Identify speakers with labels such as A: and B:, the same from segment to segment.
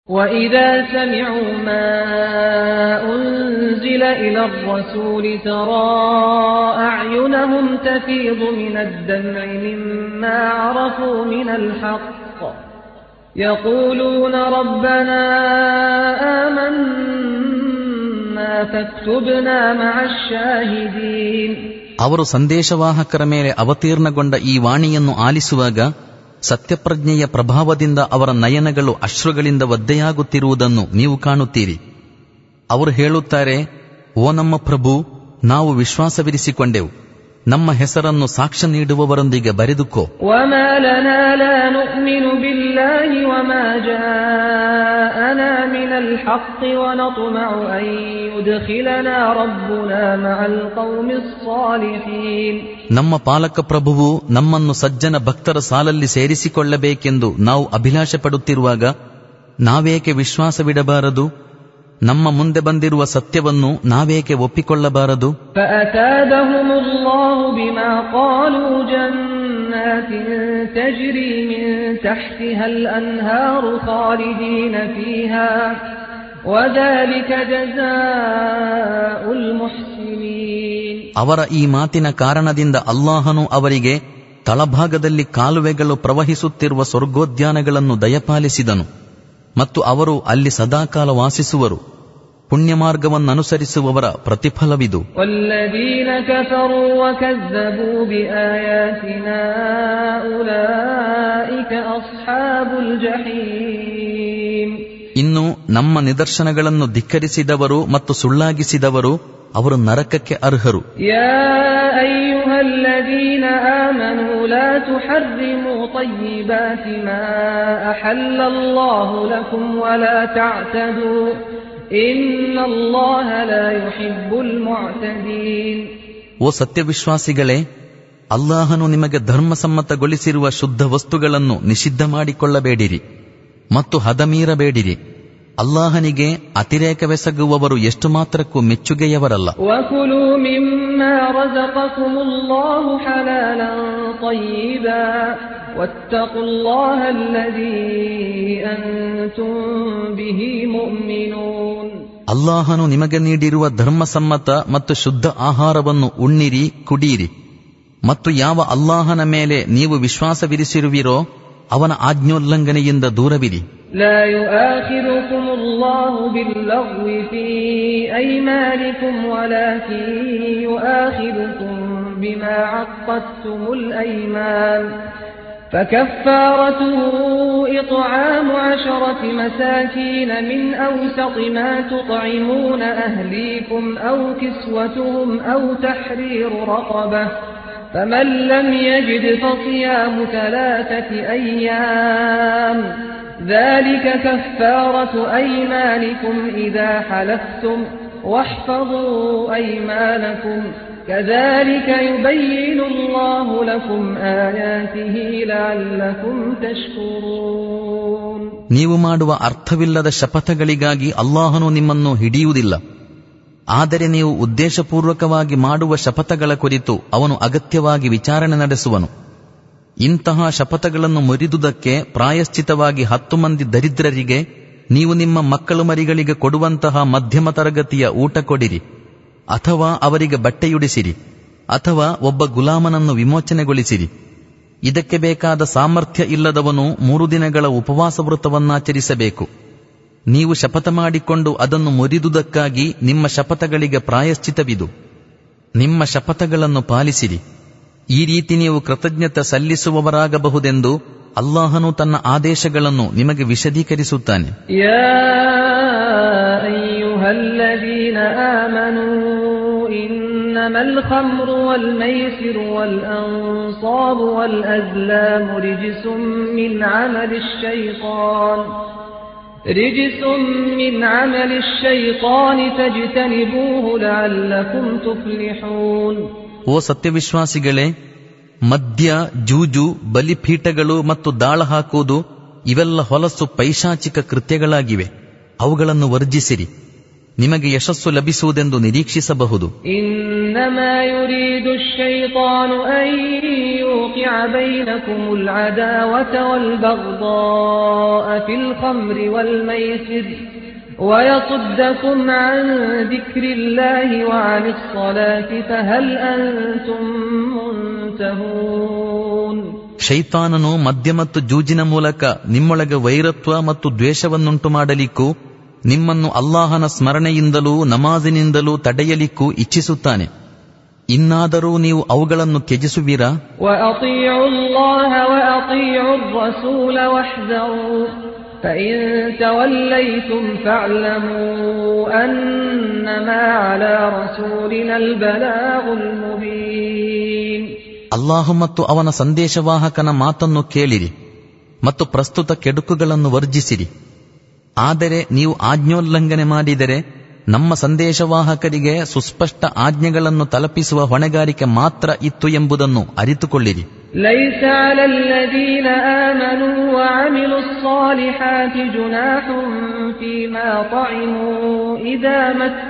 A: وَإِذَا سَمِعُوا مَا أُنزِلَ إِلَى الرَّسُولِ تَرَى أَعْيُنَهُمْ تَفِيضُ مِنَ الدَّمْعِ مِمَّا عَرَفُوا مِنَ الْحَقِّ يَقُولُونَ رَبَّنَا آمَنَّا فَاكْتُبْنَا مَعَ الشَّاهِدِينَ.
B: ಅವರು ಸಂದೇಶವಾಹಕರ ಮೇಲೆ ಅವತೀರ್ಣಗೊಂಡ ಈ ವಾಣಿಯನ್ನು ಆಲಿಸುವಾಗ ಸತ್ಯಪ್ರಜ್ಞೆಯ ಪ್ರಭಾವದಿಂದ ಅವರ ನಯನಗಳು ಅಶ್ರುಗಳಿಂದ ಒದ್ದೆಯಾಗುತ್ತಿರುವುದನ್ನು ನೀವು ಕಾಣುತ್ತೀರಿ. ಅವರು ಹೇಳುತ್ತಾರೆ, ಓ ನಮ್ಮ ಪ್ರಭು, ನಾವು ವಿಶ್ವಾಸವಿರಿಸಿಕೊಂಡೆವು, ನಮ್ಮ ಹೆಸರನ್ನು ಸಾಕ್ಷ್ಯ ನೀಡುವವರೊಂದಿಗೆ ಬರೆದುಕೋ.
A: ವಮಾ ಲನಾ ಲಾ ನು'ಮಿನು ಬಿಲ್ಲಾಹಿ ವಮಾ ಜಾಅನಾ ಮಿನಲ್ ಹಕ್ಕಿ ವನತ್ಮഉ ಅನ್ ಯುದ್ಖಿಲನಾ ರಬ್ಬುನಾ ಮಅಲ್ ಕೌಮಿಸ್ ಸಾಲಿಹೀನ್.
B: ನಮ್ಮ ಪಾಲಕ ಪ್ರಭುವು ನಮ್ಮನ್ನು ಸಜ್ಜನ ಭಕ್ತರ ಸಾಲಲ್ಲಿ ಸೇರಿಸಿಕೊಳ್ಳಬೇಕೆಂದು ನಾವು ಅಭಿಲಾಷೆ ಪಡುತ್ತಿರುವಾಗ ನಾವೇಕೆ ವಿಶ್ವಾಸವಿಡಬಾರದು? ನಮ್ಮ ಮುಂದೆ ಬಂದಿರುವ ಸತ್ಯವನ್ನು ನಾವೇಕೆ ಒಪ್ಪಿಕೊಳ್ಳಬಾರದು?
A: ಫಅತಾದಹುಮುಲ್ಲಾಹು ಬಿಮಾ ಕಾಲೂ ಜನ್ನಾತಿನ್ ತಜ್ರಿ ಮಿನ್ ತಹ್ತಿಹಲ್ ಅನ್ಹಾರು ಖಾಲಿದೀನ ಫೀಹಾ ವದಾಲಿಕ ಜಜಾಉಲ್ ಮುಹ್ಸಿನೀನ್.
B: ಅವರ ಈ ಮಾತಿನ ಕಾರಣದಿಂದ ಅಲ್ಲಾಹನು ಅವರಿಗೆ ತಳಭಾಗದಲ್ಲಿ ಕಾಲುವೆಗಳು ಪ್ರವಹಿಸುತ್ತಿರುವ ಸ್ವರ್ಗೋದ್ಯಾನಗಳನ್ನು ದಯಪಾಲಿಸಿದನು ಮತ್ತು ಅವರು ಅಲ್ಲಿ ಸದಾಕಾಲ ವಾಸಿಸುವರು. ಪುಣ್ಯ ಮಾರ್ಗವನ್ನನುಸರಿಸುವವರ ಪ್ರತಿಫಲವಿದು.
A: ವಲ್ಲದೀನ ಕಫರೂ ವಕಜ್ಜಬೂ ಬಿಆಯಾತಿನಾ ಉಲೈಕ ಅಸ್ಹಾಬುಲ್ ಜಹೀಮ್.
B: ಇನ್ನು ನಮ್ಮ ನಿದರ್ಶನಗಳನ್ನು ಧಿಕ್ಕರಿಸಿದವರು ಮತ್ತು ಸುಳ್ಳಾಗಿಸಿದವರು ಅವರು ನರಕಕ್ಕೆ ಅರ್ಹರು.
A: ಯಾ ಅಯ್ಯುಹಲ್ಲದೀನ ಆಮನೂ ಲಾ ತುಹರ್ರಿಮೂ ತಯ್ಯಿಬಾತಿ ಮಾ ಅಹಲ್ಲಲ್ಲಾಹು ಲಕುಂ ವಲಾ ತಅತದೂ ಇನ್ನಲ್ಲಾಹ ಲಾ ಯುಹಿಬ್ಬುಲ್ ಮುಅತದೀನ್.
B: ಓ ಸತ್ಯವಿಶ್ವಾಸಿಗಳೇ, ಅಲ್ಲಾಹನು ನಿಮಗೆ ಧರ್ಮಸಮ್ಮತಗೊಳಿಸಿರುವ ಶುದ್ಧ ವಸ್ತುಗಳನ್ನು ನಿಷಿದ್ಧ ಮಾಡಿಕೊಳ್ಳಬೇಡಿರಿ ಮತ್ತು ಹದಮೀರಬೇಡಿರಿ. ಅಲ್ಲಾಹನಿಗೆ ಅತಿರೇಕವೆಸಗುವವರು ಎಷ್ಟು ಮಾತ್ರಕ್ಕೂ ಮೆಚ್ಚುಗೆಯವರಲ್ಲ.
A: ವಕುಲೂ ಮಿಮ್ಮಾ ರಜಕಕುಮುಲ್ಲಾಹು ಹಲಾಲನ್ ತಯ್ಯಿಬಾ ವತ್ತಖುಲ್ಲಾಹ ಅಲ್ಲದೀ ಅಂತುಂ ಬಿಹಿ ಮುಅ್ಮಿನೂನ್.
B: ಅಲ್ಲಾಹನು ನಿಮಗೆ ನೀಡಿರುವ ಧರ್ಮಸಮ್ಮತ ಮತ್ತು ಶುದ್ಧ ಆಹಾರವನ್ನು ಉಣ್ಣಿರಿ, ಕುಡೀರಿ, ಮತ್ತು ಯಾವ ಅಲ್ಲಾಹನ ಮೇಲೆ ನೀವು ವಿಶ್ವಾಸವಿರಿಸಿರುವಿರೋ ಅವನ ಆಜ್ಞೋಲ್ಲಂಘನೆಯಿಂದ ದೂರವಿರಿ.
A: لا يؤاخذكم الله باللغو في أيمانكم ولكن يؤاخذكم بما عقدتم الأيمان فكفارته إطعام 10 مساكين من أوسط ما تطعمون أهليكم أو كسوتهم أو تحرير رقبة فمن لم يجد فصيام 3 أيام ذلك كفارة أيمانكم إذا حلفتم واحفظوا أيمانكم كذلك يبين الله لكم آياته لعلكم تشكرون.
B: ನೀವು ಮಾಡುವ ಅರ್ಥವಿಲ್ಲದ ಶಪಥಗಳಿಗಾಗಿ ಅಲ್ಲಾಹನು ನಿಮ್ಮನ್ನು ಹಿಡಿಯುವುದಿಲ್ಲ. ಆದರೆ ನೀವು ಉದ್ದೇಶಪೂರ್ವಕವಾಗಿ ಮಾಡುವ ಶಪಥಗಳ ಕುರಿತು ಅವನು ಅಗತ್ಯವಾಗಿ ವಿಚಾರಣೆ ನಡೆಸುವನು. ಇಂತಹ ಶಪಥಗಳನ್ನು ಮುರಿದುದಕ್ಕೆ ಪ್ರಾಯಶ್ಚಿತವಾಗಿ 10 ಮಂದಿ ದರಿದ್ರರಿಗೆ ನೀವು ನಿಮ್ಮ ಮಕ್ಕಳು ಮರಿಗಳಿಗೆ ಕೊಡುವಂತಹ ಮಧ್ಯಮ ತರಗತಿಯ ಊಟ ಕೊಡಿರಿ, ಅಥವಾ ಅವರಿಗೆ ಬಟ್ಟೆಯುಡಿಸಿರಿ, ಅಥವಾ ಒಬ್ಬ ಗುಲಾಮನನ್ನು ವಿಮೋಚನೆಗೊಳಿಸಿರಿ. ಇದಕ್ಕೆ ಬೇಕಾದ ಸಾಮರ್ಥ್ಯ ಇಲ್ಲದವನು 3 ದಿನಗಳ ಉಪವಾಸ ವೃತವನ್ನಾಚರಿಸಬೇಕು. ನೀವು ಶಪಥ ಮಾಡಿಕೊಂಡು ಅದನ್ನು ಮುರಿದುದಕ್ಕಾಗಿ ನಿಮ್ಮ ಶಪಥಗಳಿಗೆ ಪ್ರಾಯಶ್ಚಿತವಿದು. ನಿಮ್ಮ ಶಪಥಗಳನ್ನು ಪಾಲಿಸಿರಿ. ಈ ರೀತಿ ನೀವು ಕೃತಜ್ಞತೆ ಸಲ್ಲಿಸುವವರಾಗಬಹುದೆಂದು ಅಲ್ಲಾಹನು ತನ್ನ ಆದೇಶಗಳನ್ನು ನಿಮಗೆ ವಿಶದೀಕರಿಸುತ್ತಾನೆ.
A: ಯಾ ಅಯ್ಯುಹಲ್ಲದೀನ ಆಮನೂ ಇನ್ನಮಲ್ ಖಮ್ರು ವಲ್ ಮೈಸಿರು ವಲ್ ಅನ್ಸಾಬು ವಲ್ ಅಜ್ಲಾಮು ರಿಜ್ಸುಂ ಮಿನ್ ಅಮಲಿಶ್ ಶೈತಾನಿ ತಜ್ತನಿಬೂಹು ಲಅಲ್ಲಕುಂ ತುಫ್ಲಿಹೂನ್.
B: ಓ ಸತ್ಯವಿಶ್ವಾಸಿಗಳೇ, ಮದ್ಯ, ಜೂಜು, ಬಲಿಪೀಠಗಳು ಮತ್ತು ದಾಳ ಹಾಕುವುದು ಇವೆಲ್ಲ ಹೊಲಸು ಪೈಶಾಚಿಕ ಕೃತ್ಯಗಳಾಗಿವೆ. ಅವುಗಳನ್ನು ವರ್ಜಿಸಿರಿ, ನಿಮಗೆ ಯಶಸ್ಸು ಲಭಿಸುವುದೆಂದು ನಿರೀಕ್ಷಿಸಬಹುದು.
A: ಇನ್ನ إنما يريد الشيطان أن يوقع بينكم العداوة والبغضاء في الخمر والميسر ويصدكم عن ذكر الله وعن الصلاة فهل أنتم منتهون.
B: ಶೈತಾನನು ಮದ್ಯ ಮತ್ತು ಜೂಜಿನ ಮೂಲಕ ನಿಮ್ಮೊಳಗೆ ವೈರತ್ವ ಮತ್ತು ದ್ವೇಷವನ್ನುಂಟು ಮಾಡಲಿಕ್ಕೂ ನಿಮ್ಮನ್ನು ಅಲ್ಲಾಹನ ಸ್ಮರಣೆಯಿಂದಲೂ ನಮಾಜಿನಿಂದಲೂ ತಡೆಯಲಿಕ್ಕೂ ಇಚ್ಛಿಸುತ್ತಾನೆ. ಇನ್ನಾದರೂ ನೀವು ಅವುಗಳನ್ನು ತ್ಯಜಿಸುವಿರಾ?
A: وَأَطِيعُوا اللَّهَ وَأَطِيعُوا الرَّسُولَ وَاحْذَرُوا فَإِن تَوَلَّيْتُمْ فَاعْلَمُوا أَنَّمَا عَلَى رَسُولِنَا الْبَلَاغُ الْمُبِينُ.
B: ಅಲ್ಲಾಹ್ ಮತ್ತು ಅವನ ಸಂದೇಶವಾಹಕನ ಮಾತನ್ನು ಕೇಳಿರಿ ಮತ್ತು ಪ್ರಸ್ತುತ ಕೆಡುಕುಗಳನ್ನು ವರ್ಜಿಸಿರಿ. ಆದರೆ ನೀವು ಆಜ್ಞೋಲ್ಲಂಘನೆ ಮಾಡಿದರೆ ನಮ್ಮ ಸಂದೇಶವಾಹಕರಿಗೆ ಸುಸ್ಪಷ್ಟ ಆಜ್ಞೆಗಳನ್ನು ತಲುಪಿಸುವ ಹೊಣೆಗಾರಿಕೆ ಮಾತ್ರ ಇತ್ತು ಎಂಬುದನ್ನು ಅರಿತುಕೊಳ್ಳಿರಿ.
A: ليس على الذين آمنوا وعملوا الصالحات جناح فيما طعموا إذا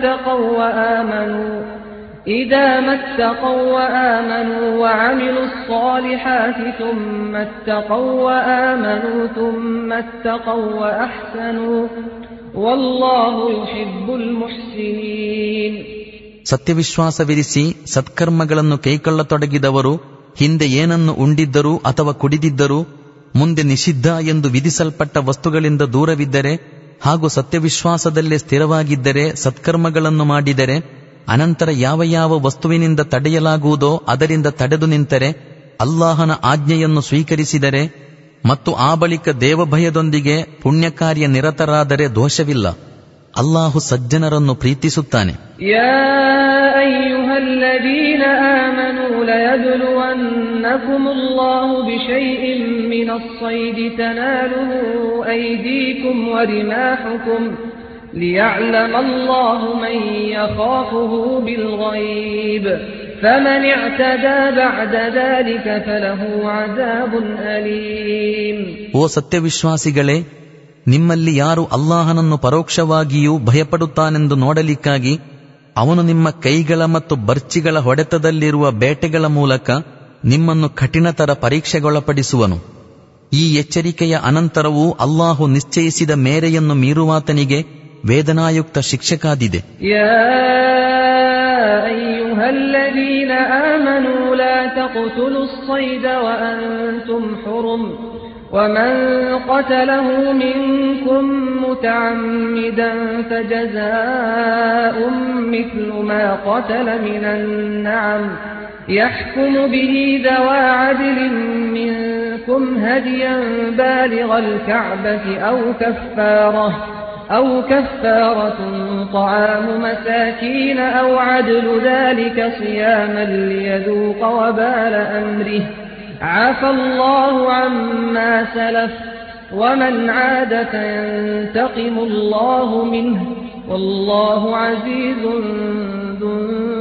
A: ما اتقوا وآمنوا وعملوا الصالحات ثم اتقوا وآمنوا ثم اتقوا وأحسنوا والله يحب المحسنين.
B: ಸತ್ಯವಿಶ್ವಾಸವಿರಿಸಿ ಸತ್ಕರ್ಮಗಳನ್ನು ಕೈಕೊಳ್ಳತೊಡಗಿದವರು ಹಿಂದೆ ಏನನ್ನು ಉಂಡಿದ್ದರೂ ಅಥವಾ ಕುಡಿದಿದ್ದರೂ ಮುಂದೆ ನಿಷಿದ್ಧ ಎಂದು ವಿಧಿಸಲ್ಪಟ್ಟ ವಸ್ತುಗಳಿಂದ ದೂರವಿದ್ದರೆ ಹಾಗೂ ಸತ್ಯವಿಶ್ವಾಸದಲ್ಲೇ ಸ್ಥಿರವಾಗಿದ್ದರೆ ಸತ್ಕರ್ಮಗಳನ್ನು ಮಾಡಿದರೆ ಅನಂತರ ಯಾವ ಯಾವ ವಸ್ತುವಿನಿಂದ ತಡೆಯಲಾಗುವುದೋ ಅದರಿಂದ ತಡೆದು ನಿಂತರೆ ಅಲ್ಲಾಹನ ಆಜ್ಞೆಯನ್ನು ಸ್ವೀಕರಿಸಿದರೆ ಮತ್ತು ಆ ಬಳಿಕ ದೇವಭಯದೊಂದಿಗೆ ಪುಣ್ಯಕಾರ್ಯ ನಿರತರಾದರೆ ದೋಷವಿಲ್ಲ. ಅಲ್ಲಾಹು ಸಜ್ಜನರನ್ನು ಪ್ರೀತಿಸುತ್ತಾನೆ.
A: ಯಾ ಅಯ್ಯುಹಲ್ಲದೀನ ಆಮನೂ ಲಯಬ್ಲುವನ್ನಕುಮುಲ್ಲಾಹು ಬಿಶೈಇನ್ ಮಿನಸ್ ಸೈದಿ ತನಾಲುಹು ಐದೀಕುಂ ವರಿಮಾಹುಕುಂ ليعلم الله من يخافه بالغيب فمن اعتدى بعد ذلك فله عذاب أليم.
B: ಓ ಸತ್ಯವಿಶ್ವಾಸಿಗಳೇ, ನಿಮ್ಮಲ್ಲಿ ಯಾರು ಅಲ್ಲಾಹನನ್ನು ಪರೋಕ್ಷವಾಗಿಯೂ ಭಯಪಡುತ್ತಾನೆಂದು ನೋಡಲಿಕ್ಕಾಗಿ ಅವನು ನಿಮ್ಮ ಕೈಗಳ ಮತ್ತು ಬರ್ಚಿಗಳ ಹೊಡೆತದಲ್ಲಿರುವ ಬೇಟೆಗಳ ಮೂಲಕ ನಿಮ್ಮನ್ನು ಕಠಿಣತರ ಪರೀಕ್ಷೆಗೊಳಪಡಿಸುವನು. ಈ ಎಚ್ಚರಿಕೆಯ ಅನಂತರವೂ ಅಲ್ಲಾಹು ನಿಶ್ಚಯಿಸಿದ ಮೇರೆಯನ್ನು ಮೀರುವಾತನಿಗೆ ವೇದನಾಯುಕ್ತ ಶಿಕ್ಷೆ ಕಾದಿದೆ.
A: ಯಾ ಅಯ್ಯುಹಲ್ಲದೀನ ಆಮನೂ ಲಾ ತಖ್ತುಲುಸ್ ಸೈದ ವಅಂತುಂ ಹುರುಂ ومن قتله منكم متعمدا فجزاء مثل ما قتل من النعم يحكم به ذوى عدل منكم هديا بالغ الكعبة أو كفارة طعام مساكين أو عدل ذلك صياما ليذوق وبال أمره عفى الله عما سلف ومن عاد فينتقم الله منه والله عزيز ذو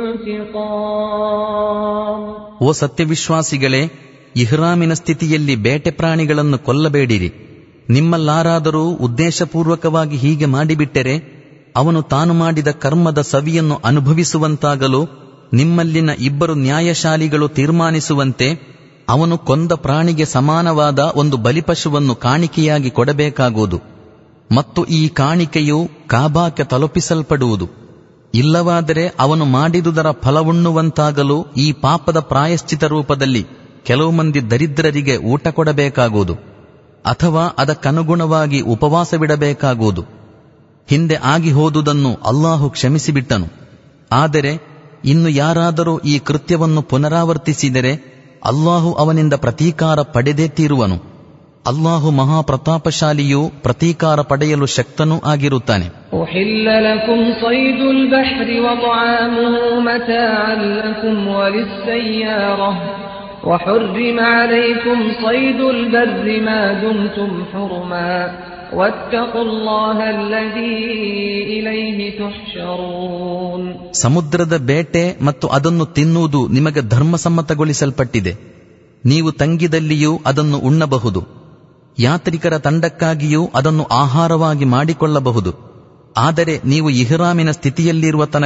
A: انتقام.
B: ಓ ಸತ್ಯವಿಶ್ವಾಸಿಗಳೇ, ಇಹ್ರಾಮಿನ ಸ್ಥಿತಿಯಲ್ಲಿ ಬೇಟೆ ಪ್ರಾಣಿಗಳನ್ನು ಕೊಲ್ಲಬೇಡಿರಿ. ನಿಮ್ಮಲ್ಲಾರಾದರೂ ಉದ್ದೇಶಪೂರ್ವಕವಾಗಿ ಹೀಗೆ ಮಾಡಿಬಿಟ್ಟರೆ ಅವನು ತಾನು ಮಾಡಿದ ಕರ್ಮದ ಸವಿಯನ್ನು ಅನುಭವಿಸುವಂತಾಗಲು ನಿಮ್ಮಲ್ಲಿನ ಇಬ್ಬರು ನ್ಯಾಯಶಾಲಿಗಳು ತೀರ್ಮಾನಿಸುವಂತೆ ಅವನು ಕೊಂದ ಪ್ರಾಣಿಗೆ ಸಮಾನವಾದ ಒಂದು ಬಲಿಪಶುವನ್ನು ಕಾಣಿಕೆಯಾಗಿ ಕೊಡಬೇಕಾಗುವುದು ಮತ್ತು ಈ ಕಾಣಿಕೆಯು ಕಾಬಾಕ್ಕೆ ತಲುಪಿಸಲ್ಪಡುವುದು. ಇಲ್ಲವಾದರೆ ಅವನು ಮಾಡಿದುದರ ಫಲವುಣ್ಣುವಂತಾಗಲು ಈ ಪಾಪದ ಪ್ರಾಯಶ್ಚಿತ ರೂಪದಲ್ಲಿ ಕೆಲವು ಮಂದಿ ದರಿದ್ರರಿಗೆ ಊಟ ಕೊಡಬೇಕಾಗುವುದು ಅಥವಾ ಅದಕ್ಕನುಗುಣವಾಗಿ ಉಪವಾಸವಿಡಬೇಕಾಗುವುದು. ಹಿಂದೆ ಆಗಿ ಹೋದುದನ್ನು ಅಲ್ಲಾಹು ಕ್ಷಮಿಸಿಬಿಟ್ಟನು. ಆದರೆ ಇನ್ನು ಯಾರಾದರೂ ಈ ಕೃತ್ಯವನ್ನು ಪುನರಾವರ್ತಿಸಿದರೆ ಅಲ್ಲಾಹು ಅವನಿಂದ ಪ್ರತೀಕಾರ ಪಡೆದೇ ತೀರುವನು. ಅಲ್ಲಾಹು ಮಹಾಪ್ರತಾಪಶಾಲಿಯೂ ಪ್ರತೀಕಾರ ಪಡೆಯಲು ಶಕ್ತನೂ ಆಗಿರುತ್ತಾನೆ.
A: ಉಹಿಲ್ಲ ಲಕುಂ ಸೈದುಲ್ ಬಹ್ರಿ ವತಆಮುಹು ಮತಾಅನ್ ಲಕುಂ ವಲಿಸ್ಸಯ್ಯಾರಹ وحرم عليكم صيد البر ما دمتم حرما واتقوا الله الذي إليه تحشرون.
B: ಸಮುದ್ರದ ಬೇಟೆ ಮತ್ತು ಅದನ್ನು ತಿನ್ನುವುದು ನಿಮಗೆ ಧರ್ಮಸಮ್ಮತಗೊಳಿಸಲ್ಪಟ್ಟಿದೆ. ನೀವು ತಂಗಿದಲ್ಲಿಯೂ ಅದನ್ನು ಉಣ್ಣಬಹುದು. ಯಾತ್ರಿಕರ ತಂಡಕ್ಕಾಗಿಯೂ ಅದನ್ನು ಆಹಾರವಾಗಿ ಮಾಡಿಕೊಳ್ಳಬಹುದು. ಆದರೆ ನೀವು ಇಹ್ರಾಮಿನ ಸ್ಥಿತಿಯಲ್ಲಿರುವ ತನಕ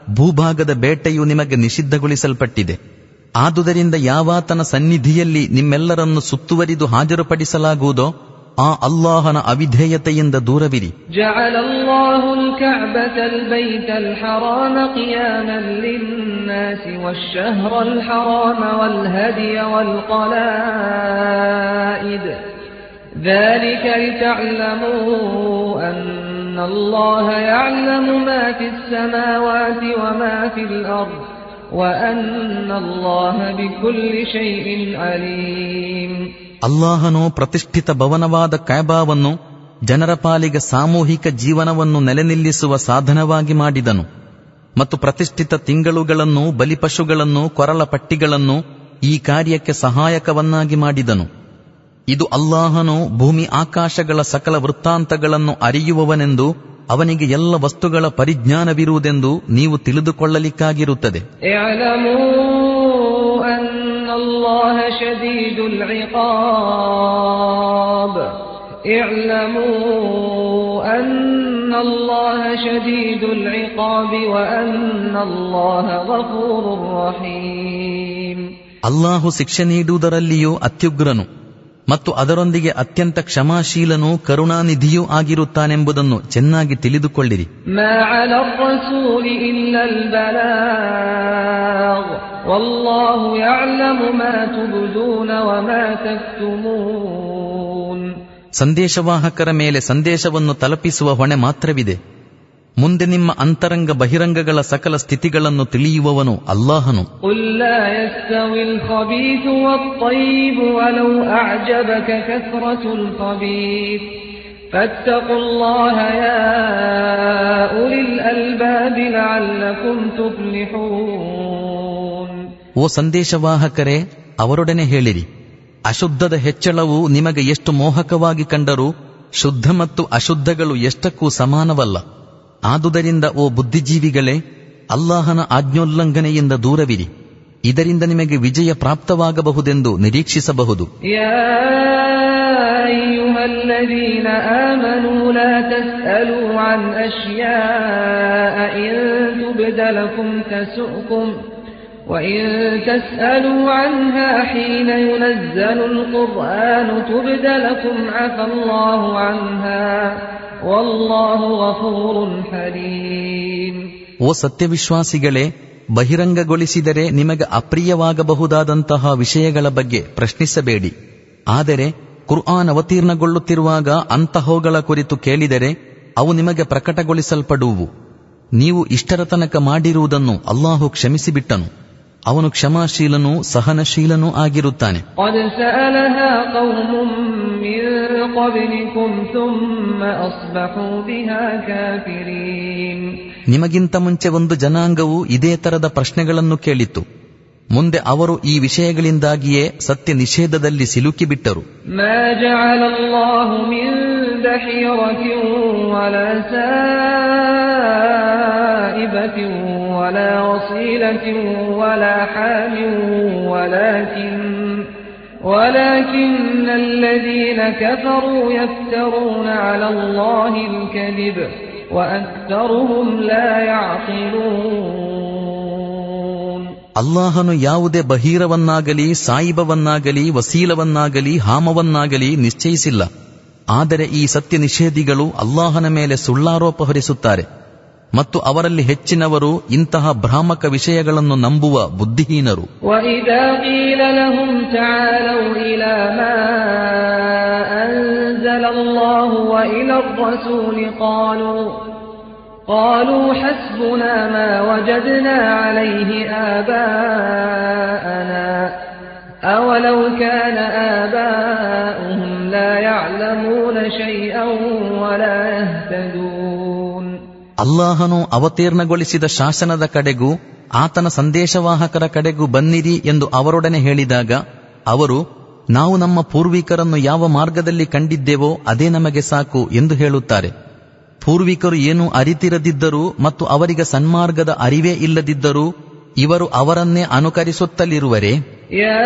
B: ಭೂಭಾಗದ ಬೇಟೆಯು ನಿಮಗೆ ನಿಷಿದ್ಧಗೊಳಿಸಲ್ಪಟ್ಟಿದೆ. ಆದುದರಿಂದ ಯಾವಾತನ ಸನ್ನಿಧಿಯಲ್ಲಿ ನಿಮ್ಮೆಲ್ಲರನ್ನು ಸುತ್ತುವರಿದು ಹಾಜರುಪಡಿಸಲಾಗುವುದೋ ಆ ಅಲ್ಲಾಹನ ಅವಿಧೇಯತೆಯಿಂದ ದೂರವಿರಿ.
A: ಜಅಲಲ್ಲಾಹುಲ್ ಕಅಬತಲ್ ಬೈತಲ್ ಹರಾಮ ಕಿಯಾಮನ್ ಲಿನ್ನಾಸಿ ವಶ್ಶಹ್ರಲ್ ಹರಾಮ ವಲ್ ಹದಿಯ ವಲ್ ಸಲಾಯಿದ್ ذلك لتعلموا أن الله يعلم ما في السماوات وما في الأرض وأن الله بكل شيء عليم.
B: ಅಲ್ಲಾಹನು ಪ್ರತಿಷ್ಠಿತ ಭವನವಾದ ಕಅಬಾವನ್ನು ಜನರ ಪಾಲಿಗೆ ಸಾಮೂಹಿಕ ಜೀವನವನ್ನು ನೆಲೆನಿಲ್ಲಿಸುವ ಸಾಧನವಾಗಿ ಮಾಡಿದನು ಮತ್ತು ಪ್ರತಿಷ್ಠಿತ ತಿಂಗಳುಗಳನ್ನು, ಬಲಿಪಶುಗಳನ್ನು, ಕೊರಳ ಪಟ್ಟಿಗಳನ್ನು ಈ ಕಾರ್ಯಕ್ಕೆ ಸಹಾಯಕವನ್ನಾಗಿ ಮಾಡಿದನು. ಇದು ಅಲ್ಲಾಹನು ಭೂಮಿ ಆಕಾಶಗಳ ಸಕಲ ವೃತ್ತಾಂತಗಳನ್ನು ಅರಿಯುವವನೆಂದು, ಅವನಿಗೆ ಎಲ್ಲ ವಸ್ತುಗಳ ಪರಿಜ್ಞಾನವಿರುವುದೆಂದು ನೀವು ತಿಳಿದುಕೊಳ್ಳಲಿಕ್ಕಾಗಿರುತ್ತದೆ.
A: الله شديد العقاب اعلموا أن الله شديد العقاب وأن الله غفور رحيم.
B: ಅಲ್ಲಾಹು ಶಿಕ್ಷೆ ನೀಡುವುದರಲ್ಲಿಯೂ ಅತ್ಯುಗ್ರನು ಮತ್ತು ಅದರೊಂದಿಗೆ ಅತ್ಯಂತ ಕ್ಷಮಾಶೀಲನೂ ಕರುಣಾನಿಧಿಯೂ ಆಗಿರುತ್ತಾನೆಂಬುದನ್ನು ಚೆನ್ನಾಗಿ ತಿಳಿದುಕೊಳ್ಳಿರಿ.
A: ಮಾ ಅಲರ್ ರಸೂಲಿ ಇಲ್ಲಲ್ ಬಲಾಗ್ ವಲ್ಲಾಹು ಯಅಲಮು ಮಾ ತುಬ್ದೂನ ವಮಾ ತಕ್ತುಮೂನ್.
B: ಸಂದೇಶವಾಹಕರ ಮೇಲೆ ಸಂದೇಶವನ್ನು ತಲುಪಿಸುವ ಹೊಣೆ ಮಾತ್ರವಿದೆ. ಮುಂದೆ ನಿಮ್ಮ ಅಂತರಂಗ ಬಹಿರಂಗಗಳ ಸಕಲ ಸ್ಥಿತಿಗಳನ್ನು ತಿಳಿಯುವವನು ಅಲ್ಲಾಹನು.
A: ಕುಲ್ ಲಾ ಯಸ್ತವಿಲ್ ಖಬೀಥು ವತ್-ತಯ್ಯಿಬು ವಲೌ ಅಅಜಬಕ ಕಸ್ರತುಲ್ ಖಬೀಥ್ ಫತ್ತಖುಲ್ಲಾಹ ಯಾ ಉಲಿಲ್ ಅಲ್ಬಾಬ್ ಲಅಲ್ಲಕುಂ ತುಫ್ಲಿಹೂನ್.
B: ಓ ಸಂದೇಶವಾಹಕರೇ, ಅವರೊಡನೆ ಹೇಳಿರಿ, ಅಶುದ್ಧದ ಹೆಚ್ಚಳವು ನಿಮಗೆ ಎಷ್ಟು ಮೋಹಕವಾಗಿ ಕಂಡರೂ ಶುದ್ಧ ಮತ್ತು ಅಶುದ್ಧಗಳು ಎಷ್ಟಕ್ಕೂ ಸಮಾನವಲ್ಲ. ಆದುದರಿಂದ ಓ ಬುದ್ಧಿಜೀವಿಗಳೇ, ಅಲ್ಲಾಹನ ಆಜ್ಞೋಲ್ಲಂಘನೆಯಿಂದ ದೂರವಿರಿ. ಇದರಿಂದ ನಿಮಗೆ ವಿಜಯ ಪ್ರಾಪ್ತವಾಗಬಹುದೆಂದು ನಿರೀಕ್ಷಿಸಬಹುದು.
A: ಯಾ ಅಯ್ಯುಹಲ್ಲದೀನ ಆಮನೂ ಲಾ ತಸ್ಅಲೂ ಅನ್ ಅಶ್ಯಾಅ ಇನ್ ತುಬ್ದ ಲಕುಂ ತಸುಕುಂ وإن تسألوا عنها حين ينزل القرآن تبد لكم عفى الله عنها والله غفور حليم.
B: ಓ ಸತ್ಯವಿಶ್ವಾಸಿಗಳೇ, ಬಹಿರಂಗಗೊಳಿಸಿದರೆ ನಿಮಗೆ ಅಪ್ರಿಯವಾಗಬಹುದಾದಂತಹ ವಿಷಯಗಳ ಬಗ್ಗೆ ಪ್ರಶ್ನಿಸಬೇಡಿ. ಆದರೆ ಕುರ್ಆನ್ ಅವತೀರ್ಣಗೊಳ್ಳುತ್ತಿರುವಾಗ ಅಂತಹವುಗಳ ಕುರಿತು ಕೇಳಿದರೆ ಅವು ನಿಮಗೆ ಪ್ರಕಟಗೊಳಿಸಲ್ಪಡುವು. ನೀವು ಇಷ್ಟರ ತನಕ ಮಾಡಿರುವುದನ್ನು ಅಲ್ಲಾಹು ಕ್ಷಮಿಸಿಬಿಟ್ಟನು. ಅವನು ಕ್ಷಮಾಶೀಲನೂ ಸಹನಶೀಲನೂ ಆಗಿರುತ್ತಾನೆ. ನಿಮಗಿಂತ ಮುಂಚೆ ಒಂದು ಜನಾಂಗವು ಇದೇ ತರದ ಪ್ರಶ್ನೆಗಳನ್ನು ಕೇಳಿತು. ಮುಂದೆ ಅವರು ಈ ವಿಷಯಗಳಿಂದಾಗಿಯೇ ಸತ್ಯ ನಿಷೇಧದಲ್ಲಿ ಸಿಲುಕಿಬಿಟ್ಟರು.
A: ولا وصيلة ولا حام ولكن الذين كفروا يفترون على الله الكذب وأكثرهم لا يعقلون.
B: ಅಲ್ಲಾಹನು ಯಾವುದೇ ಬಹೀರವನ್ನಾಗಲಿ, ಸಾಯಿಬವನ್ನಾಗಲಿ, ವಸೀಲವನ್ನಾಗಲಿ, ಹಾಮವನ್ನಾಗಲಿ ನಿಶ್ಚಯಿಸಿಲ್ಲ. ಆದರೆ ಈ ಸತ್ಯ ನಿಷೇಧಿಗಳು ಅಲ್ಲಾಹನ ಮೇಲೆ ಸುಳ್ಳಾರೋಪ ಹೊರಿಸುತ್ತಾರೆ ಮತ್ತು ಅವರಲ್ಲಿ ಹೆಚ್ಚಿನವರು ಇಂತಹ ಭ್ರಾಮಕ ವಿಷಯಗಳನ್ನು ನಂಬುವ ಬುದ್ಧಿಹೀನರು.
A: وَإِذَا قِيلَ لَهُمْ تَعَالَوْا إِلَى مَا أَنزَلَ اللَّهُ وَإِلَى الرَّسُولِ قالوا حسبنا ما وجدنا عليه آباءنا أولو كان آباؤهم لا يعلمون شيئا ولا يهتدون.
B: ಅಲ್ಲಾಹನು ಅವತೀರ್ಣಗೊಳಿಸಿದ ಶಾಸನದ ಕಡೆಗೂ ಆತನ ಸಂದೇಶವಾಹಕರ ಕಡೆಗೂ ಬನ್ನಿರಿ ಎಂದು ಅವರೊಡನೆ ಹೇಳಿದಾಗ ಅವರು, ನಾವು ನಮ್ಮ ಪೂರ್ವಿಕರನ್ನು ಯಾವ ಮಾರ್ಗದಲ್ಲಿ ಕಂಡಿದ್ದೇವೋ ಅದೇ ನಮಗೆ ಸಾಕು ಎಂದು ಹೇಳುತ್ತಾರೆ. ಪೂರ್ವಿಕರು ಏನೂ ಅರಿತಿರದಿದ್ದರೂ ಮತ್ತು ಅವರಿಗೆ ಸನ್ಮಾರ್ಗದ ಅರಿವೇ ಇಲ್ಲದಿದ್ದರೂ ಇವರು ಅವರನ್ನೇ ಅನುಕರಿಸುತ್ತಲಿರುವರೇ?
A: ಯಾ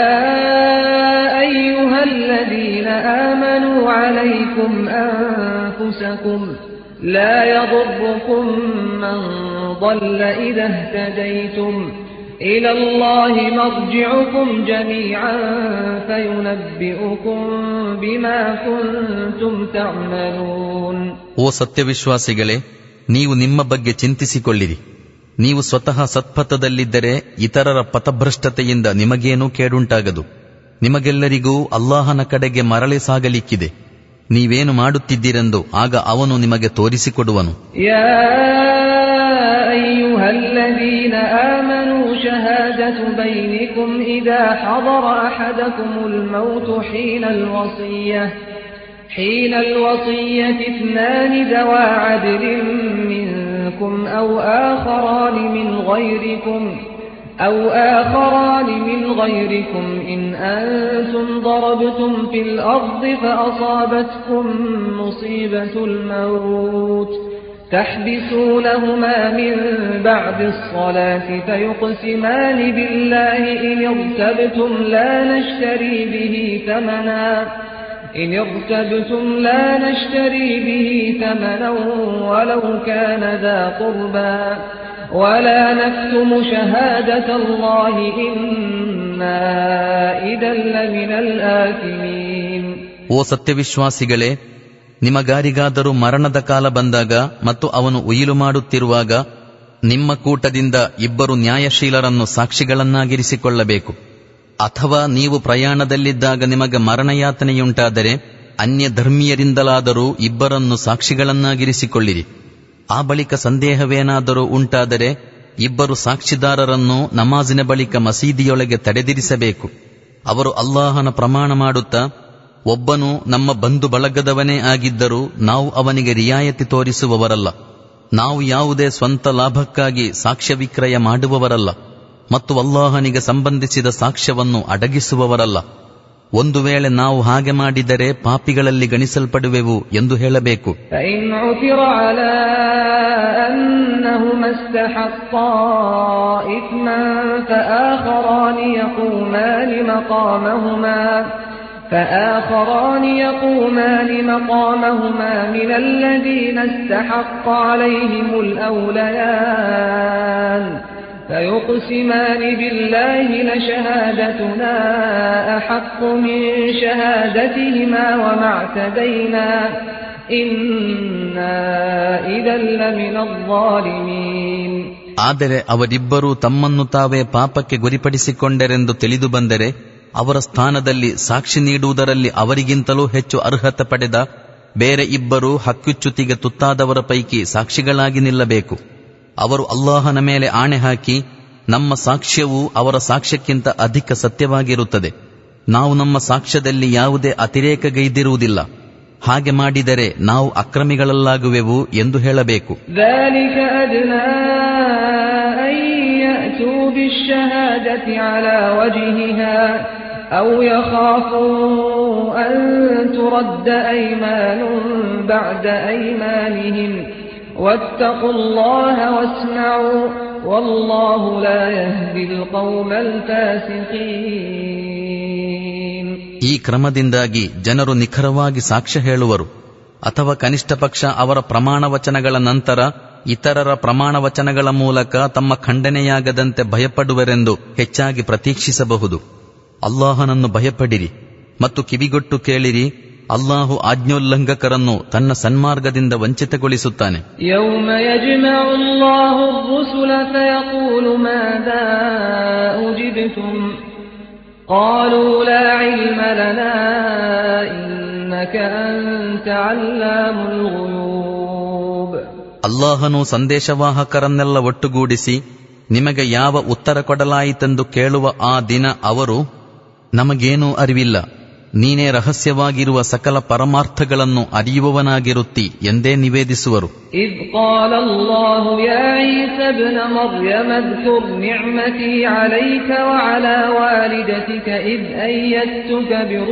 A: ಅಯ್ಯುಹಲ್ಲದೀನ ಆಮನೂ ಅಲೈಕುಂ ಅನ್ಫುಸಕುಂ لا يضركم من ضل إذا اهتديتم إلى الله مرجعكم جميعا فينبئكم بما كنتم تعملون.
B: ಓ ಸತ್ಯವಿಶ್ವಾಸಿಗಳೇ, ನೀವು ನಿಮ್ಮ ಬಗ್ಗೆ ಚಿಂತಿಸಿಕೊಳ್ಳಿರಿ. ನೀವು ಸ್ವತಃ ಸತ್ಪಥದಲ್ಲಿದ್ದರೆ ಇತರರ ಪಥಭ್ರಷ್ಟತೆಯಿಂದ ನಿಮಗೇನೂ ಕೇಡುಂಟಾಗದು. ನಿಮಗೆಲ್ಲರಿಗೂ ಅಲ್ಲಾಹನ ಕಡೆಗೆ ಮರಳಿ ಸಾಗಲಿಕ್ಕಿದೆ. ನೀವೇನು ಮಾಡುತ್ತಿದ್ದೀರೆಂದು ಆಗ ಅವನು ನಿಮಗೆ ತೋರಿಸಿಕೊಡುವನು.
A: ಯಾ ಅಯ್ಯುಹಲ್ಲದೀನ ಆಮನೂ ಶಹಾದತು ಬೈನಿಕುಂ ಇದಾ ಹದರ ಅಹದಕುಮುಲ್ ಮೌತು حين الوصية اثنان ذوى عدل منكم أو آخران من غيركم إن أنتم ضربتم في الأرض فأصابتكم مصيبة الموت تحبسونهما من بعد الصلاة فيقسمان بالله إن ارتبتم لا نشتري به ثمنا ولو كان ذا قربى ولا نكتم شهادة الله إنا إذا لمن الآثمين.
B: ಓ ಸತ್ಯವಿಶ್ವಾಸಿಗಳೇ, ನಿಮಗಾರಿಗಾದರೂ ಮರಣದ ಕಾಲ ಬಂದಾಗ ಮತ್ತು ಅವನು ಉಯಿಲು ಮಾಡುತ್ತಿರುವಾಗ ನಿಮ್ಮ ಕೂಟದಿಂದ ಇಬ್ಬರು ನ್ಯಾಯಶೀಲರನ್ನು ಸಾಕ್ಷಿಗಳನ್ನಾಗಿರಿಸಿಕೊಳ್ಳಬೇಕು. ಅಥವಾ ನೀವು ಪ್ರಯಾಣದಲ್ಲಿದ್ದಾಗ ನಿಮಗೆ ಮರಣಯಾತನೆಯುಂಟಾದರೆ ಅನ್ಯ ಧರ್ಮೀಯರಿಂದಲಾದರೂ ಇಬ್ಬರನ್ನು ಸಾಕ್ಷಿಗಳನ್ನಾಗಿರಿಸಿಕೊಳ್ಳಿರಿ. ಆ ಬಳಿಕ ಸಂದೇಹವೇನಾದರೂ ಉಂಟಾದರೆ ಇಬ್ಬರು ಸಾಕ್ಷಿದಾರರನ್ನು ನಮಾಜಿನ ಬಳಿಕ ಮಸೀದಿಯೊಳಗೆ ತಡೆದಿರಿಸಬೇಕು. ಅವರು ಅಲ್ಲಾಹನ ಪ್ರಮಾಣ ಮಾಡುತ್ತಾ, ಒಬ್ಬನು ನಮ್ಮ ಬಂಧು ಬಳಗದವನೇ ಆಗಿದ್ದರೂ ನಾವು ಅವನಿಗೆ ರಿಯಾಯತಿ ತೋರಿಸುವವರಲ್ಲ, ನಾವು ಯಾವುದೇ ಸ್ವಂತ ಲಾಭಕ್ಕಾಗಿ ಸಾಕ್ಷ್ಯ ವಿಕ್ರಯ ಮಾಡುವವರಲ್ಲ ಮತ್ತು ಅಲ್ಲಾಹನಿಗೆ ಸಂಬಂಧಿಸಿದ ಸಾಕ್ಷ್ಯವನ್ನು ಅಡಗಿಸುವವರಲ್ಲ. ಒಂದು ವೇಳೆ ನಾವು ಹಾಗೆ ಮಾಡಿದರೆ ಪಾಪಿಗಳಲ್ಲಿ ಗಣಿಸಲ್ಪಡುವೆವು ಎಂದು ಹೇಳಬೇಕು.
A: فآخران يقومان مقامهما من الذين استحق عليهم الأوليان فيقسمان بالله لشهادتنا أحق من شهادتهما وما اعتدينا إنا إذا لمن الظالمين.
B: ಆದರೆ ಅವರಿಬ್ಬರೂ ತಮ್ಮನ್ನು ತಾವೇ ಪಾಪಕ್ಕೆ ಗುರಿಪಡಿಸಿಕೊಂಡರೆಂದು ತಿಳಿದು ಬಂದರೆ ಅವರ ಸ್ಥಾನದಲ್ಲಿ ಸಾಕ್ಷಿ ನೀಡುವುದರಲ್ಲಿ ಅವರಿಗಿಂತಲೂ ಹೆಚ್ಚು ಅರ್ಹತೆ ಪಡೆದ ಬೇರೆ ಇಬ್ಬರು ಹಕ್ಕುಚ್ಯುತಿಗೆ ತುತ್ತಾದವರ ಪೈಕಿ ಸಾಕ್ಷಿಗಳಾಗಿ ನಿಲ್ಲಬೇಕು. ಅವರು ಅಲ್ಲಾಹನ ಮೇಲೆ ಆಣೆ ಹಾಕಿ, ನಮ್ಮ ಸಾಕ್ಷ್ಯವು ಅವರ ಸಾಕ್ಷ್ಯಕ್ಕಿಂತ ಅಧಿಕ ಸತ್ಯವಾಗಿರುತ್ತದೆ, ನಾವು ನಮ್ಮ ಸಾಕ್ಷ್ಯದಲ್ಲಿ ಯಾವುದೇ ಅತಿರೇಕಗೈದಿರುವುದಿಲ್ಲ, ಹಾಗೆ ಮಾಡಿದರೆ ನಾವು ಅಕ್ರಮಿಗಳಲ್ಲಾಗುವೆವು ಎಂದು ಹೇಳಬೇಕು.
A: أو يخافوا أن ترد أيمان بعد أيمانهم واتقوا الله واسمعوا والله لا يهدي القوم الفاسقين.
B: ಈ ಕ್ರಮದಿಂದಾಗಿ ಜನರು ನಿಖರವಾಗಿ ಸಾಕ್ಷ್ಯ ಹೇಳುವರು, ಅಥವಾ ಕನಿಷ್ಠ ಪಕ್ಷ ಅವರ ಪ್ರಮಾಣವಚನಗಳ ನಂತರ ಇತರರ ಪ್ರಮಾಣವಚನಗಳ ಮೂಲಕ ತಮ್ಮ ಖಂಡನೆಯಾಗದಂತೆ ಭಯಪಡುವರೆಂದು ಹೆಚ್ಚಾಗಿ ಪ್ರತೀಕ್ಷಿಸಬಹುದು. ಅಲ್ಲಾಹನನ್ನು ಭಯಪಡಿರಿ ಮತ್ತು ಕಿವಿಗೊಟ್ಟು ಕೇಳಿರಿ, ಅಲ್ಲಾಹು ಆಜ್ಞೋಲ್ಲಂಘಕರನ್ನು ತನ್ನ ಸನ್ಮಾರ್ಗದಿಂದ ವಂಚಿತಗೊಳಿಸುತ್ತಾನೆ.
A: ಯೌಮ ಯಜ್ಮഉ ಅಲ್ಲಾಹು ar-rusula ಫಯಕೂಲು ಮಾದಾ ಉಜಿಬ್ತುಂ ಕಾಲೂ ಲಾ ಇಲ್ಮ ಲನಾ ಇನ್ನಕ ಅಂತ ಅಲ್ಲಾಮುಲ್ ಘುಯೂಬ್.
B: ಅಲ್ಲಾಹನು ಸಂದೇಶವಾಹಕರನ್ನೆಲ್ಲ ಒಟ್ಟುಗೂಡಿಸಿ ನಿಮಗೆ ಯಾವ ಉತ್ತರ ಕೊಡಲಾಯಿತೆಂದು ಕೇಳುವ ಆ ದಿನ ಅವರು, ನಮಗೇನೂ ಅರಿವಿಲ್ಲ, ನೀನೇ ರಹಸ್ಯವಾಗಿರುವ ಸಕಲ ಪರಮಾರ್ಥಗಳನ್ನು ಅರಿಯುವವನಾಗಿರುತ್ತಿ ಎಂದೇ ನಿವೇದಿಸುವರು.
A: ಇದ್ ಕಾಲ ಅಲ್ಲಾಹು ಯಾ ಈಸಾ ಇಬ್ನ ಮರ್ಯಮ ಅದ್ಕುರ್ ನಿಅಮತಿ ಅಲೈಕ ವಅಲಾ ವಾಲಿದತಿಕ ಇದ್ ಅಯ್ಯದ್ತುಕ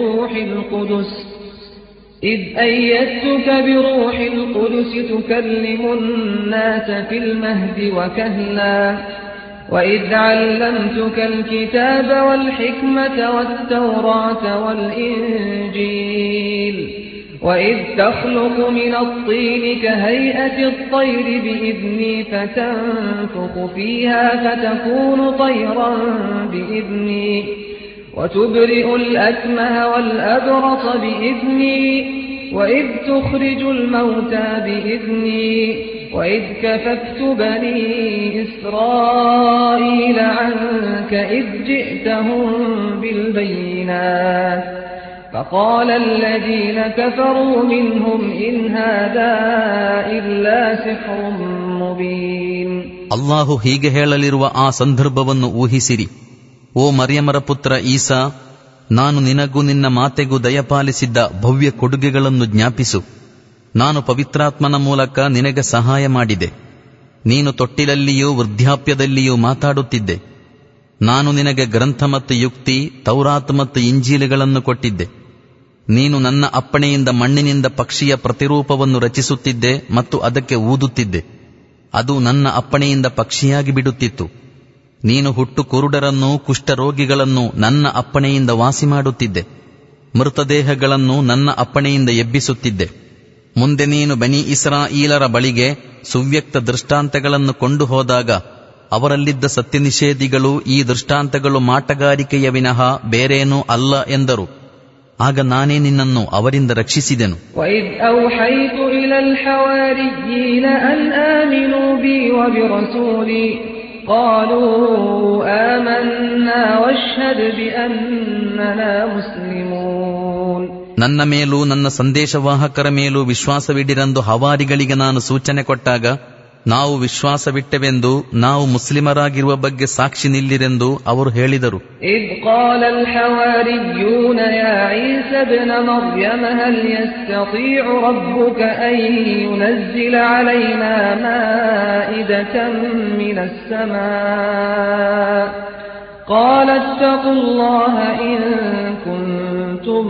A: ಬಿರೂಹಿಲ್ ಕುದುಸ್ ತುಕಲ್ಲಿಮು الناس في المهد وكهلا وإذ علمتك الكتاب والحكمة والتوراة والإنجيل وإذ تخلق من الطين كهيئة الطير بإذني فتنفخ فيها فتكون طيرا بإذني وتبرئ الأكمه والأبرص بإذني وإذ تخرج الموتى بإذني وإذ كففت بني إسرائيل عنك إذ جئتهم بالبينات فقال الذين كفروا منهم إن هذا إلا سحر مبين.
B: ಅಲ್ಲಾಹು ಹೀಗೆ ಹೇಳಲಿರುವ ಆ ಸಂದರ್ಭವನ್ನು ಊಹಿಸಿರಿ. ಓ ಮರಿಯಮರ ಪುತ್ರ ಈಸಾ, ನಾನು ನಿನಗೂ ನಿನ್ನ ಮಾತೆಗೂ ದಯಪಾಲಿಸಿದ್ದ ಭವ್ಯ ಕೊಡುಗೆಗಳನ್ನು ಜ್ಞಾಪಿಸು. ನಾನು ಪವಿತ್ರಾತ್ಮನ ಮೂಲಕ ನಿನಗೆ ಸಹಾಯ ಮಾಡಿದೆ. ನೀನು ತೊಟ್ಟಿಲಲ್ಲಿಯೂ ವೃದ್ಧಾಪ್ಯದಲ್ಲಿಯೂ ಮಾತಾಡುತ್ತಿದ್ದೆ. ನಾನು ನಿನಗೆ ಗ್ರಂಥ ಮತ್ತು ಯುಕ್ತಿ, ತೌರಾತ್ ಮತ್ತು ಇಂಜೀಲುಗಳನ್ನು ಕೊಟ್ಟಿದ್ದೆ. ನೀನು ನನ್ನ ಅಪ್ಪಣೆಯಿಂದ ಮಣ್ಣಿನಿಂದ ಪಕ್ಷಿಯ ಪ್ರತಿರೂಪವನ್ನು ರಚಿಸುತ್ತಿದ್ದೆ ಮತ್ತು ಅದಕ್ಕೆ ಊದುತ್ತಿದ್ದೆ. ಅದು ನನ್ನ ಅಪ್ಪಣೆಯಿಂದ ಪಕ್ಷಿಯಾಗಿ ಬಿಡುತ್ತಿತ್ತು. ನೀನು ಹುಟ್ಟು ಕುರುಡರನ್ನೂ ಕುಷ್ಠರೋಗಿಗಳನ್ನು ನನ್ನ ಅಪ್ಪಣೆಯಿಂದ ವಾಸಿ ಮಾಡುತ್ತಿದ್ದೆ. ಮೃತದೇಹಗಳನ್ನು ನನ್ನ ಅಪ್ಪಣೆಯಿಂದ ಎಬ್ಬಿಸುತ್ತಿದ್ದೆ. ಮುಂದೆ ನೀನು ಬನಿ ಇಸ್ರಾಯೀಲರ ಬಳಿಗೆ ಸುವ್ಯಕ್ತ ದೃಷ್ಟಾಂತಗಳನ್ನು ಕೊಂಡು ಹೋದಾಗ ಅವರಲ್ಲಿದ್ದ ಸತ್ಯನಿಷೇಧಿಗಳು ಈ ದೃಷ್ಟಾಂತಗಳು ಮಾಟಗಾರಿಕೆಯ ವಿನಃ ಬೇರೇನೂ ಅಲ್ಲ ಎಂದರು. ಆಗ ನಾನೇ ನಿನ್ನನ್ನು ಅವರಿಂದ ರಕ್ಷಿಸಿದೆನು.
A: وَإِذْ أَوْحَيْتُ إِلَى الْحَوَارِيِّينَ أَنْ آمِنُوا بِي وَبِرَسُولِي قَالُوا آمَنَّا وَاشْهَدْ بِأَنَّنَا مُسْلِمُونَ.
B: ನನ್ನ ಮೇಲೂ ನನ್ನ ಸಂದೇಶವಾಹಕರ ಮೇಲೂ ವಿಶ್ವಾಸವಿಡಿರೆಂದು ಹವಾರಿಗಳಿಗೆ ನಾನು ಸೂಚನೆ ಕೊಟ್ಟಾಗ ನಾವು ವಿಶ್ವಾಸವಿಟ್ಟೆವೆಂದು, ನಾವು ಮುಸ್ಲಿಮರಾಗಿರುವ ಬಗ್ಗೆ ಸಾಕ್ಷಿ ನಿಲ್ಲಿರೆಂದು ಅವರು ಹೇಳಿದರು.
A: إِذْ قَالَ الْحَوَارِيُّونَ يَا عِيسَى ابْنَ مَرْيَمَ هَلْ يَسْتَطِيعُ رَبُّكَ أَن يُنَزِّلَ عَلَيْنَا مَائِدَةً مِنَ السَّمَاءِ قَالَ اتَّقُوا اللَّهَ إِن كُنتُم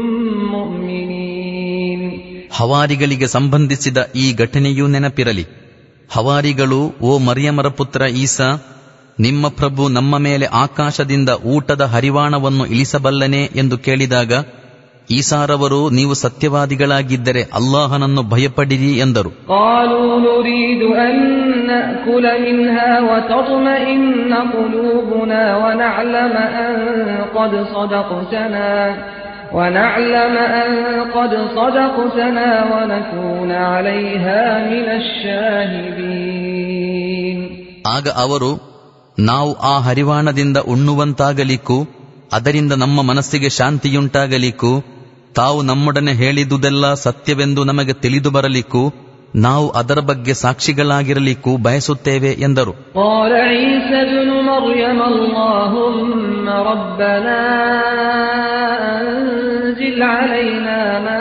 A: مُّؤْمِنِينَ.
B: ಹವಾರಿಗಳಿಗೆ ಸಂಬಂಧಿಸಿದ ಈ ಘಟನೆಯೂ ನೆನಪಿರಲಿ. ಹವಾರಿಗಳು, ಓ ಮರಿಯಮರ ಪುತ್ರ ಈಸಾ, ನಿಮ್ಮ ಪ್ರಭು ನಮ್ಮ ಮೇಲೆ ಆಕಾಶದಿಂದ ಊಟದ ಹರಿವಾಣವನ್ನು ಇಳಿಸಬಲ್ಲನೆ ಎಂದು ಕೇಳಿದಾಗ ಈಸಾರವರು, ನೀವು ಸತ್ಯವಾದಿಗಳಾಗಿದ್ದರೆ ಅಲ್ಲಾಹನನ್ನು ಭಯಪಡಿರಿ ಎಂದರು.
A: قالوا نريد أن نأكل منها وتطمئن قلوبنا ونعلم أن قد صدقتنا ونكون عليها من الشاهدين.
B: ಆಗ ಅವರು, ನಾವು ಆ ಹರಿವಾಣದಿಂದ ಉಣ್ಣುವಂತಾಗಲಿಕ್ಕೂ ಅದರಿಂದ ನಮ್ಮ ಮನಸ್ಸಿಗೆ ಶಾಂತಿಯುಂಟಾಗಲಿಕ್ಕೂ ತಾವು ನಮ್ಮೊಡನೆ ಹೇಳಿದುದೆಲ್ಲ ಸತ್ಯವೆಂದು ನಮಗೆ ತಿಳಿದು ಬರಲಿಕ್ಕೂ ನಾವು ಅದರ ಬಗ್ಗೆ ಸಾಕ್ಷಿಗಳಾಗಿರಲಿಕ್ಕೂ ಬಯಸುತ್ತೇವೆ ಎಂದರು.
A: قال عيسى ابن مريم اللهم ربنا أنزل علينا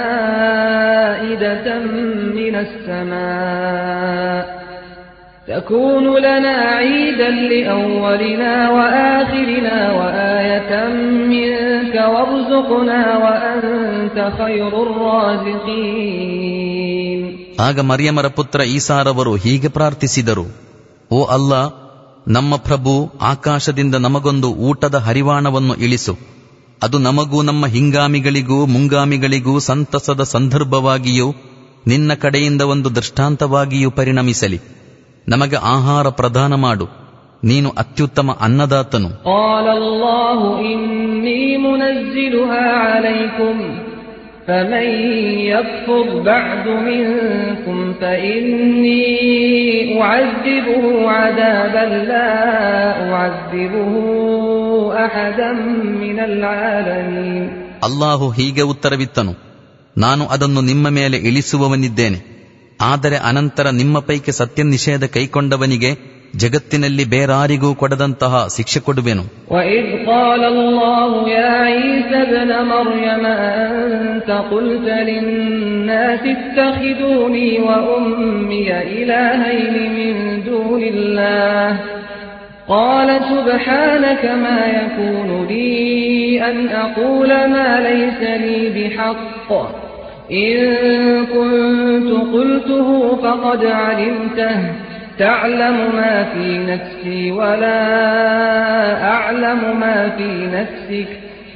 A: مائدة من السماء تكون لنا عيدا لأولنا وآخرنا وآية منك وارزقنا وأنت خير الرازقين.
B: ಆಗ ಮರಿಯಮರ ಪುತ್ರ ಈಸಾರವರು ಹೀಗೆ ಪ್ರಾರ್ಥಿಸಿದರು, ಓ ಅಲ್ಲಾ, ನಮ್ಮ ಪ್ರಭು, ಆಕಾಶದಿಂದ ನಮಗೊಂದು ಊಟದ ಹರಿವಾಣವನ್ನು ಇಳಿಸು. ಅದು ನಮಗೂ ನಮ್ಮ ಹಿಂಗಾಮಿಗಳಿಗೂ ಮುಂಗಾಮಿಗಳಿಗೂ ಸಂತಸದ ಸಂದರ್ಭವಾಗಿಯೂ ನಿನ್ನ ಕಡೆಯಿಂದ ಒಂದು ದೃಷ್ಟಾಂತವಾಗಿಯೂ ಪರಿಣಮಿಸಲಿ. ನಮಗೆ ಆಹಾರ ಪ್ರದಾನ ಮಾಡು, ನೀನು ಅತ್ಯುತ್ತಮ ಅನ್ನದಾತನು.
A: قال الله إني منزلها عليكم فمن يكفر بعد منكم فإني أعذبه عذابا لا أعذبه أحدا من العالمين.
B: ಅಲ್ಲಾಹು ಹೀಗೆ ಉತ್ತರವಿತ್ತನು, ನಾನು ಅದನ್ನು ನಿಮ್ಮ ಮೇಲೆ ಇಳಿಸುವವನಿದ್ದೇನೆ. ಆದರೆ ಅನಂತರ ನಿಮ್ಮ ಪೈಕಿ ಸತ್ಯ ನಿಷೇಧ ಕೈಕೊಂಡವನಿಗೆ ಜಗತ್ತಿನಲ್ಲಿ ಬೇರಾರಿಗೂ ಕೊಡದಂತಹ ಶಿಕ್ಷೆ ಕೊಡುವೆನು.
A: وَإِذْ قَالَ اللَّهُ يَا عِيسَى ابْنَ مَرْيَمَ أَنْتَ قُلْتَ لِلنَّاسِ اتَّخِذُونِي وَأُمِّيَ إِلَٰهَيْنِ مِن دُونِ اللَّهِ قَالَ سُبْحَانَكَ مَا يَكُونُ لِي أَنْ أَقُولَ مَا لَيْسَ لِي بِحَقٍّ إِن كُنتُ قُلْتُهُ فَقَدْ عَلِمْتَهُ تَعْلَمُ مَا فِي نَفْسِي وَلَا أَعْلَمُ مَا فِي نَفْسِكَ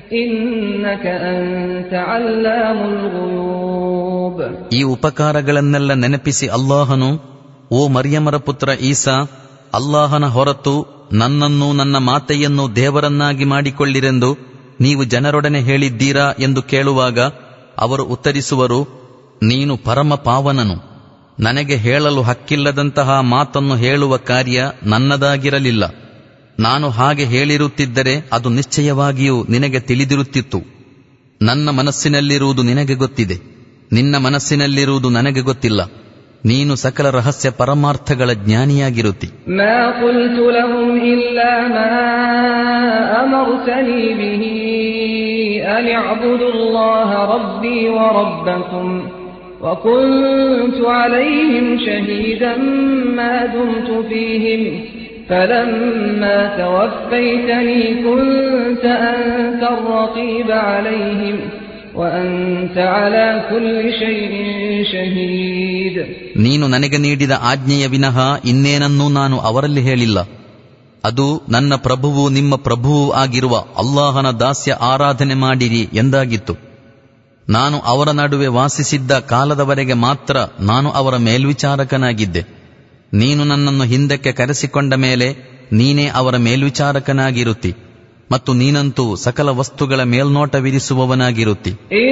A: إنك أنت علام الغيوب.
B: ಈ ಉಪಕಾರಗಳನ್ನೆಲ್ಲ ನೆನಪಿಸಿ ಅಲ್ಲಾಹನು, ಓ ಮರಿಯಮರ ಪುತ್ರ ಈಸಾ, ಅಲ್ಲಾಹನ ಹೊರತು ನನ್ನನ್ನು ನನ್ನ ಮಾತೆಯನ್ನು ದೇವರನ್ನಾಗಿ ಮಾಡಿಕೊಳ್ಳಿರೆಂದು ನೀವು ಜನರೊಡನೆ ಹೇಳಿದ್ದೀರಾ ಎಂದು ಕೇಳುವಾಗ ಅವರು ಉತ್ತರಿಸುವರು, ನೀನು ಪರಮ ಪಾವನನು. ನನಗೆ ಹೇಳಲು ಹಕ್ಕಿಲ್ಲದಂತಹ ಮಾತನ್ನು ಹೇಳುವ ಕಾರ್ಯ ನನ್ನದಾಗಿರಲಿಲ್ಲ. ನಾನು ಹಾಗೆ ಹೇಳಿರುತ್ತಿದ್ದರೆ ಅದು ನಿಶ್ಚಯವಾಗಿಯೂ ನಿನಗೆ ತಿಳಿದಿರುತ್ತಿತ್ತು. ನನ್ನ ಮನಸ್ಸಿನಲ್ಲಿರುವುದು ನಿನಗೆ ಗೊತ್ತಿದೆ, ನಿನ್ನ ಮನಸ್ಸಿನಲ್ಲಿರುವುದು ನನಗೆ ಗೊತ್ತಿಲ್ಲ. ನೀನು ಸಕಲ ರಹಸ್ಯ ಪರಮಾರ್ಥಗಳ ಜ್ಞಾನಿಯಾಗಿರುತ್ತಿ.
A: ಮಾ ಕುಲ್ತು ಲಹುಂ ಇಲ್ಲಾ ಮಾ ಅಮರ್ತನಿ ಬಿಹಿ ಅನ್ ಅಅ್ಬುದುಲ್ಲಾಹ ರಬ್ಬಿ ವ ರಬ್ಬಕುಂ ವ ಕುಂತು ಅಲೈಹಿಂ ಶಹೀದನ್ ಮಾ ದುಮ್ತು ಫೀಹಿಂ ಫಲಮ್ಮಾ ತವಫೈತನಿ ಕುಂತ ಅಂತ ಅರ್-ರಕೀಬ ಅಲೈಹಿಂ وأنت على كل شيء شهيد.
B: ನೀನು ನನಗೆ ನೀಡಿದ ಆಜ್ಞೆಯ ವಿನಃ ಇನ್ನೇನನ್ನೂ ನಾನು ಅವರಲ್ಲಿ ಹೇಳಿಲ್ಲ. ಅದು ನನ್ನ ಪ್ರಭುವು ನಿಮ್ಮ ಪ್ರಭುವೂ ಆಗಿರುವ ಅಲ್ಲಾಹನ ದಾಸ್ಯ ಆರಾಧನೆ ಮಾಡಿರಿ ಎಂದಾಗಿತ್ತು. ನಾನು ಅವರ ನಡುವೆ ವಾಸಿಸಿದ್ದ ಕಾಲದವರೆಗೆ ಮಾತ್ರ ನಾನು ಅವರ ಮೇಲ್ವಿಚಾರಕನಾಗಿದ್ದೆ. ನೀನು ನನ್ನನ್ನು ಹಿಂದಕ್ಕೆ ಕರೆಸಿಕೊಂಡ ಮೇಲೆ ನೀನೇ ಅವರ ಮೇಲ್ವಿಚಾರಕನಾಗಿರುತ್ತಿ ಮತ್ತು ನೀನಂತೂ ಸಕಲ ವಸ್ತುಗಳ ಮೇಲ್ನೋಟವಿರಿಸುವವನಾಗಿರುತ್ತಿ.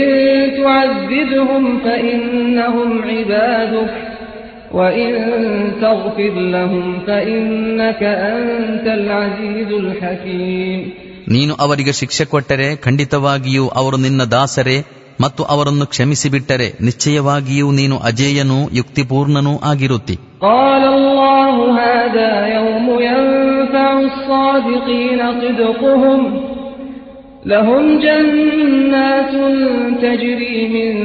B: ನೀನು ಅವರಿಗೆ ಶಿಕ್ಷೆ ಕೊಟ್ಟರೆ ಖಂಡಿತವಾಗಿಯೂ ಅವರು ನಿನ್ನ ದಾಸರೇ, ಮತ್ತು ಅವರನ್ನು ಕ್ಷಮಿಸಿಬಿಟ್ಟರೆ ನಿಶ್ಚಯವಾಗಿಯೂ ನೀನು ಅಜೇಯನೂ ಯುಕ್ತಿಪೂರ್ಣನೂ ಆಗಿರುತ್ತಿ.
A: لهم جنات تجري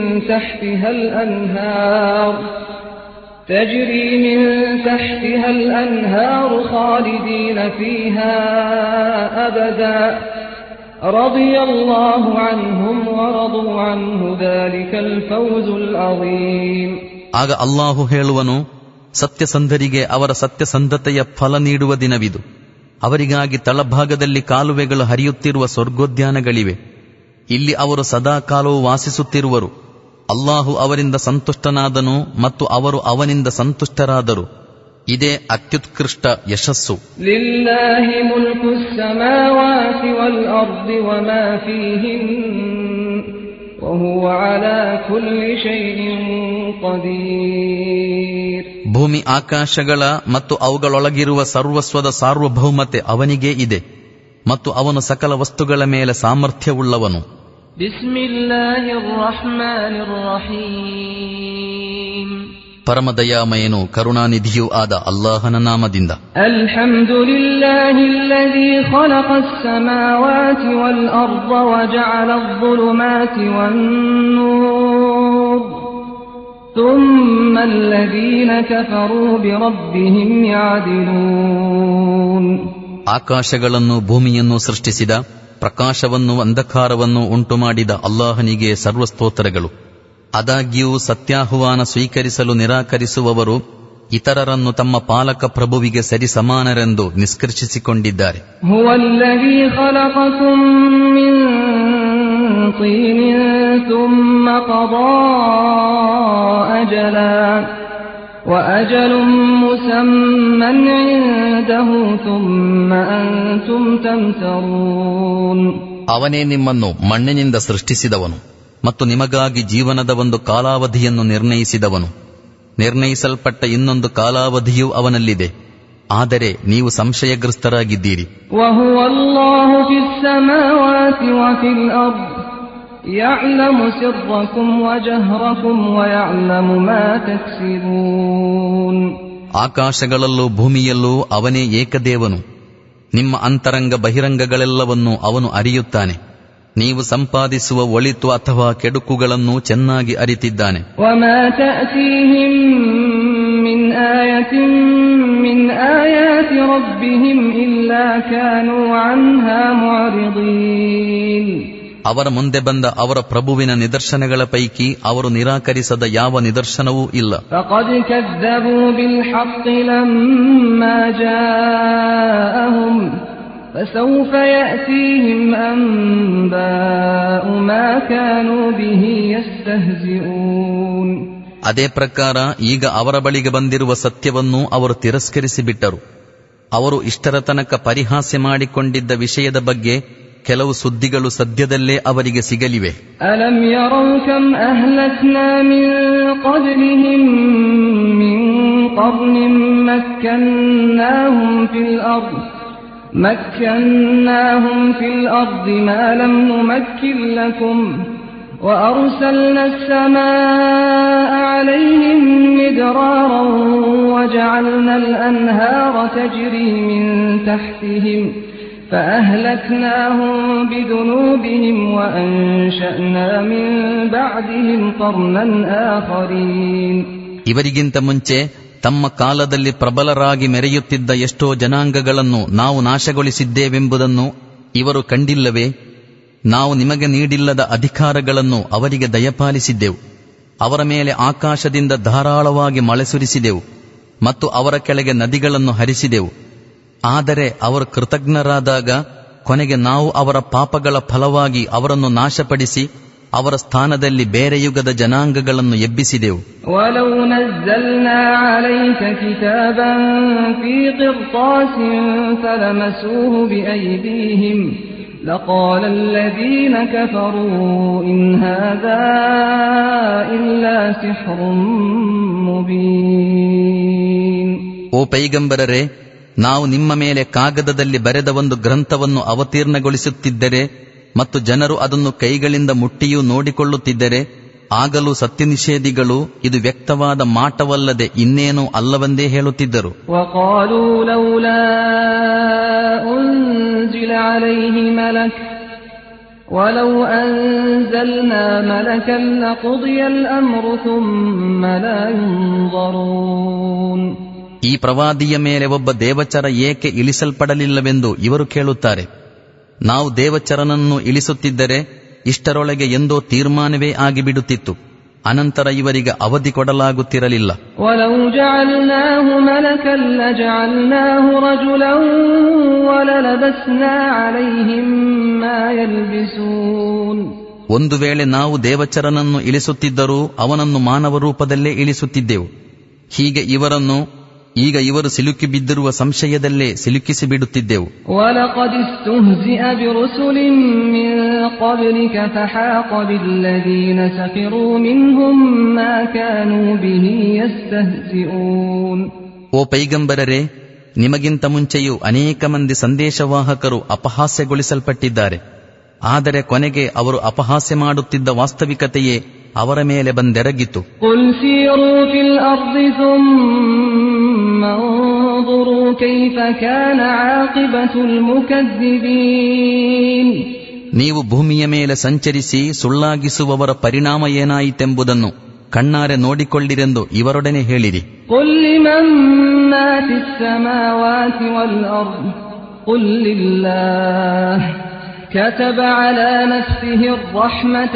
A: من تحتها الأنهار خالدين فيها أبدا رضي الله عنهم ورضوا عنه ذلك الفوز العظيم.
B: ಆಗ ಅಲ್ಲಾಹು ಹೇಳುವನು, ಸತ್ಯಸಂಧರಿಗೆ ಅವರ ಸತ್ಯಸಂಧತೆಯ ಫಲ ನೀಡುವ ದಿನವಿದು. ಅವರಿಗಾಗಿ ತಳಭಾಗದಲ್ಲಿ ಕಾಲುವೆಗಳು ಹರಿಯುತ್ತಿರುವ ಸ್ವರ್ಗೋದ್ಯಾನಗಳಿವೆ. ಇಲ್ಲಿ ಅವರು ಸದಾಕಾಲವೂ ವಾಸಿಸುತ್ತಿರುವರು. ಅಲ್ಲಾಹು ಅವರಿಂದ ಸಂತುಷ್ಟನಾದನು ಮತ್ತು ಅವರು ಅವನಿಂದ ಸಂತುಷ್ಟರಾದರು. ಇದೇ ಅತ್ಯುತ್ಕೃಷ್ಟ ಯಶಸ್ಸು.
A: ಲಿಲ್ಲಾಹಿ ಮುಲ್ಕು ಸ್ಸಮಾವಾತಿ ವಲ್ ಅರ್ದಿ ವಮಾ ಫೀಹಿನ್ ವಹುವ ಅಲಾ ಕುಲ್ಲಿ ಶೈಇನ್ ಕದೀರ್.
B: ಭೂಮಿ ಆಕಾಶಗಳ ಮತ್ತು ಅವುಗಳೊಳಗಿರುವ ಸರ್ವಸ್ವದ ಸಾರ್ವಭೌಮತೆ ಅವನಿಗೇ ಇದೆ ಮತ್ತು ಅವನು ಸಕಲ ವಸ್ತುಗಳ ಮೇಲೆ ಸಾಮರ್ಥ್ಯವುಳ್ಳವನು.
A: ಬಿಸ್ಮಿಲ್ಲಾಹಿರ್ ರಹ್ಮಾನಿರ್ ರಹೀಮ್.
B: ಪರಮದಯಾಮಯನು ಕರುಣಾನಿಧಿಯೂ ಆದ ಅಲ್ಲಾಹನ ನಾಮದಿಂದ.
A: ಅಲ್ಹಮ್ದುಲಿಲ್ಲಾಹಿಲ್ಲಜೀ ಖಲಖಸ್ ಸಮಾವಾತಿ ವಲ್ ಅರ್ದ ವಜಅಲ ಅಜ್-ಝುಲುಮಾತಿ ವನ್-ನೂರ್ ثم الذين كفروا بربهم يعدلون.
B: ಆಕಾಶಗಳನ್ನು ಭೂಮಿಯನ್ನು ಸೃಷ್ಟಿಸಿದ, ಪ್ರಕಾಶವನ್ನು ಅಂಧಕಾರವನ್ನು ಉಂಟುಮಾಡಿದ ಅಲ್ಲಾಹನಿಗೆ ಸರ್ವಸ್ತೋತ್ರಗಳು. ಆದಾಗ್ಯೂ ಸತ್ಯಾಹ್ವಾನ ಸ್ವೀಕರಿಸಲು ನಿರಾಕರಿಸುವವರು ಇತರರನ್ನು ತಮ್ಮ ಪಾಲಕ ಪ್ರಭುವಿಗೆ ಸರಿ ಸಮಾನರೆಂದು ನಿಷ್ಕರ್ಷಿಸಿಕೊಂಡಿದ್ದಾರೆ.
A: ಹುವಲ್ಲಜೀ ಖಲಖಕುಂ ಮಿನ್ ತೀನಿನ್ ಥುಮ್ಮ ಖದಾ ಅಜಲಾ ವಅಜಲುಂ ಮುಸಮ್ಮನ್ ಇಂದಹು ಥುಮ್ಮ ಅಂತುಂ ತಮ್ತರೂನ್.
B: ಅವನೇ ನಿಮ್ಮನ್ನು ಮಣ್ಣಿನಿಂದ ಸೃಷ್ಟಿಸಿದವನು ಮತ್ತು ನಿಮಗಾಗಿ ಜೀವನದ ಒಂದು ಕಾಲಾವಧಿಯನ್ನು ನಿರ್ಣಯಿಸಿದವನು. ನಿರ್ಣಯಿಸಲ್ಪಟ್ಟ ಇನ್ನೊಂದು ಕಾಲಾವಧಿಯೂ ಅವನಲ್ಲಿದೆ, ಆದರೆ ನೀವು ಸಂಶಯಗ್ರಸ್ತರಾಗಿದ್ದೀರಿ.
A: ವಹುವಲ್ಲಾಹು ಫಿಸ್ ಸಮಾವಾತಿ ವಫಿಲ್ ಅರ್ದ್ ಯಅಲಮು ಸಿರ್ರಕುಂ ವಜಹ್ರಕುಂ ವಯಅಲಮು ಮಾ ತಕ್ಸಿಬೂನ್.
B: ಆಕಾಶಗಳಲ್ಲೂ ಭೂಮಿಯಲ್ಲೂ ಅವನೇ ಏಕದೇವನು. ನಿಮ್ಮ ಅಂತರಂಗ ಬಹಿರಂಗಗಳೆಲ್ಲವನ್ನೂ ಅವನು ಅರಿಯುತ್ತಾನೆ. ನೀವು ಸಂಪಾದಿಸುವ ಒಳಿತು ಅಥವಾ ಕೆಡುಕುಗಳನ್ನು ಚೆನ್ನಾಗಿ ಅರಿತಿದ್ದಾನೆ.
A: ವಮಾ ತಅತೀಹಿಂ ಮಿನ್ ಆಯತಿನ್ ಮಿನ್ ಆಯಾತಿ ರಬ್ಬಿಹಿಂ ಇಲ್ಲಾ ಕಾನೂ ಅನ್ಹಾ ಮುಅರಿದೀನ್.
B: ಅವರ ಮುಂದೆ ಬಂದ ಅವರ ಪ್ರಭುವಿನ ನಿದರ್ಶನಗಳ ಪೈಕಿ ಅವರು ನಿರಾಕರಿಸದ ಯಾವ ನಿದರ್ಶನವೂ ಇಲ್ಲ.
A: ಫಕದ್ ಕಜ್ಜಬೂ ಬಿಲ್ ಹಕ್ಕಿ ಲಮ್ಮಾ ಜಾಅಹುಂ فسوف يأتيهم أنباء ما كانوا به يستهزئون.
B: ಅದೇ ಪ್ರಕಾರ ಈಗ ಅವರ ಬಳಿಗೆ ಬಂದಿರುವ ಸತ್ಯವನ್ನು ಅವರು ತಿರಸ್ಕರಿಸಿಬಿಟ್ಟರು. ಅವರು ಇಷ್ಟರ ತನಕ ಪರಿಹಾಸ್ಯ ಮಾಡಿಕೊಂಡಿದ್ದ ವಿಷಯದ ಬಗ್ಗೆ ಕೆಲವು ಸುದ್ದಿಗಳು ಸದ್ಯದಲ್ಲೇ ಅವರಿಗೆ ಸಿಗಲಿವೆ.
A: ಅಲಂ ಯರೌ ಕಂ ಅಹ್ಲಕ್ನಾ ಮಿನ್ क़ब्लिಹಿಂ ಮಿನ್ क़ರ್ನಿಂ ಮಕ್ಕನ್ನಾಹುಂ ಫಿಲ್ ಅರ್ದಿ ಮಾ ಲಂ ನುಮಕ್ಕಿನ್ ಲಕುಂ وأرسلنا السماء عليهم مدرارا وجعلنا الأنهار تجري من تحتهم فأهلكناهم بذنوبهم وأنشأنا من بعدهم قرنا آخرين.
B: ಇವರಿಗಿಂತ ಮುಂಚೆ ತಮ್ಮ ಕಾಲದಲ್ಲಿ ಪ್ರಬಲರಾಗಿ ಮೆರೆಯುತ್ತಿದ್ದ ಎಷ್ಟೋ ಜನಾಂಗಗಳನ್ನು ನಾವು ನಾಶಗೊಳಿಸಿದ್ದೇವೆಂಬುದನ್ನು ಇವರು ಕಂಡಿಲ್ಲವೇ? ನಾವು ನಿಮಗೆ ನೀಡಿಲ್ಲದ ಅಧಿಕಾರಗಳನ್ನು ಅವರಿಗೆ ದಯಪಾಲಿಸಿದ್ದೆವು. ಅವರ ಮೇಲೆ ಆಕಾಶದಿಂದ ಧಾರಾಳವಾಗಿ ಮಳೆ ಸುರಿಸಿದೆವು ಮತ್ತು ಅವರ ಕೆಳಗೆ ನದಿಗಳನ್ನು ಹರಿಸಿದೆವು. ಆದರೆ ಅವರು ಕೃತಜ್ಞರಾದಾಗ ಕೊನೆಗೆ ನಾವು ಅವರ ಪಾಪಗಳ ಫಲವಾಗಿ ಅವರನ್ನು ನಾಶಪಡಿಸಿ ಅವರ ಸ್ಥಾನದಲ್ಲಿ ಬೇರೆ ಯುಗದ ಜನಾಂಗಗಳನ್ನು ಎಬ್ಬಿಸಿದೆವು.
A: ವಲೌ ನzzalnಾ ಅಲೈಕ ಕಿತಾಬನ್ ಫೀ ಕಿರ್ತಾಸಿನ್ ಫಲಮಸೂಹು ಬಿಐದೀಹಿಂ لقال الذين كفروا إن هذا إلا سحر مبين.
B: ಓ ಪೈಗಂಬರರೇ, ನಾವು ನಿಮ್ಮ ಮೇಲೆ ಕಾಗದದಲ್ಲಿ ಬರೆದ ಒಂದು ಗ್ರಂಥವನ್ನು ಅವತೀರ್ಣಗೊಳಿಸುತ್ತಿದ್ದರೆ ಮತ್ತು ಜನರು ಅದನ್ನು ಕೈಗಳಿಂದ ಮುಟ್ಟಿಯೂ ನೋಡಿಕೊಳ್ಳುತ್ತಿದ್ದರೆ ಆಗಲೂ ಸತ್ಯನಿಷೇಧಿಗಳು ಇದು ವ್ಯಕ್ತವಾದ ಮಾಟವಲ್ಲದೆ ಇನ್ನೇನೂ ಅಲ್ಲವೆಂದೇ ಹೇಳುತ್ತಿದ್ದರು.
A: ವಕಾಲೂ ಲೌಲಾ ಉನ್ಜಿಲ ಅಲೈಹಿ ಮಲಕ್ ವಲೌ ಅನ್ಜಲ್ನಾ ಮಲಕನ್ ಲಕುದಿಯಲ್ ಅಮ್ರು ಥುಮ್ಮ ಲಾ ಯುನ್ಜರೂನ್.
B: ಈ ಪ್ರವಾದಿಯ ಮೇಲೆ ಒಬ್ಬ ದೇವಚರ ಏಕೆ ಇಳಿಸಲ್ಪಡಲಿಲ್ಲವೆಂದು ಇವರು ಕೇಳುತ್ತಾರೆ. ನಾವು ದೇವಚರನನ್ನು ಇಳಿಸುತ್ತಿದ್ದರೆ ಇಷ್ಟರೊಳಗೆ ಎಂದೋ ತೀರ್ಮಾನವೇ ಆಗಿಬಿಡುತ್ತಿತ್ತು. ಅನಂತರ ಇವರಿಗೆ ಅವಧಿ ಕೊಡಲಾಗುತ್ತಿರಲಿಲ್ಲ.
A: ವಲೌ ಜಅಲ್ನಾಹು ಮಲಕನ್ ಲಜಅಲ್ನಾಹು ರಜುಲನ್ ವಲಲಬಸ್ನಾ ಅಲೈಹಿಂ ಮಾ ಯಲ್ಬಿಸೂನ್.
B: ಒಂದು ವೇಳೆ ನಾವು ದೇವಚರನನ್ನು ಇಳಿಸುತ್ತಿದ್ದರೂ ಅವನನ್ನು ಮಾನವ ರೂಪದಲ್ಲೇ ಇಳಿಸುತ್ತಿದ್ದೆವು. ಹೀಗೆ ಇವರನ್ನು ಈಗ ಇವರು ಸಿಲುಕಿ ಬಿದ್ದಿರುವ ಸಂಶಯದಲ್ಲೇ ಸಿಲುಕಿಸಿ ಬಿಡುತ್ತಿದ್ದೆವು.
A: ವಲಕದ್ ಇಸ್ತುಹ್ಜಿಅ ಬಿರುಸುಲಿನ್ ಮಿನ್ क़ಬ್ಲಿಕ ಫಹಾಕ ಬಿಲ್ಲದೀನ ಸಖಿರೂ ಮಿನ್ಹುಂ ಮಾ ಕಾನೂ ಬಿಹಿ ಯಸ್ತಹ್ಜಿಊನ್.
B: ಓ ಪೈಗಂಬರರೇ, ನಿಮಗಿಂತ ಮುಂಚೆಯೂ ಅನೇಕ ಮಂದಿ ಸಂದೇಶವಾಹಕರು ಅಪಹಾಸ್ಯಗೊಳಿಸಲ್ಪಟ್ಟಿದ್ದಾರೆ. ಆದರೆ ಕೊನೆಗೆ ಅವರು ಅಪಹಾಸ್ಯ ಮಾಡುತ್ತಿದ್ದ ವಾಸ್ತವಿಕತೆಯೇ ಅವರ ಮೇಲೆ ಬಂದೆರಗಿತು.
A: ಕುಲ್ ಸೀರೂ ಫಿಲ್ ಅರ್ದಿ ಥುಮ್ಮ ಅಂظುರೂ ಕೈಫ ಕಾನ ಆಕಿಬತುಲ್ ಮುಕದ್ದಿಬೀನ್.
B: ನೀವು ಭೂಮಿಯ ಮೇಲೆ ಸಂಚರಿಸಿ ಸುಳ್ಳಾಗಿಸುವವರ ಪರಿಣಾಮ ಏನಾಯಿತೆಂಬುದನ್ನು ಕಣ್ಣಾರೆ ನೋಡಿಕೊಳ್ಳಿರೆಂದು ಇವರೊಡನೆ ಹೇಳಿರಿ.
A: ಕುಲ್ ಲಿಮನ್ ಮಾ ಫಿಸ್ ಸಮಾವಾತಿ ವಲ್ ಅರ್ದ್ ಕುಲ್ ಲಿಲ್ಲಾಹ್ كتب على نفسه الرحمة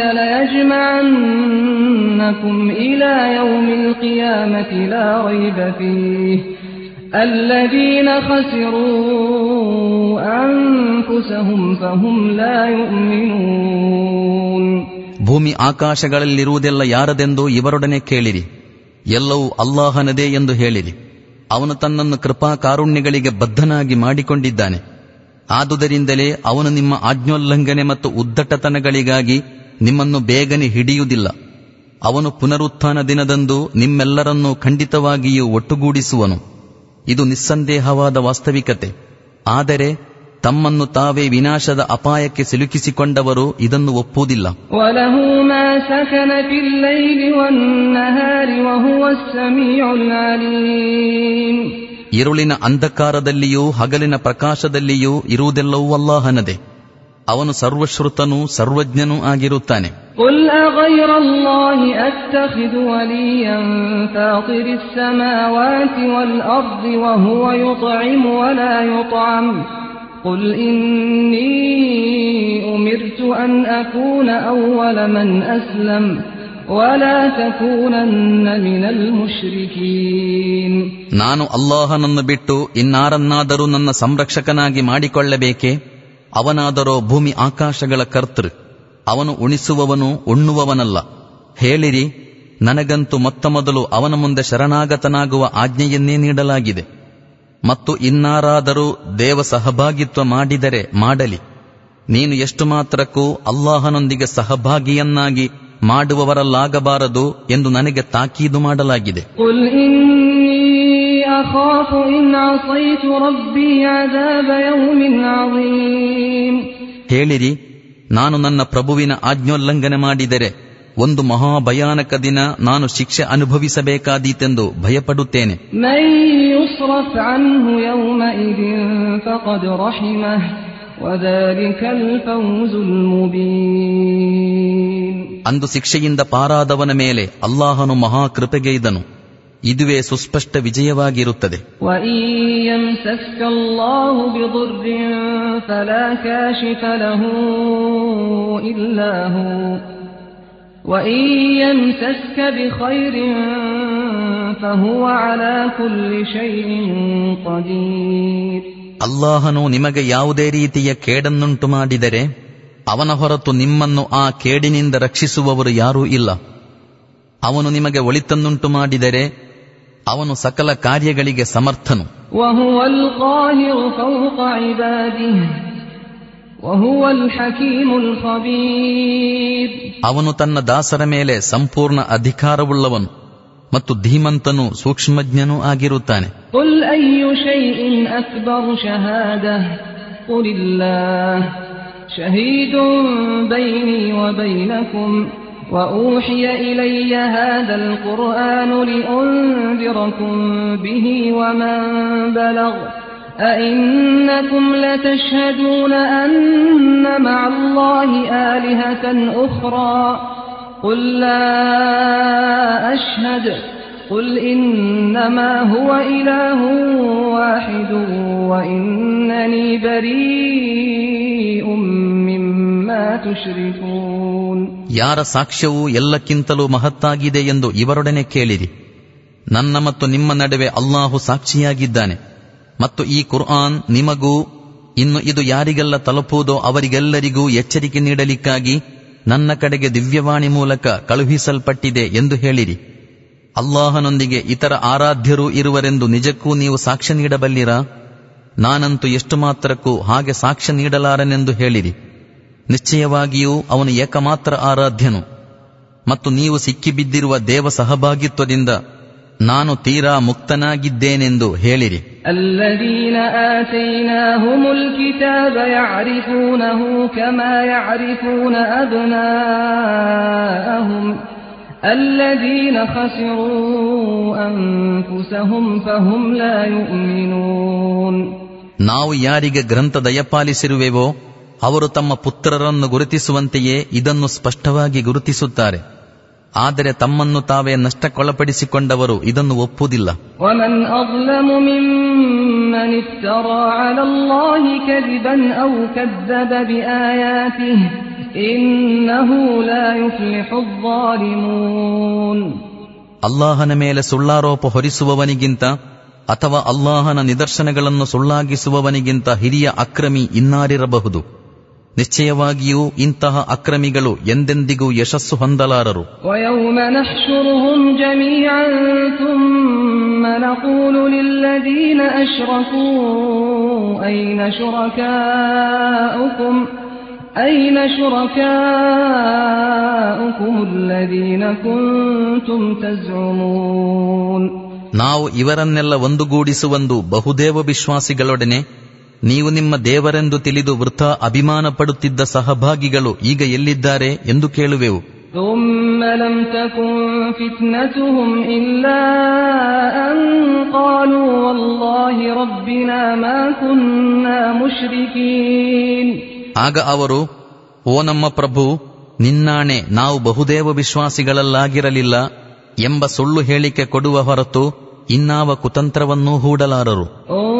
A: ليجمعنكم إلى يوم القيامة لا ريب فيه الذين خسروا أنفسهم فهم لا يؤمنون.
B: ಭೂಮಿ ಆಕಾಶಗಳಲ್ಲಿರುವುದೆಲ್ಲ ಯಾರದೆಂದು ಇವರೊಡನೆ ಕೇಳಿರಿ. ಎಲ್ಲವೂ ಅಲ್ಲಾಹನದೇ ಎಂದು ಹೇಳಿರಿ. ಅವನು ತನ್ನನ್ನು ಕೃಪಾ ಕಾರುಣ್ಯಗಳಿಗೆ ಬದ್ಧನಾಗಿ ಮಾಡಿಕೊಂಡಿದ್ದಾನೆ. ಆದುದರಿಂದಲೇ ಅವನು ನಿಮ್ಮ ಆಜ್ಞೋಲ್ಲಂಘನೆ ಮತ್ತು ಉದ್ದಟತನಗಳಿಗಾಗಿ ನಿಮ್ಮನ್ನು ಬೇಗನೆ ಹಿಡಿಯುವುದಿಲ್ಲ. ಅವನು ಪುನರುತ್ಥಾನ ದಿನದಂದು ನಿಮ್ಮೆಲ್ಲರನ್ನೂ ಖಂಡಿತವಾಗಿಯೂ ಒಟ್ಟುಗೂಡಿಸುವನು. ಇದು ನಿಸ್ಸಂದೇಹವಾದ ವಾಸ್ತವಿಕತೆ. ಆದರೆ ತಮ್ಮನ್ನು ತಾವೇ ವಿನಾಶದ ಅಪಾಯಕ್ಕೆ ಸಿಲುಕಿಸಿಕೊಂಡವರು ಇದನ್ನು ಒಪ್ಪುವುದಿಲ್ಲ.
A: ವಲಹು ಮಾ ಸಕನ ಫಿಲ್ ಲೈಲಿ ವನ್ನಹಾರಿ ವಹುವ ಸ್ಸಮೀಉಲ್ ಅಲೀಮ್.
B: ಇರುಳಿನ ಅಂಧಕಾರದಲ್ಲಿಯೂ ಹಗಲಿನ ಪ್ರಕಾಶದಲ್ಲಿಯೂ ಇರುವುದೆಲ್ಲವೂ ಅಲ್ಲಾಹನದೇ. ಅವನು ಸರ್ವಶ್ರುತನೂ ಸರ್ವಜ್ಞನೂ ಆಗಿರುತ್ತಾನೆ.
A: ಕುಲ್ ಅಗೈರಲ್ಲಾಹಿ ಅತ್ತಖಿದು ವಲಿಯನ್ ಫಾತಿರಿಸ್ ಸಮಾವಾತಿ ವಲ್ ಅರ್ದಿ ವಹುವ ಯುತ್ಇಮು ವಲಾ ಯುತ್ಅಮ್. ಕುಲ್ ಇನ್ನೀ ಉಮಿರ್ತು ಅನ್ ಅಕೂನ ಅವ್ವಲ ಮನ್ ಅಸ್ಲಮ್ ولا تكونن من المشركين.
B: ನಾನು ಅಲ್ಲಾಹನನ್ನು ಬಿಟ್ಟು ಇನ್ನಾರನ್ನಾದರೂ ನನ್ನ ಸಂರಕ್ಷಕನಾಗಿ ಮಾಡಿಕೊಳ್ಳಬೇಕೆ? ಅವನಾದರೋ ಭೂಮಿ ಆಕಾಶಗಳ ಕರ್ತೃ, ಅವನು ಉಣಿಸುವವನು ಉಣ್ಣುವವನಲ್ಲ. ಹೇಳಿರಿ, ನನಗಂತೂ ಮೊತ್ತಮೊದಲು ಅವನ ಮುಂದೆ ಶರಣಾಗತನಾಗುವ ಆಜ್ಞೆಯನ್ನೇ ನೀಡಲಾಗಿದೆ. ಮತ್ತು ಇನ್ನಾರಾದರೂ ದೇವ ಸಹಭಾಗಿತ್ವ ಮಾಡಿದರೆ ಮಾಡಲಿ, ನೀನು ಎಷ್ಟು ಮಾತ್ರಕ್ಕೂ ಅಲ್ಲಾಹನೊಂದಿಗೆ ಸಹಭಾಗಿಯನ್ನಾಗಿ ಮಾಡುವವರಲ್ಲಾಗಬಾರದು ಎಂದು ನನಗೆ ತಾಕೀದು ಮಾಡಲಾಗಿದೆ. ಹೇಳಿರಿ, ನಾನು ನನ್ನ ಪ್ರಭುವಿನ ಆಜ್ಞೋಲ್ಲಂಘನೆ ಮಾಡಿದರೆ ಒಂದು ಮಹಾಭಯಾನಕ ದಿನ ನಾನು ಶಿಕ್ಷೆ ಅನುಭವಿಸಬೇಕಾದೀತೆಂದು ಭಯಪಡುತ್ತೇನೆ. ಅಂದು ಶಿಕ್ಷೆಯಿಂದ ಪಾರಾದವನ ಮೇಲೆ ಅಲ್ಲಾಹನು ಮಹಾಕೃಪೆಗೈದನು. ಇದುವೇ ಸುಸ್ಪಷ್ಟ ವಿಜಯವಾಗಿರುತ್ತದೆ. ಅಲ್ಲಾಹನು ನಿಮಗೆ ಯಾವುದೇ ರೀತಿಯ ಕೇಡನ್ನುಂಟು ಮಾಡಿದರೆ ಅವನ ಹೊರತು ನಿಮ್ಮನ್ನು ಆ ಕೇಡಿನಿಂದ ರಕ್ಷಿಸುವವರು ಯಾರೂ ಇಲ್ಲ. ಅವನು ನಿಮಗೆ ಒಳಿತನ್ನುಂಟು ಮಾಡಿದರೆ ಅವನು ಸಕಲ ಕಾರ್ಯಗಳಿಗೆ ಸಮರ್ಥನು. ಅವನು ತನ್ನ ದಾಸರ ಮೇಲೆ ಸಂಪೂರ್ಣ ಅಧಿಕಾರವುಳ್ಳವನು ಮತ್ತು ಧೀಮಂತನೂ ಸೂಕ್ಷ್ಮಜ್ಞನೂ ಆಗಿರುತ್ತಾನೆ.
A: وأوحي إلي هذا القرآن لأنذركم به ومن بلغ أئنكم لتشهدون أن مع الله آلهة أخرى قل لا أشهد قل إنما هو إله واحد وإنني بريء مما تشركون.
B: ಯಾರ ಸಾಕ್ಷ್ಯವು ಎಲ್ಲಕ್ಕಿಂತಲೂ ಮಹತ್ತಾಗಿದೆ ಎಂದು ಇವರೊಡನೆ ಕೇಳಿರಿ. ನನ್ನ ಮತ್ತು ನಿಮ್ಮ ನಡುವೆ ಅಲ್ಲಾಹು ಸಾಕ್ಷಿಯಾಗಿದ್ದಾನೆ. ಮತ್ತು ಈ ಕುರ್ಆನ್ ನಿಮಗೂ ಇನ್ನು ಇದು ಯಾರಿಗೆಲ್ಲ ತಲುಪುವುದೋ ಅವರಿಗೆಲ್ಲರಿಗೂ ಎಚ್ಚರಿಕೆ ನೀಡಲಿಕ್ಕಾಗಿ ನನ್ನ ಕಡೆಗೆ ದಿವ್ಯವಾಣಿ ಮೂಲಕ ಕಳುಹಿಸಲ್ಪಟ್ಟಿದೆ ಎಂದು ಹೇಳಿರಿ. ಅಲ್ಲಾಹನೊಂದಿಗೆ ಇತರ ಆರಾಧ್ಯರೂ ಇರುವರೆಂದು ನಿಜಕ್ಕೂ ನೀವು ಸಾಕ್ಷ್ಯ ನೀಡಬಲ್ಲಿರಾ? ನಾನಂತೂ ಎಷ್ಟು ಮಾತ್ರಕ್ಕೂ ಹಾಗೆ ಸಾಕ್ಷ್ಯ ನೀಡಲಾರನೆಂದು ಹೇಳಿರಿ. ನಿಶ್ಚಯವಾಗಿಯೂ ಅವನು ಏಕಮಾತ್ರ ಆರಾಧ್ಯನು. ಮತ್ತು ನೀವು ಸಿಕ್ಕಿಬಿದ್ದಿರುವ ದೇವ ಸಹಭಾಗಿತ್ವದಿಂದ ನಾನು ತೀರಾ ಮುಕ್ತನಾಗಿದ್ದೇನೆಂದು ಹೇಳಿರಿ.
A: الذين آتيناهم الكتاب يعرفونه كما يعرفون أبناءهم الذين خسروا أنفسهم فهم لا يؤمنون.
B: ನಾವು ಯಾರಿಗೆ ಗ್ರಂಥ ದಯಪಾಲಿಸಿರುವೆವೋ ಅವರು ತಮ್ಮ ಪುತ್ರರನ್ನು ಗುರುತಿಸುವಂತೆಯೇ ಇದನ್ನು ಸ್ಪಷ್ಟವಾಗಿ ಗುರುತಿಸುತ್ತಾರೆ. ಆದರೆ ತಮ್ಮನ್ನು ತಾವೇ ನಷ್ಟಕ್ಕೊಳಪಡಿಸಿಕೊಂಡವರು ಇದನ್ನು ಒಪ್ಪುವುದಿಲ್ಲ.
A: ومن أظلم ممن افترى على الله كذبا أو كذب بآياته إنه لا يفلح الظالمون.
B: ಅಲ್ಲಾಹನ ಮೇಲೆ ಸುಳ್ಳಾರೋಪ ಹೊರಿಸುವವನಿಗಿಂತ ಅಥವಾ ಅಲ್ಲಾಹನ ನಿದರ್ಶನಗಳನ್ನು ಸುಳ್ಳಾಗಿಸುವವನಿಗಿಂತ ಹಿರಿಯ ಅಕ್ರಮಿ ಇನ್ನಾರಿರಬಹುದು? ನಿಶ್ಚಯವಾಗಿಯೂ ಇಂತಹ ಅಕ್ರಮಿಗಳು ಎಂದೆಂದಿಗೂ ಯಶಸ್ಸು ಹೊಂದಲಾರರು.
A: وَيَوْمَ نَحْشُرُهُمْ جَمِيعًا ثُمَّ نَقُولُ لِلَّذِينَ أَشْرَكُوا أَيْنَ شُرَكَاؤُكُمُ الَّذِينَ كُنتُمْ تَزْعُمُونَ.
B: ನಾವು ಇವರನ್ನೆಲ್ಲ ಒಂದುಗೂಡಿಸುವಂದು ಬಹುದೇವ ವಿಶ್ವಾಸಿಗಳೊಡನೆ ನೀವು ನಿಮ್ಮ ದೇವರೆಂದು ತಿಳಿದು ವೃಥಾ ಅಭಿಮಾನ ಪಡುತ್ತಿದ್ದ ಸಹಭಾಗಿಗಳು ಈಗ ಎಲ್ಲಿದ್ದಾರೆ ಎಂದು ಕೇಳುವೆವು.
A: ثُمَّ لَمْ تَكُنْ فِتْنَتُهُمْ إِلَّا أَنْ قَالُوا وَاللَّهِ رَبِّنَا مَا كُنَّا مُشْرِكِينَ. ಆಗ ಅವರು, ಓ ನಮ್ಮ ಪ್ರಭು, ನಿನ್ನಾಣೆ ನಾವು ಬಹುದೇವ ವಿಶ್ವಾಸಿಗಳಲ್ಲಾಗಿರಲಿಲ್ಲ ಎಂಬ ಸುಳ್ಳು ಹೇಳಿಕೆ ಕೊಡುವ ಹೊರತು ಇನ್ನಾವ ಕುತಂತ್ರವನ್ನೂ ಹೂಡಲಾರರು.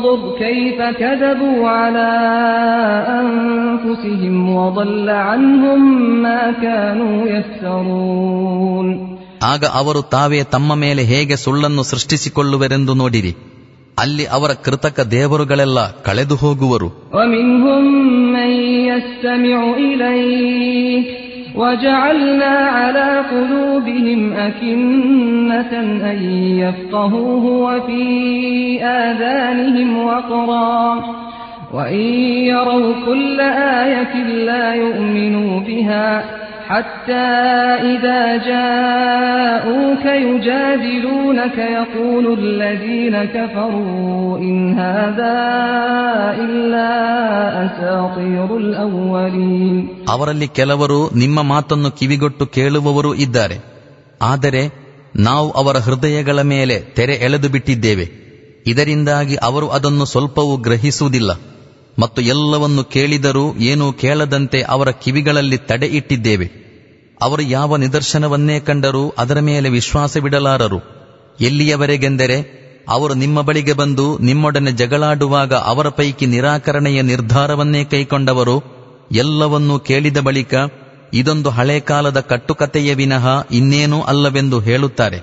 A: فانظر كيف كذبوا على أنفسهم وضل عنهم ما كانوا يفترون.
B: ಆಗ ಅವರು ತಾವೇ ತಮ್ಮ ಮೇಲೆ ಹೇಗೆ ಸುಳ್ಳನ್ನು ಸೃಷ್ಟಿಸಿಕೊಳ್ಳುವರೆಂದು ನೋಡಿರಿ. ಅಲ್ಲಿ ಅವರ ಕೃತಕ ದೇವರುಗಳೆಲ್ಲ ಕಳೆದು ಹೋಗುವರು.
A: ومنهم من يستمع إليك وجعلنا على قلوبهم أكنة أن يفقهوه وفي آذانهم وقرا وإن يروا كل آية لا يؤمنوا بها حتى إذا جاءوك يجادلونك يقول الذين كفروا إن هذا إلا أساطير الأولين.
B: ಅವರಲ್ಲಿ ಕೆಲವರು ನಿಮ್ಮ ಮಾತನ್ನು ಕಿವಿಗೊಟ್ಟು ಕೇಳುವವರು ಇದ್ದಾರೆ. ಆದರೆ ನಾವು ಅವರ ಹೃದಯಗಳ ಮೇಲೆ ತೆರೆ ಎಳೆದು ಬಿಟ್ಟಿದ್ದೇವೆ. ಇದರಿಂದಾಗಿ ಅವರು ಅದನ್ನು ಸ್ವಲ್ಪವೂ ಗ್ರಹಿಸುವುದಿಲ್ಲ ಮತ್ತು ಎಲ್ಲವನ್ನು ಕೇಳಿದರೂ ಏನೂ ಕೇಳದಂತೆ ಅವರ ಕಿವಿಗಳಲ್ಲಿ ತಡೆ ಇಟ್ಟಿದ್ದೇವೆ. ಅವರು ಯಾವ ನಿದರ್ಶನವನ್ನೇ ಕಂಡರೂ ಅದರ ಮೇಲೆ ವಿಶ್ವಾಸವಿಡಲಾರರು. ಎಲ್ಲಿಯವರೆಗೆಂದರೆ ಅವರು ನಿಮ್ಮ ಬಳಿಗೆ ಬಂದು ನಿಮ್ಮೊಡನೆ ಜಗಳಾಡುವಾಗ ಅವರ ಪೈಕಿ ನಿರಾಕರಣೆಯ ನಿರ್ಧಾರವನ್ನೇ ಕೈಕೊಂಡವರು ಎಲ್ಲವನ್ನೂ ಕೇಳಿದ ಬಳಿಕ ಇದೊಂದು ಹಳೆ ಕಾಲದ ಕಟ್ಟುಕತೆಯ ವಿನಃ ಇನ್ನೇನೂ ಅಲ್ಲವೆಂದು ಹೇಳುತ್ತಾರೆ.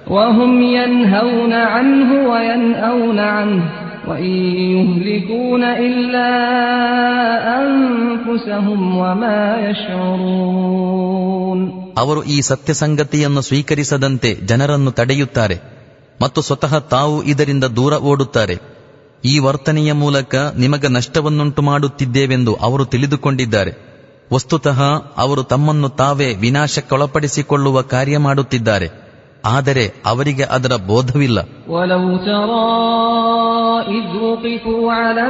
A: وَإِن يُهْلِكُونَ إِلَّا أَنفُسَهُمْ وَمَا يَشْعُرُونَ.
B: ಅವರು ಈ ಸತ್ಯ ಸಂಗತಿಯನ್ನು ಸ್ವೀಕರಿಸದಂತೆ ಜನರನ್ನು ತಡೆಯುತ್ತಾರೆ ಮತ್ತು ಸ್ವತಃ ತಾವು ಇದರಿಂದ ದೂರ ಓಡುತ್ತಾರೆ. ಈ ವರ್ತನೆಯ ಮೂಲಕ ನಿಮಗೆ ನಷ್ಟವನ್ನುಂಟು ಮಾಡುತ್ತಿದ್ದೇವೆಂದು ಅವರು ತಿಳಿದುಕೊಂಡಿದ್ದಾರೆ. ವಸ್ತುತಃ ಅವರು ತಮ್ಮನ್ನು ತಾವೇ ವಿನಾಶಕ್ಕೊಳಪಡಿಸಿಕೊಳ್ಳುವ ಕಾರ್ಯ ಮಾಡುತ್ತಿದ್ದಾರೆ. ಆದರೆ ಅವರಿಗೆ ಅದರ ಬೋಧವಿಲ್ಲ.
A: وَلَوْ تَرَى إِذْ وُقِفُوا عَلَى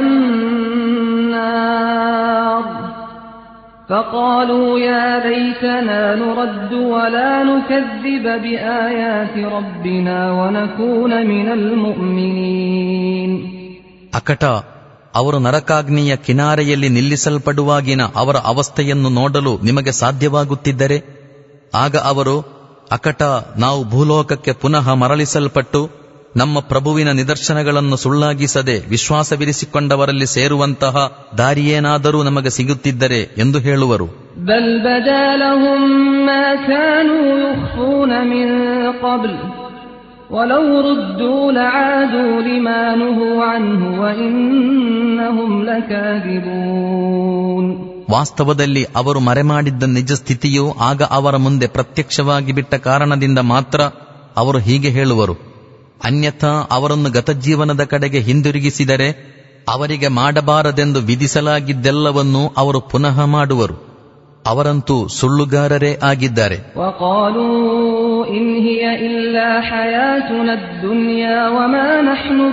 A: النَّارِ فَقَالُوا يَا لَيْتَنَا نُرَدُّ وَلَا نُكَذِّبَ بِآيَاتِ رَبِّنَا وَنَكُونَ مِنَ الْمُؤْمِنِينَ.
B: ಅಕಟ ಅವರು ನರಕಾಗ್ನಿಯ ಕಿನಾರೆಯಲ್ಲಿ ನಿಲ್ಲಿಸಲ್ಪಡುವಾಗಿನ ಅವರ ಅವಸ್ಥೆಯನ್ನು ನೋಡಲು ನಿಮಗೆ ಸಾಧ್ಯವಾಗುತ್ತಿದ್ದರೆ ಆಗ ಅವರು, ಅಕಟ ನಾವು ಭೂಲೋಕಕ್ಕೆ ಪುನಃ ಮರಳಿಸಲ್ಪಟ್ಟು ನಮ್ಮ ಪ್ರಭುವಿನ ನಿದರ್ಶನಗಳನ್ನು ಸುಳ್ಳಾಗಿಸದೆ ವಿಶ್ವಾಸವಿರಿಸಿಕೊಂಡವರಲ್ಲಿ ಸೇರುವಂತಹ ದಾರಿಯೇನಾದರೂ ನಮಗೆ ಸಿಗುತ್ತಿದ್ದರೆ ಎಂದು ಹೇಳುವರು.
A: ಬಲ್ ಬದಾ ಲಹುಂ ಮಾ ಕಾನೂ ಯುಖ್ಫೂನ ಮಿನ್ ಕಬ್ಲ್ ವಲೌ ರುದ್ದೂ ಲಆದೂ ಲಿಮಾ ನುಹೂ ಅನ್ಹು ವಇನ್ನಹುಂ ಲಕಾದಿಬೂನ್.
B: ವಾಸ್ತವದಲ್ಲಿ ಅವರು ಮರೆಮಾಡಿದ್ದ ನಿಜ ಸ್ಥಿತಿಯು ಆಗ ಅವರ ಮುಂದೆ ಪ್ರತ್ಯಕ್ಷವಾಗಿ ಬಿಟ್ಟ ಕಾರಣದಿಂದ ಮಾತ್ರ ಅವರು ಹೀಗೆ ಹೇಳುವರು. ಅನ್ಯಥಾ ಅವರನ್ನು ಗತಜೀವನದ ಕಡೆಗೆ ಹಿಂದಿರುಗಿಸಿದರೆ ಅವರಿಗೆ ಮಾಡಬಾರದೆಂದು ವಿಧಿಸಲಾಗಿದ್ದೆಲ್ಲವನ್ನೂ ಅವರು ಪುನಃ ಮಾಡುವರು. ಅವರಂತೂ ಸುಳ್ಳುಗಾರರೇ ಆಗಿದ್ದಾರೆ.
A: ವಕಾಲೂ ಇನ್ ಹಿಯ ಇಲ್ಲಾ ಹಯಾತುನಾ ದುನ್ಯಾ ವಮಾ ನಹ್ನು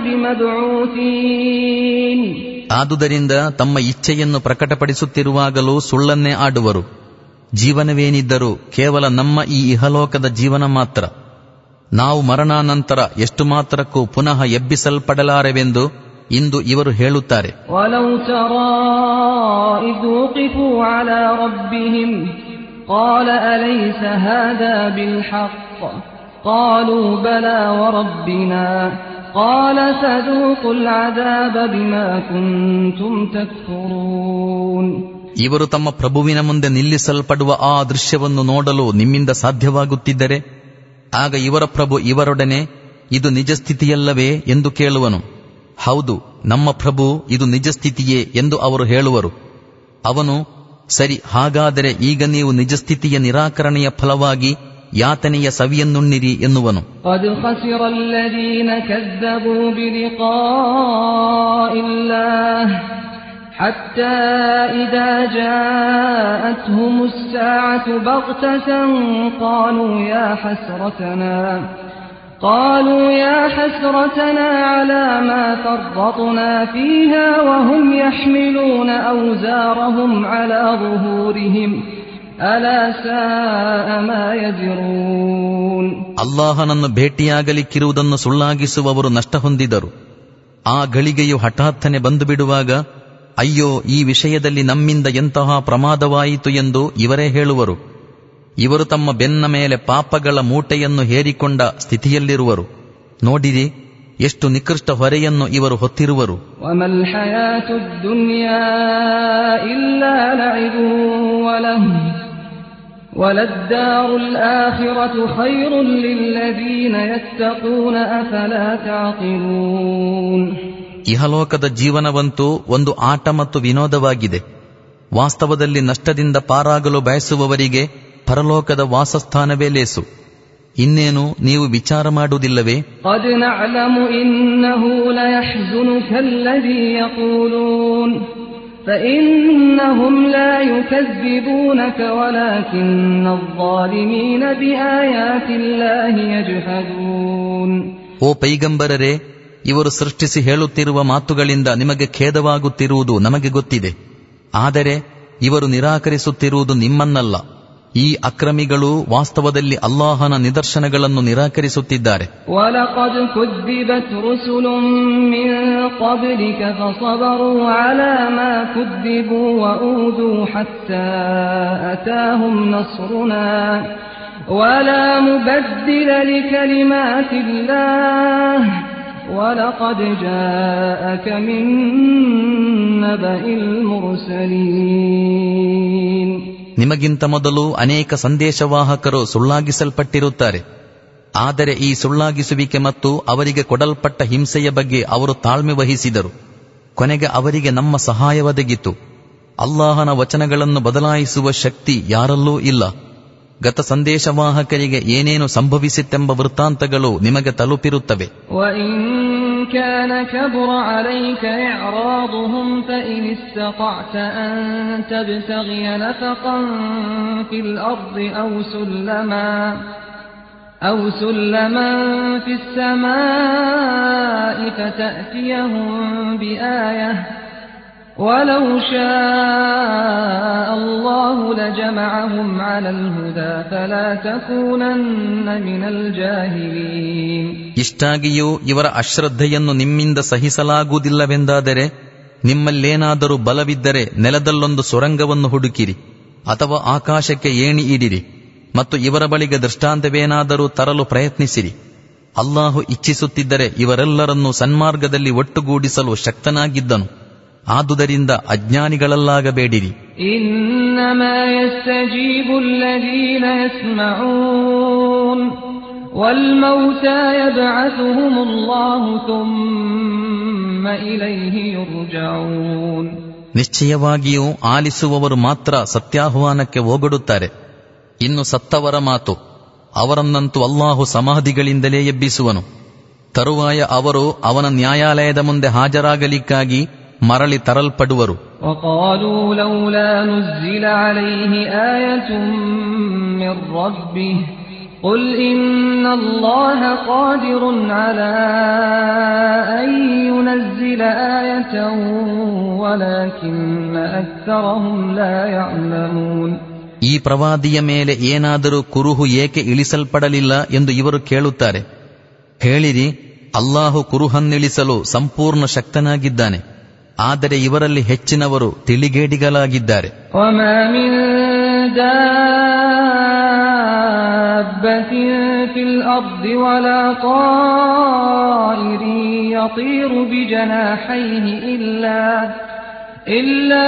A: ಬಿಮಬ್ಊತೀನ್.
B: ಆದುದರಿಂದ ತಮ್ಮ ಇಚ್ಛೆಯನ್ನು ಪ್ರಕಟಪಡಿಸುತ್ತಿರುವಾಗಲೂ ಸುಳ್ಳನ್ನೇ ಆಡುವರು. ಜೀವನವೇನಿದ್ದರೂ ಕೇವಲ ನಮ್ಮ ಈ ಇಹಲೋಕದ ಜೀವನ ಮಾತ್ರ. ನಾವು ಮರಣಾನಂತರ ಎಷ್ಟು ಮಾತ್ರಕ್ಕೂ ಪುನಃ ಎಬ್ಬಿಸಲ್ಪಡಲಾರೆವೆಂದು ಇಂದು ಇವರು ಹೇಳುತ್ತಾರೆ.
A: ವಲೌ ತರಾ ಇದ್ ವಕಿಫೂ ಅಲಾ ರಬ್ಬಿಹಿಂ قال أليس هذا بالحق قالوا بلى وربنا قال فذوقوا العذاب بما كنتم تكفرون.
B: ಇವರು ತಮ್ಮ ಪ್ರಭುವಿನ ಮುಂದೆ ನಿಲ್ಲಿಸಲ್ಪಡುವ ಆ ದೃಶ್ಯವನ್ನು ನೋಡಲು ನಿಮ್ಮಿಂದ ಸಾಧ್ಯವಾಗುತ್ತಿದ್ದರೆ ಆಗ ಇವರ ಪ್ರಭು ಇವರೊಡನೆ, ಇದು ನಿಜ ಸ್ಥಿತಿಯಲ್ಲವೇ ಎಂದು ಕೇಳುವನು. ಹೌದು, ನಮ್ಮ ಪ್ರಭು, ಇದು ನಿಜ ಸ್ಥಿತಿಯೇ ಎಂದು ಅವರು ಹೇಳುವರು. ಅವನು, ಸರಿ, ಹಾಗಾದರೆ ಈಗ ನೀವು ನಿಜ ಸ್ಥಿತಿಯ ನಿರಾಕರಣೆಯ ಫಲವಾಗಿ ಯಾತನೆಯ ಸವಿಯನ್ನುಣ್ಣಿರಿ ಎನ್ನುವನು.
A: قد خسر الذين كذبوا بلقاء الله حتى إذا جاءتهم الساعة بغتة قالوا يا حسرتنا على ما فرطنا فيها وهم يحملون أوزارهم على ظهورهم ألا ساء ما يزرون.
B: ಅಲ್ಲಾಹನನ್ನು ಭೇಟಿಯಾಗಲಿಕ್ಕಿರುವುದನ್ನು ಸುಳ್ಳಾಗಿಸುವವರು ನಷ್ಟ ಹೊಂದಿದರು. ಆ ಗಳಿಗೆಯು ಹಠಾತ್ತನೆ ಬಂದು ಬಿಡುವಾಗ, ಅಯ್ಯೋ, ಈ ವಿಷಯದಲ್ಲಿ ನಮ್ಮಿಂದ ಎಂತಹ ಪ್ರಮಾದವಾಯಿತು ಎಂದು ಇವರೇ ಹೇಳುವರು. ಇವರು ತಮ್ಮ ಬೆನ್ನ ಮೇಲೆ ಪಾಪಗಳ ಮೂಟೆಯನ್ನು ಹೇರಿಕೊಂಡ ಸ್ಥಿತಿಯಲ್ಲಿರುವರು. ನೋಡಿರಿ, ಎಷ್ಟು ನಿಕೃಷ್ಟ ಹೊರೆಯನ್ನು ಇವರು ಹೊತ್ತಿರುವರು.
A: ವಮಲ್ ಹಯಾತುದ್ ದುನ್ಯಾ ಇಲ್ಲಾ ಲಇಬುನ್ ವಲಹ್ ವಲದ್ದಾರುಲ್ ಆಖಿರತು ಖೈರುಲ್ ಲಿಲ್ಲದೀನ ಯತ್ತಖೂನ ಅಫಲಾ ತಅಖಿಲೂನ್.
B: ಇಹಲೋಕದ ಜೀವನವಂತೂ ಒಂದು ಆಟ ಮತ್ತು ವಿನೋದವಾಗಿದೆ. ವಾಸ್ತವದಲ್ಲಿ ನಷ್ಟದಿಂದ ಪಾರಾಗಲು ಬಯಸುವವರಿಗೆ ಪರಲೋಕದ ವಾಸಸ್ಥಾನವೇ ಲೇಸು. ಇನ್ನೇನು ನೀವು ವಿಚಾರ ಮಾಡುವುದಿಲ್ಲವೇ?
A: قد نعلم إنه ليحزنك الذي يقولون فإنهم لا يكذبونك ولكن الظالمين بآيات الله يجحدون.
B: ಓ ಪೈಗಂಬರರೇ, ಇವರು ಸೃಷ್ಟಿಸಿ ಹೇಳುತ್ತಿರುವ ಮಾತುಗಳಿಂದ ನಿಮಗೆ ಖೇದವಾಗುತ್ತಿರುವುದು ನಮಗೆ ಗೊತ್ತಿದೆ. ಆದರೆ ಇವರು ನಿರಾಕರಿಸುತ್ತಿರುವುದು ನಿಮ್ಮನ್ನಲ್ಲ. ಈ ಅಕ್ರಮಿಗಳು ವಾಸ್ತವದಲ್ಲಿ ಅಲ್ಲಾಹನ ನಿದರ್ಶನಗಳನ್ನು ನಿರಾಕರಿಸುತ್ತಿದ್ದಾರೆ.
A: وَلَقَدْ كُذِّبَتْ رُسُلٌ مِّن قَبْلِكَ فَصَبَرُوا عَلَى مَا كُذِّبُوا وَأُوذُوا حَتَّى أَتَاهُمْ نَصْرُنَا وَلَا مُبَدِّلَ لِكَلِمَاتِ اللَّهِ وَلَقَدْ جَاءَكَ مِن نَّبَإِ الْمُرْسَلِينَ.
B: ನಿಮಗಿಂತ ಮೊದಲು ಅನೇಕ ಸಂದೇಶವಾಹಕರು ಸುಳ್ಳಾಗಿಸಲ್ಪಟ್ಟಿರುತ್ತಾರೆ. ಆದರೆ ಈ ಸುಳ್ಳಾಗಿಸುವಿಕೆ ಮತ್ತು ಅವರಿಗೆ ಕೊಡಲ್ಪಟ್ಟ ಹಿಂಸೆಯ ಬಗ್ಗೆ ಅವರು ತಾಳ್ಮೆ ವಹಿಸಿದರು. ಕೊನೆಗೆ ಅವರಿಗೆ ನಮ್ಮ ಸಹಾಯ ಒದಗಿತು. ಅಲ್ಲಾಹನ ವಚನಗಳನ್ನು ಬದಲಾಯಿಸುವ ಶಕ್ತಿ ಯಾರಲ್ಲೂ ಇಲ್ಲ. ಗತ ಸಂದೇಶವಾಹಕರಿಗೆ ಏನೇನು ಸಂಭವಿಸಿತೆಂಬ ವೃತ್ತಾಂತಗಳು ನಿಮಗೆ ತಲುಪಿರುತ್ತವೆ.
A: كان كبر عليك إعراضهم فإن استطعت أن تبتغي نفقا في الأرض أو سلما في السماء فتأتيهم بآية ولو شاء الله لجمعهم على الهدى فلا تكونن من الجاهلين.
B: ಇಷ್ಟಾಗಿಯೂ ಇವರ ಅಶ್ರದ್ಧೆಯನ್ನು ನಿಮ್ಮಿಂದ ಸಹಿಸಲಾಗುವುದಿಲ್ಲವೆಂದಾದರೆ ನಿಮ್ಮಲ್ಲೇನಾದರೂ ಬಲವಿದ್ದರೆ ನೆಲದಲ್ಲೊಂದು ಸೊರಂಗವನ್ನು ಹುಡುಕಿರಿ ಅಥವಾ ಆಕಾಶಕ್ಕೆ ಏಣಿ ಇಡಿರಿ ಮತ್ತು ಇವರ ಬಳಿಗೆ ದೃಷ್ಟಾಂತವೇನಾದರೂ ತರಲು ಪ್ರಯತ್ನಿಸಿರಿ. ಅಲ್ಲಾಹು ಇಚ್ಛಿಸುತ್ತಿದ್ದರೆ ಇವರೆಲ್ಲರನ್ನೂ ಸನ್ಮಾರ್ಗದಲ್ಲಿ ಒಟ್ಟುಗೂಡಿಸಲು ಶಕ್ತನಾಗಿದ್ದನು. ಆದುದರಿಂದ ಅಜ್ಞಾನಿಗಳಲ್ಲಾಗಬೇಡಿರಿ.
A: ಇನ್ನಮಾ ಯಸ್ತಜೀಬು ಅಲ್ಲದೀನ ಯಸ್ಮಊನ್ ವಲ್ ಮೌತಾ ಯಬ್ಅಥುಹುಮುಲ್ಲಾಹು ಥುಮ್ಮ ಇಲೈಹಿ ಯುರ್ಜഊನ್.
B: ನಿಶ್ಚಯವಾಗಿಯೂ ಆಲಿಸುವವರು ಮಾತ್ರ ಸತ್ಯಾಹ್ವಾನಕ್ಕೆ ಓಗೊಡುತ್ತಾರೆ. ಇನ್ನು ಸತ್ತವರ ಮಾತು, ಅವರನ್ನಂತೂ ಅಲ್ಲಾಹು ಸಮಾಧಿಗಳಿಂದಲೇ ಎಬ್ಬಿಸುವನು. ತರುವಾಯ ಅವರು ಅವನ ನ್ಯಾಯಾಲಯದ ಮುಂದೆ ಹಾಜರಾಗಲಿಕ್ಕಾಗಿ ಮರಳಿ ತರಲ್ಪಡುವರು.
A: وقالوا لولا نزل عليه آية من ربه قل إن الله قادر على أن ينزل آية ولكن أكثرهم لا يعلمون.
B: ಈ ಪ್ರವಾದಿಯ ಮೇಲೆ ಏನಾದರೂ ಕುರುಹು ಏಕೆ ಇಳಿಸಲ್ಪಡಲಿಲ್ಲ ಎಂದು ಇವರು ಕೇಳುತ್ತಾರೆ. ಹೇಳಿರಿ, ಅಲ್ಲಾಹು ಕುರುಹನ್ನಿಳಿಸಲು ಸಂಪೂರ್ಣ ಶಕ್ತನಾಗಿದ್ದಾನೆ. ಆದರೆ ಇವರಲ್ಲಿ ಹೆಚ್ಚಿನವರು ತಿಳಿಗೇಡಿಗಳಾಗಿದ್ದಾರೆ.
A: وما من دابة في الأرض ولا طائر يطير بجناحيه إلا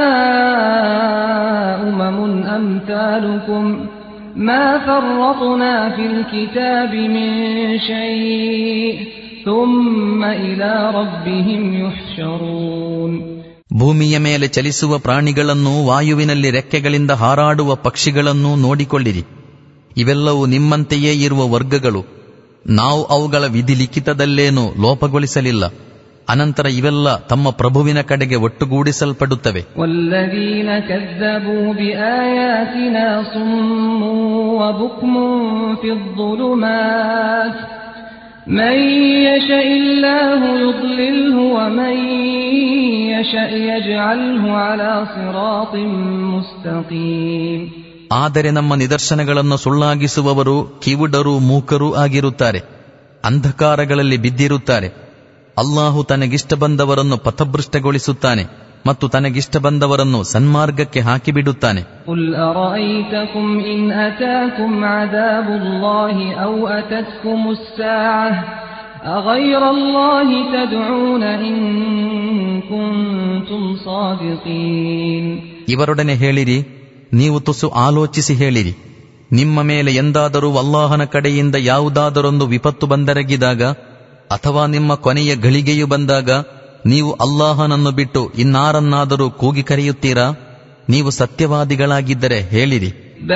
A: أمم أمثالكم ما فرطنا في الكتاب من شيء ثم إلى ربهم يحشرون.
B: ಭೂಮಿಯ ಮೇಲೆ ಚಲಿಸುವ ಪ್ರಾಣಿಗಳನ್ನು, ವಾಯುವಿನಲ್ಲಿ ರೆಕ್ಕೆಗಳಿಂದ ಹಾರಾಡುವ ಪಕ್ಷಿಗಳನ್ನು ನೋಡಿಕೊಳ್ಳಿರಿ. ಇವೆಲ್ಲವೂ ನಿಮ್ಮಂತೆಯೇ ಇರುವ ವರ್ಗಗಳು. ನಾವು ಅವುಗಳ ವಿಧಿ ಲಿಖಿತದಲ್ಲೇನೂ ಲೋಪಗೊಳಿಸಲಿಲ್ಲ. ಅನಂತರ ಇವೆಲ್ಲ ತಮ್ಮ ಪ್ರಭುವಿನ ಕಡೆಗೆ ಒಟ್ಟುಗೂಡಿಸಲ್ಪಡುತ್ತವೆ.
A: ವಲ್ಲದೀನ ಕzzಬೂ ಬಿಆಯಾತಿನಾ ಸುಮ್ಮು ವಬುಕ್ಮು ಫಿದ್ದುಲುಮಾತ್ ಮನ್ ಯಶಇಲ್ಲಾಹು ಯುದ್ಲಿಲ್ಹು ವಮನ್ ಯಶಇ ಯಜ್ಅಲ್ಹು ಅಲಾ ಸಿರಾತಿನ್ ಮುಸ್ತಕೀಮ್.
B: ಆದರೆ ನಮ್ಮ ನಿದರ್ಶನಗಳನ್ನು ಸುಳ್ಳಾಗಿಸುವವರು ಕಿವುಡರೂ ಮೂಕರೂ ಆಗಿರುತ್ತಾರೆ, ಅಂಧಕಾರಗಳಲ್ಲಿ ಬಿದ್ದಿರುತ್ತಾರೆ. ಅಲ್ಲಾಹು ತನಗಿಷ್ಟ ಬಂದವರನ್ನು ಪಥಭೃಷ್ಟಗೊಳಿಸುತ್ತಾನೆ ಮತ್ತು ತನಗಿಷ್ಟ ಬಂದವರನ್ನು ಸನ್ಮಾರ್ಗಕ್ಕೆ ಹಾಕಿಬಿಡುತ್ತಾನೆ.
A: ಕುಲ್ ಅರಐತಕುಂ ಇನ್ ಅತಾಕುಂ ಅದಾಬುಲ್ಲಾಹಿ ಔ ಅತತ್ಕುಮುಸ್ ಸಾಅಹ್ أغير الله تدعون إن كنتم صادقين.
B: ಇವರೊಡನೆ ಹೇಳಿರಿ, ನೀವು ತುಸು ಆಲೋಚಿಸಿ ಹೇಳಿರಿ, ನಿಮ್ಮ ಮೇಲೆ ಎಂದಾದರೂ ಅಲ್ಲಾಹನ ಕಡೆಯಿಂದ ಯಾವುದಾದರೊಂದು ವಿಪತ್ತು ಬಂದೆರಗಿದಾಗ ಅಥವಾ ನಿಮ್ಮ ಕೊನೆಯ ಘಳಿಗೆಯು ಬಂದಾಗ ನೀವು ಅಲ್ಲಾಹನನ್ನು ಬಿಟ್ಟು ಇನ್ನಾರನ್ನಾದರೂ ಕೂಗಿ ಕರೆಯುತ್ತೀರಾ? ನೀವು ಸತ್ಯವಾದಿಗಳಾಗಿದ್ದರೆ ಹೇಳಿರಿ.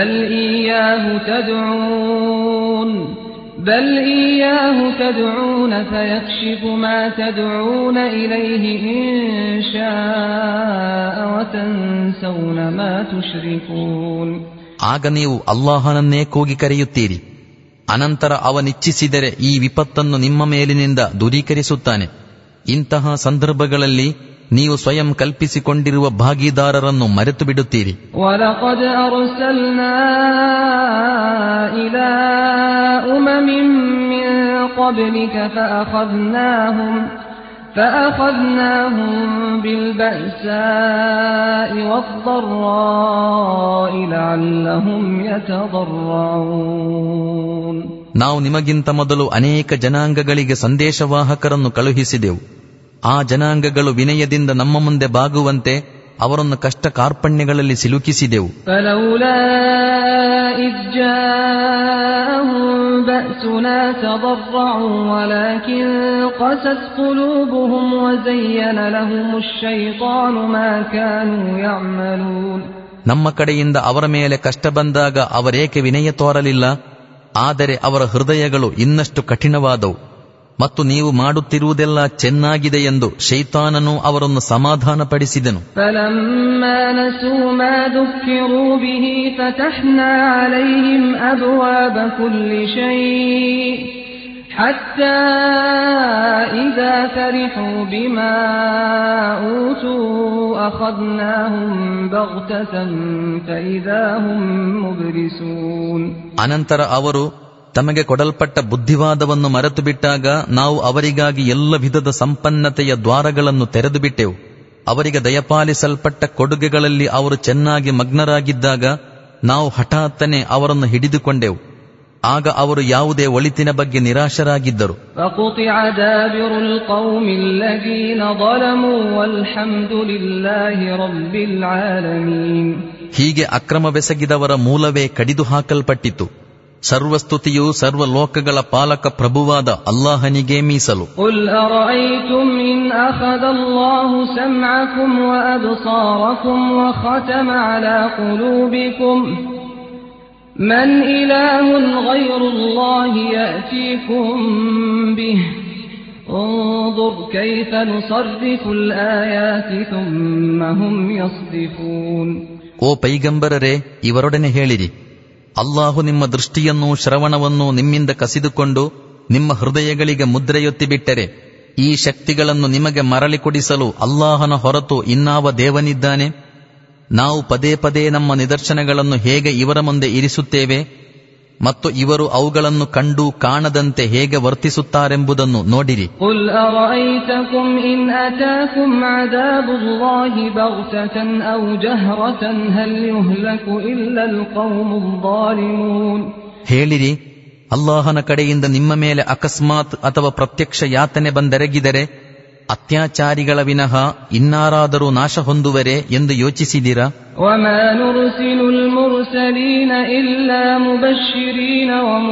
A: بل إياه تدعون فيكشف ما تدعون إليه إن شاء وتنسون ما تشركون.
B: ಆಗ ನೀವು ಅಲ್ಲಾಹನನ್ನೇ ಕೂಗಿ ಕರೆಯುತ್ತೀರಿ, ಅನಂತರ ಅವನಿಚ್ಛಿಸಿದರೆ ಈ ವಿಪತ್ತನ್ನು ನಿಮ್ಮ ಮೇಲಿನಿಂದ ದೂರೀಕರಿಸುತ್ತಾನೆ. ಇಂತಹ ಸಂದರ್ಭಗಳಲ್ಲಿ ನೀವು ಸ್ವಯಂ ಕಲ್ಪಿಸಿಕೊಂಡಿರುವ ಭಾಗಿದಾರರನ್ನು ಮರೆತು ಬಿಡುತ್ತೀರಿ.
A: وَلَقَدْ أَرْسَلْنَا إِلَى أُمَمٍ مِّن قَبْلِكَ فَأَخَذْنَاهُم بِالْبَأْسَاءِ وَالضَّرَّاءِ لَعَلَّهُمْ يَتَضَرَّعُونَ.
B: ನಾವು ನಿಮಗಿಂತ ಮೊದಲು ಅನೇಕ ಜನಾಂಗಗಳಿಗೆ ಸಂದೇಶವಾಹಕರನ್ನು ಕಳುಹಿಸಿದೆವು. ಆ ಜನಾಂಗಗಳು ವಿನಯದಿಂದ ನಮ್ಮ ಮುಂದೆ ಬಾಗುವಂತೆ ಅವರನ್ನು ಕಷ್ಟ ಕಾರ್ಪಣ್ಯಗಳಲ್ಲಿ ಸಿಲುಕಿಸಿದೆವು.
A: فَلَوْلَا إِذْ جَاءَهُم بَأْسُنَا تَضَرَّعُوا وَلَكِنْ قَسَتْ قُلُوبُهُمْ وَزَيَّنَ لَهُمُ الشَّيْطَانُ مَا كَانُوا يَعْمَلُونَ. ನಮ್ಮ ಕಡೆಯಿಂದ ಅವರ ಮೇಲೆ ಕಷ್ಟ ಬಂದಾಗ ಅವರೇಕೆ ವಿನಯ ತೋರಲಿಲ್ಲ? ಆದರೆ ಅವರ ಹೃದಯಗಳು ಇನ್ನಷ್ಟು ಕಠಿಣವಾದವು ಮತ್ತು ನೀವು ಮಾಡುತ್ತಿರುವುದೆಲ್ಲ ಚೆನ್ನಾಗಿದೆ ಎಂದು ಶೈತಾನನು ಅವರನ್ನು ಸಮಾಧಾನಪಡಿಸಿದನು. فَلَمَّا نَسُوا مَا ذُكِّرُوا بِهِ فَتَحْنَا عَلَيْهِمْ أَبْوَابَ كُلِّ شَيْءٍ حَتَّى إِذَا فَرِحُوا بِمَا أُوتُوا أَخَذْنَاهُمْ بَغْتَةً فَإِذَا هُمْ مُبْلِسُونَ.
B: ಅನಂತರ ಅವರು ತಮಗೆ ಕೊಡಲ್ಪಟ್ಟ ಬುದ್ಧಿವಾದವನ್ನು ಮರೆತು ಬಿಟ್ಟಾಗ ನಾವು ಅವರಿಗಾಗಿ ಎಲ್ಲ ವಿಧದ ಸಂಪನ್ನತೆಯ ದ್ವಾರಗಳನ್ನು ತೆರೆದು ಬಿಟ್ಟೆವು. ಅವರಿಗೆ ದಯಪಾಲಿಸಲ್ಪಟ್ಟ ಕೊಡುಗೆಗಳಲ್ಲಿ ಅವರು ಚೆನ್ನಾಗಿ ಮಗ್ನರಾಗಿದ್ದಾಗ ನಾವು ಹಠಾತ್ತನೆ ಅವರನ್ನು ಹಿಡಿದುಕೊಂಡೆವು. ಆಗ ಅವರು ಯಾವುದೇ ಒಳಿತಿನ ಬಗ್ಗೆ ನಿರಾಶರಾಗಿದ್ದರು.
A: فَقُطِعَ دَابِرُ الْقَوْمِ الَّذِينَ ظَلَمُوا وَالْحَمْدُ لِلَّهِ رَبِّ الْعَالَمِينَ.
B: ಹೀಗೆ ಅಕ್ರಮವೆಸಗಿದವರ ಮೂಲವೇ ಕಡಿದು ಹಾಕಲ್ಪಟ್ಟಿತು. ಸರ್ವಸ್ತುತಿಯು ಸರ್ವ ಲೋಕಗಳ ಪಾಲಕ ಪ್ರಭುವಾದ ಅಲ್ಲಾಹನಿಗೆ ಮೀಸಲು.
A: قُلْ أَرَأَيْتُمْ إِنْ أَخَذَ اللَّهُ سَمْعَكُمْ وَأَبْصَارَكُمْ وَخَتَمَ عَلَى قُلُوبِكُمْ مَنْ إِلَٰهٌ غَيْرُ اللَّهِ يَأْتِيكُمْ بِهِ انظُرْ كَيْفَ نُصَرِّفُ الْآيَاتِ ثُمَّ هُمْ يَصْدِفُونَ.
B: ಓ ಪೈಗಂಬರರೇ, ಇವರೊಡನೆ ಹೇಳಿರಿ, ಅಲ್ಲಾಹು ನಿಮ್ಮ ದೃಷ್ಟಿಯನ್ನೂ ಶ್ರವಣವನ್ನೂ ನಿಮ್ಮಿಂದ ಕಸಿದುಕೊಂಡು ನಿಮ್ಮ ಹೃದಯಗಳಿಗೆ ಮುದ್ರೆಯೊತ್ತಿಬಿಟ್ಟರೆ ಈ ಶಕ್ತಿಗಳನ್ನು ನಿಮಗೆ ಮರಳಿ ಕೊಡಿಸಲು ಅಲ್ಲಾಹನ ಹೊರತು ಇನ್ನಾವ ದೇವನಿದ್ದಾನೆ? ನಾವು ಪದೇ ಪದೇ ನಮ್ಮ ನಿದರ್ಶನಗಳನ್ನು ಹೇಗೆ ಇವರ ಮುಂದೆ ಇರಿಸುತ್ತೇವೆ ಮತ್ತು ಇವರು ಅವುಗಳನ್ನು ಕಂಡು ಕಾಣದಂತೆ ಹೇಗೆ ವರ್ತಿಸುತ್ತಾರೆಂಬುದನ್ನು ನೋಡಿರಿ.
A: قُلْ أَرَأَيْتَكُمْ إِنْ أَتَاكُمْ عَذَابُ اللَّهِ بَغْتَةً أَوْ جَهْرَةً هَلْ يُهْلَكُ إِلَّا الْقَوْمُ الظَّالِمُونَ. ಹೇಳಿರಿ,
B: ಅಲ್ಲಾಹನ ಕಡೆಯಿಂದ ನಿಮ್ಮ ಮೇಲೆ ಅಕಸ್ಮಾತ್ ಅಥವಾ ಪ್ರತ್ಯಕ್ಷ ಯಾತನೆ ಬಂದೆರಗಿದರೆ ಅತ್ಯಾಚಾರಿಗಳ ವಿನಃ ಇನ್ನಾರಾದರೂ ನಾಶ ಹೊಂದುವರೆ ಎಂದು ಯೋಚಿಸಿದಿರಾ?
A: وَمَا نُرْسِلُ الْمُرْسَلِينَ إِلَّا مُبَشِّرِينَ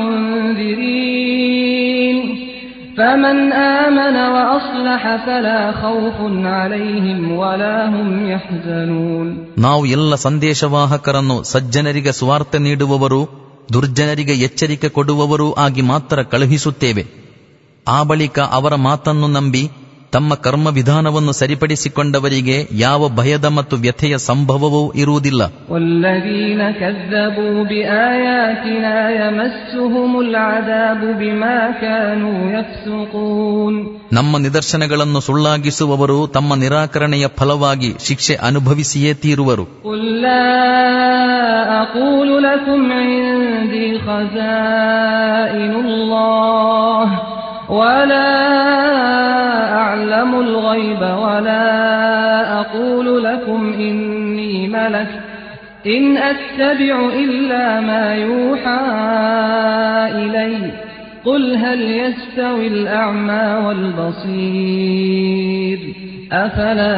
A: وَمُنذِرِينَ فَمَنْ آمَنَ وَأَصْلَحَ فَلَا خَوْفٌ عَلَيْهِمْ وَلَا هُمْ يَحْزَنُونَ.
B: ನಾವು ಎಲ್ಲ ಸಂದೇಶವಾಹಕರನ್ನು ಸಜ್ಜನರಿಗೆ ಸುವಾರ್ತೆ ನೀಡುವವರು ದುರ್ಜನರಿಗೆ ಎಚ್ಚರಿಕೆ ಕೊಡುವವರೂ ಆಗಿ ಮಾತ್ರ ಕಳುಹಿಸುತ್ತೇವೆ. ಆ ಬಳಿಕ ಅವರ ಮಾತನ್ನು ನಂಬಿ ತಮ್ಮ ಕರ್ಮ ವಿಧಾನವನ್ನು ಸರಿಪಡಿಸಿಕೊಂಡವರಿಗೆ ಯಾವ ಭಯದ ಮತ್ತು ವ್ಯಥೆಯ ಸಂಭವವೂ ಇರುವುದಿಲ್ಲ.
A: وَالَّذِينَ كَذَّبُوا بِآيَاتِنَا يَمَسُّهُمُ الْعَذَابُ بِمَا كَانُوا يَفْسُقُونَ.
B: ನಮ್ಮ ನಿದರ್ಶನಗಳನ್ನು ಸುಳ್ಳಾಗಿಸುವವರು ತಮ್ಮ ನಿರಾಕರಣೆಯ ಫಲವಾಗಿ ಶಿಕ್ಷೆ ಅನುಭವಿಸಿಯೇ ತೀರುವರು.
A: قُلْ لَا أَقُولُ لَكُمْ عِندِي خَزَائِنُ اللَّهِ وَلَا أَعْلَمُ الْغَيْبَ وَلَا أَقُولُ لَكُمْ إِنِّي مَلَكٌ إِنْ أَتَّبِعُ إِلَّا مَا يُوحَى إِلَيَّ قل هل يستوي الأعمى والبصير أفلا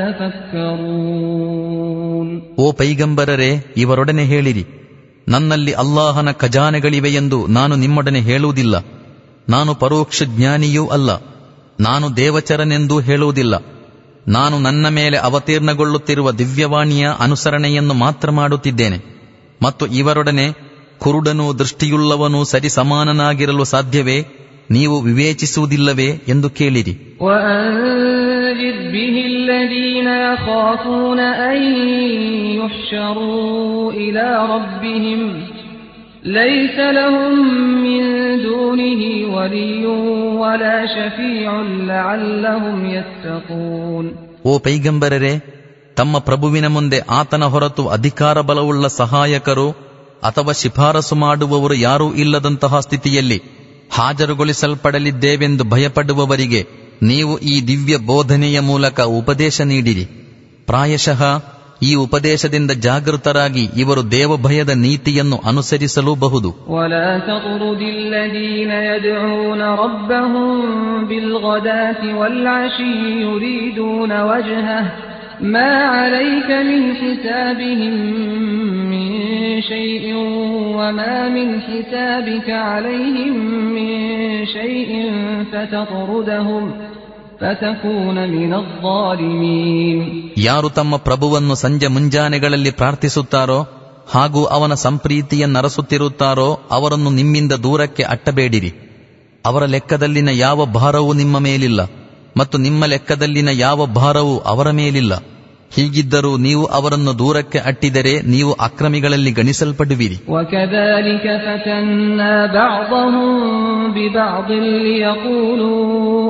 A: تتفكرون.
B: ಓ ಪೈಗಂಬರರೇ, ಇವರೊಡನೆ ಹೇಳಿರಿ, ನನ್ನಲ್ಲಿ ಅಲ್ಲಾಹನ ಖಜಾನೆಗಳಿವೆಯೆಂದು ನಾನು ನಿಮ್ಮೊಡನೆ ಹೇಳುವುದಿಲ್ಲ. ನಾನು ಪರೋಕ್ಷ ಜ್ಞಾನಿಯೂ ಅಲ್ಲ, ನಾನು ದೇವಚರನೆಂದೂ ಹೇಳುವುದಿಲ್ಲ. ನಾನು ನನ್ನ ಮೇಲೆ ಅವತೀರ್ಣಗೊಳ್ಳುತ್ತಿರುವ ದಿವ್ಯವಾಣಿಯ ಅನುಸರಣೆಯನ್ನು ಮಾತ್ರ ಮಾಡುತ್ತಿದ್ದೇನೆ. ಮತ್ತು ಇವರೊಡನೆ ಕುರುಡನೂ ದೃಷ್ಟಿಯುಳ್ಳವನೂ ಸರಿ ಸಮಾನನಾಗಿರಲು ಸಾಧ್ಯವೇ? ನೀವು ವಿವೇಚಿಸುವುದಿಲ್ಲವೇ ಎಂದು ಕೇಳಿರಿ.
A: وأنذر به الذين يخافون أن يحشروا إلى ربهم ليس لهم من دونه ولي ولا شفيع لعلهم يتقون.
B: ಓ ಪೈಗಂಬರರೇ, ತಮ್ಮ ಪ್ರಭುವಿನ ಮುಂದೆ ಆತನ ಹೊರತು ಅಧಿಕಾರ ಬಲವುಳ್ಳ ಸಹಾಯಕರು ಅಥವಾ ಶಿಫಾರಸು ಮಾಡುವವರು ಯಾರೂ ಇಲ್ಲದಂತಹ ಸ್ಥಿತಿಯಲ್ಲಿ ಹಾಜರುಗೊಳಿಸಲ್ಪಡಲಿದ್ದೇವೆಂದು ಭಯಪಡುವವರಿಗೆ ನೀವು ಈ ದಿವ್ಯ ಬೋಧನೆಯ ಮೂಲಕ ಉಪದೇಶ ನೀಡಿರಿ. ಪ್ರಾಯಶಃ ಈ ಉಪದೇಶದಿಂದ ಜಾಗೃತರಾಗಿ ಇವರು ದೇವಭಯದ ನೀತಿಯನ್ನು ಅನುಸರಿಸಲೂಬಹುದು.
A: ولا تطرد الذين يدعون ربهم بالغداة والعشي يريدون وجهه ما عليك من حسابهم من شيء وما من حسابك عليهم من شيء فتطردهم فتكون من الظالمين.
B: ಯಾರು ತಮ್ಮ ಪ್ರಭುವನ್ನು ಸಂಜೆ ಮುಂಜಾನೆಗಳಲ್ಲಿ ಪ್ರಾರ್ಥಿಸುತ್ತಾರೋ ಹಾಗೂ ಅವನ ಸಂಪ್ರೀತಿಯನ್ನರಸುತ್ತಿರುತ್ತಾರೋ ಅವರನ್ನು ನಿಮ್ಮಿಂದ ದೂರಕ್ಕೆ ಅಟ್ಟಬೇಡಿರಿ. ಅವರ ಲೆಕ್ಕದಲ್ಲಿನ ಯಾವ ಭಾರವೂ ನಿಮ್ಮ ಮೇಲಿಲ್ಲ ಮತ್ತು ನಿಮ್ಮ ಲೆಕ್ಕದಲ್ಲಿನ ಯಾವ ಭಾರವೂ ಅವರ ಮೇಲಿಲ್ಲ. ಹೀಗಿದ್ದರೂ ನೀವು ಅವರನ್ನು ದೂರಕ್ಕೆ ಅಟ್ಟಿದರೆ ನೀವು ಅಕ್ರಮಿಗಳಲ್ಲಿ ಗಣಿಸಲ್ಪಡುವಿರಿ.
A: وَكَذَلِكَ فَتَنَّا بَعْضَهُم بِبَعْضٍ لِيَقُولُوا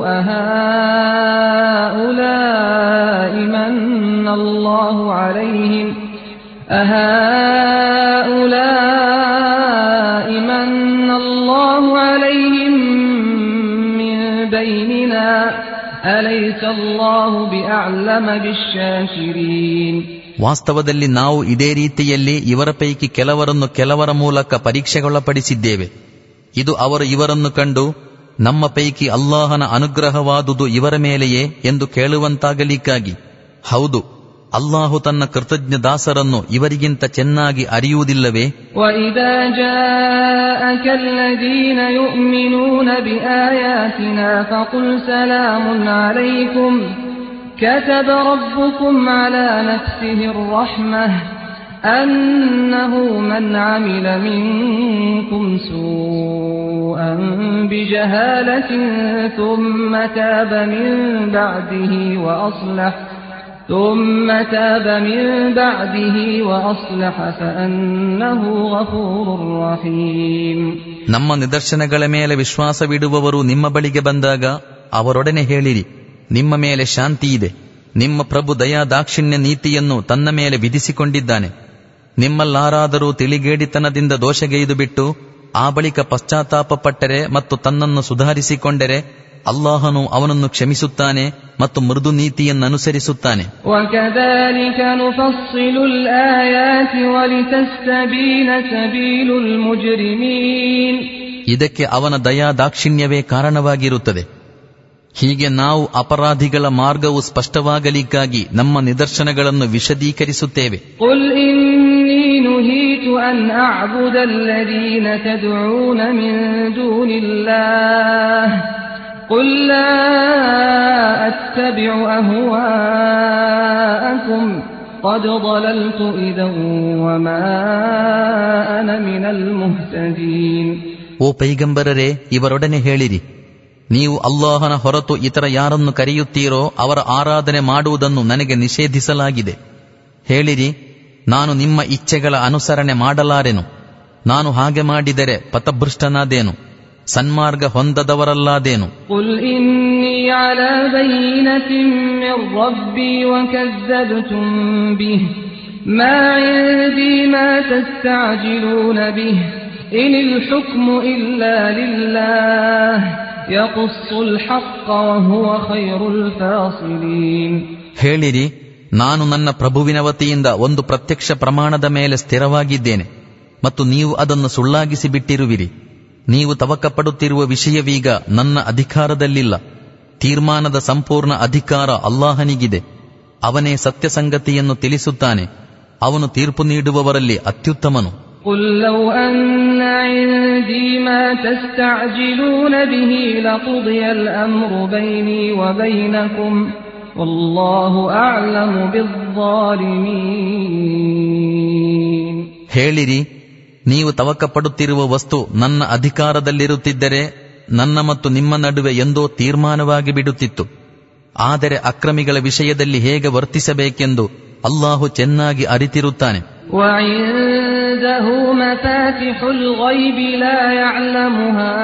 A: أَهَٰؤُلَاءِ مَنَّ اللَّهُ عَلَيْهِم مِّن بَيْنِنَا أَلَيْسَ اللَّهُ بِأَعْلَمَ بِالشَّاكِرِينَ.
B: ವಾಸ್ತವದಲ್ಲಿ ನಾವು ಇದೇ ರೀತಿಯಲ್ಲಿ ಇವರ ಪೈಕಿ ಕೆಲವರ ಮೂಲಕ ಪರೀಕ್ಷೆಗೊಳಪಡಿಸಿದ್ದೇವೆ. ಇದು ಅವರು ಇವರನ್ನು ಕಂಡು ನಮ್ಮ ಪೈಕಿ ಅಲ್ಲಾಹನ ಅನುಗ್ರಹವಾದುದು ಇವರ ಮೇಲೆಯೇ ಎಂದು ಕೇಳುವಂತಾಗಲಿಕ್ಕಾಗಿ. ಹೌದು, ಅಲ್ಲಾಹು ತನ್ನ ಕೃತಜ್ಞ ದಾಸರನ್ನು ಇವರಿಗಿಂತ ಚೆನ್ನಾಗಿ ಅರಿಯುವುದಿಲ್ಲವೇ?
A: وَإِذَا جَاءَكَ الَّذِينَ يُؤْمِنُونَ بِآيَاتِنَا فَقُلْ سَلَامٌ عَلَيْكُمْ كَتَبَ رَبُّكُمْ عَلَى نَفْسِهِ الرَّحْمَةَ أَنَّهُ مَنْ عَمِلَ مِنكُمْ سُوءًا بِجَهَالَةٍ ثُمَّ تَابَ مِن بعده وأصلح فأنه غفور رحيم.
B: ನಮ್ಮ ನಿದರ್ಶನಗಳ ಮೇಲೆ ವಿಶ್ವಾಸವಿಡುವವರು ನಿಮ್ಮ ಬಳಿಗೆ ಬಂದಾಗ ಅವರೊಡನೆ ಹೇಳಿರಿ, ನಿಮ್ಮ ಮೇಲೆ ಶಾಂತಿ ಇದೆ. ನಿಮ್ಮ ಪ್ರಭು ದಯಾ ದಾಕ್ಷಿಣ್ಯ ನೀತಿಯನ್ನು ತನ್ನ ಮೇಲೆ ವಿಧಿಸಿಕೊಂಡಿದ್ದಾನೆ. ನಿಮ್ಮಲ್ಲಾರಾದರೂ ತಿಳಿಗೇಡಿತನದಿಂದ ದೋಷಗೈದು ಬಿಟ್ಟು ಆ ಬಳಿಕ ಪಶ್ಚಾತ್ತಾಪ ಪಟ್ಟರೆ ಮತ್ತು ತನ್ನನ್ನು ಸುಧಾರಿಸಿಕೊಂಡರೆ ಅಲ್ಲಾಹನು ಅವನನ್ನು ಕ್ಷಮಿಸುತ್ತಾನೆ ಮತ್ತು ಮೃದು ನೀತಿಯನ್ನನುಸರಿಸುತ್ತಾನೆ.
A: وَكَذَلِكَ نُفَصِّلُ الْآيَاتِ وَلِتَسْتَبِينَ سَبِيلُ الْمُجْرِمِينَ. ಇದಕ್ಕೆ ಅವನ ದಯಾ ದಾಕ್ಷಿಣ್ಯವೇ ಕಾರಣವಾಗಿರುತ್ತದೆ. ಹೀಗೆ ನಾವು ಅಪರಾಧಿಗಳ ಮಾರ್ಗವು ಸ್ಪಷ್ಟವಾಗಲಿಕ್ಕಾಗಿ ನಮ್ಮ ನಿದರ್ಶನಗಳನ್ನು ವಿಶದೀಕರಿಸುತ್ತೇವೆ. قُلْ إِنِّي نُهِيتُ أَنْ أَعْبُدَ الَّذِينَ تَدْعُونَ مِن دُونِ اللَّهِ قُلْ لَا أَتَّبِعُ أَهْوَاءَكُمْ قَدْ ضَلَلْتُ إِذًا وَمَا أَنَا مِنَ الْمُهْتَدِينَ.
B: ಓ ಪೈಗಂಬರರೇ, ಇವರೊಡನೆ ಹೇಳಿರಿ, ನೀವು ಅಲ್ಲಾಹನ ಹೊರತು ಇತರ ಯಾರನ್ನು ಕರೆಯುತ್ತೀರೋ ಅವರ ಆರಾಧನೆ ಮಾಡುವುದನ್ನು ನನಗೆ ನಿಷೇಧಿಸಲಾಗಿದೆ. ಹೇಳಿರಿ, ನಾನು ನಿಮ್ಮ ಇಚ್ಛೆಗಳ ಅನುಸರಣೆ ಮಾಡಲಾರೆನು. ನಾನು ಹಾಗೆ ಮಾಡಿದರೆ ಪಥಭೃಷ್ಟನಾದೇನು, ಸನ್ಮಾರ್ಗ ಹೊಂದದವರಲ್ಲಾದೇನು.
A: قُلْ إِنِّي عَلَى بَيِّنَةٍ مِّن رَّبِّي وَكَذَّبْتُم بِهِ مَا عِندِي مَا تَسْتَعْجِلُونَ بِهِ إِنِ الْحُكْمُ إِلَّا لِلَّهِ يَقُصُّ الْحَقَّ وَهُوَ خَيْرُ الْفَاصِلِينَ.
B: ಹೇಳಿರಿ, ನಾನು ನನ್ನ ಪ್ರಭುವಿನ ವತಿಯಿಂದ ಒಂದು ಪ್ರತ್ಯಕ್ಷ ಪ್ರಮಾಣದ ಮೇಲೆ ಸ್ಥಿರವಾಗಿದ್ದೇನೆ ಮತ್ತು ನೀವು ಅದನ್ನು ಸುಳ್ಳಾಗಿಸಿ ಬಿಟ್ಟಿರುವಿರಿ. ನೀವು ತವಕಪಡುತ್ತಿರುವ ವಿಷಯವೀಗ ನನ್ನ ಅಧಿಕಾರದಲ್ಲಿಲ್ಲ. ತೀರ್ಮಾನದ ಸಂಪೂರ್ಣ ಅಧಿಕಾರ ಅಲ್ಲಾಹನಿಗಿದೆ. ಅವನೇ ಸತ್ಯಸಂಗತಿಯನ್ನು ತಿಳಿಸುತ್ತಾನೆ. ಅವನು ತೀರ್ಪು ನೀಡುವವರಲ್ಲಿ ಅತ್ಯುತ್ತಮನು.
A: قُلْ لَوْ أَنَّ عِندِي مَا تَسْتَعْجِلُونَ بِهِ لَقُضِيَ الْأَمْرُ بَيْنِي وَبَيْنَكُمْ وَاللَّهُ أَعْلَمُ بِالظَّالِمِينَ.
B: ಹೇಳಿರಿ, ನೀವು ತವಕಪಡುತ್ತಿರುವ ವಸ್ತು ನನ್ನ ಅಧಿಕಾರದಲ್ಲಿರುತ್ತಿದ್ದರೆ ನನ್ನ ಮತ್ತು ನಿಮ್ಮ ನಡುವೆ ಎಂದೋ ತೀರ್ಮಾನವಾಗಿ ಬಿಡುತ್ತಿತ್ತು. ಆದರೆ ಅಕ್ರಮಿಗಳ ವಿಷಯದಲ್ಲಿ ಹೇಗೆ ವರ್ತಿಸಬೇಕೆಂದು ಅಲ್ಲಾಹು ಚೆನ್ನಾಗಿ ಅರಿತಿರುತ್ತಾನೆ.
A: وعنده مفاتح الغيب لا يعلمها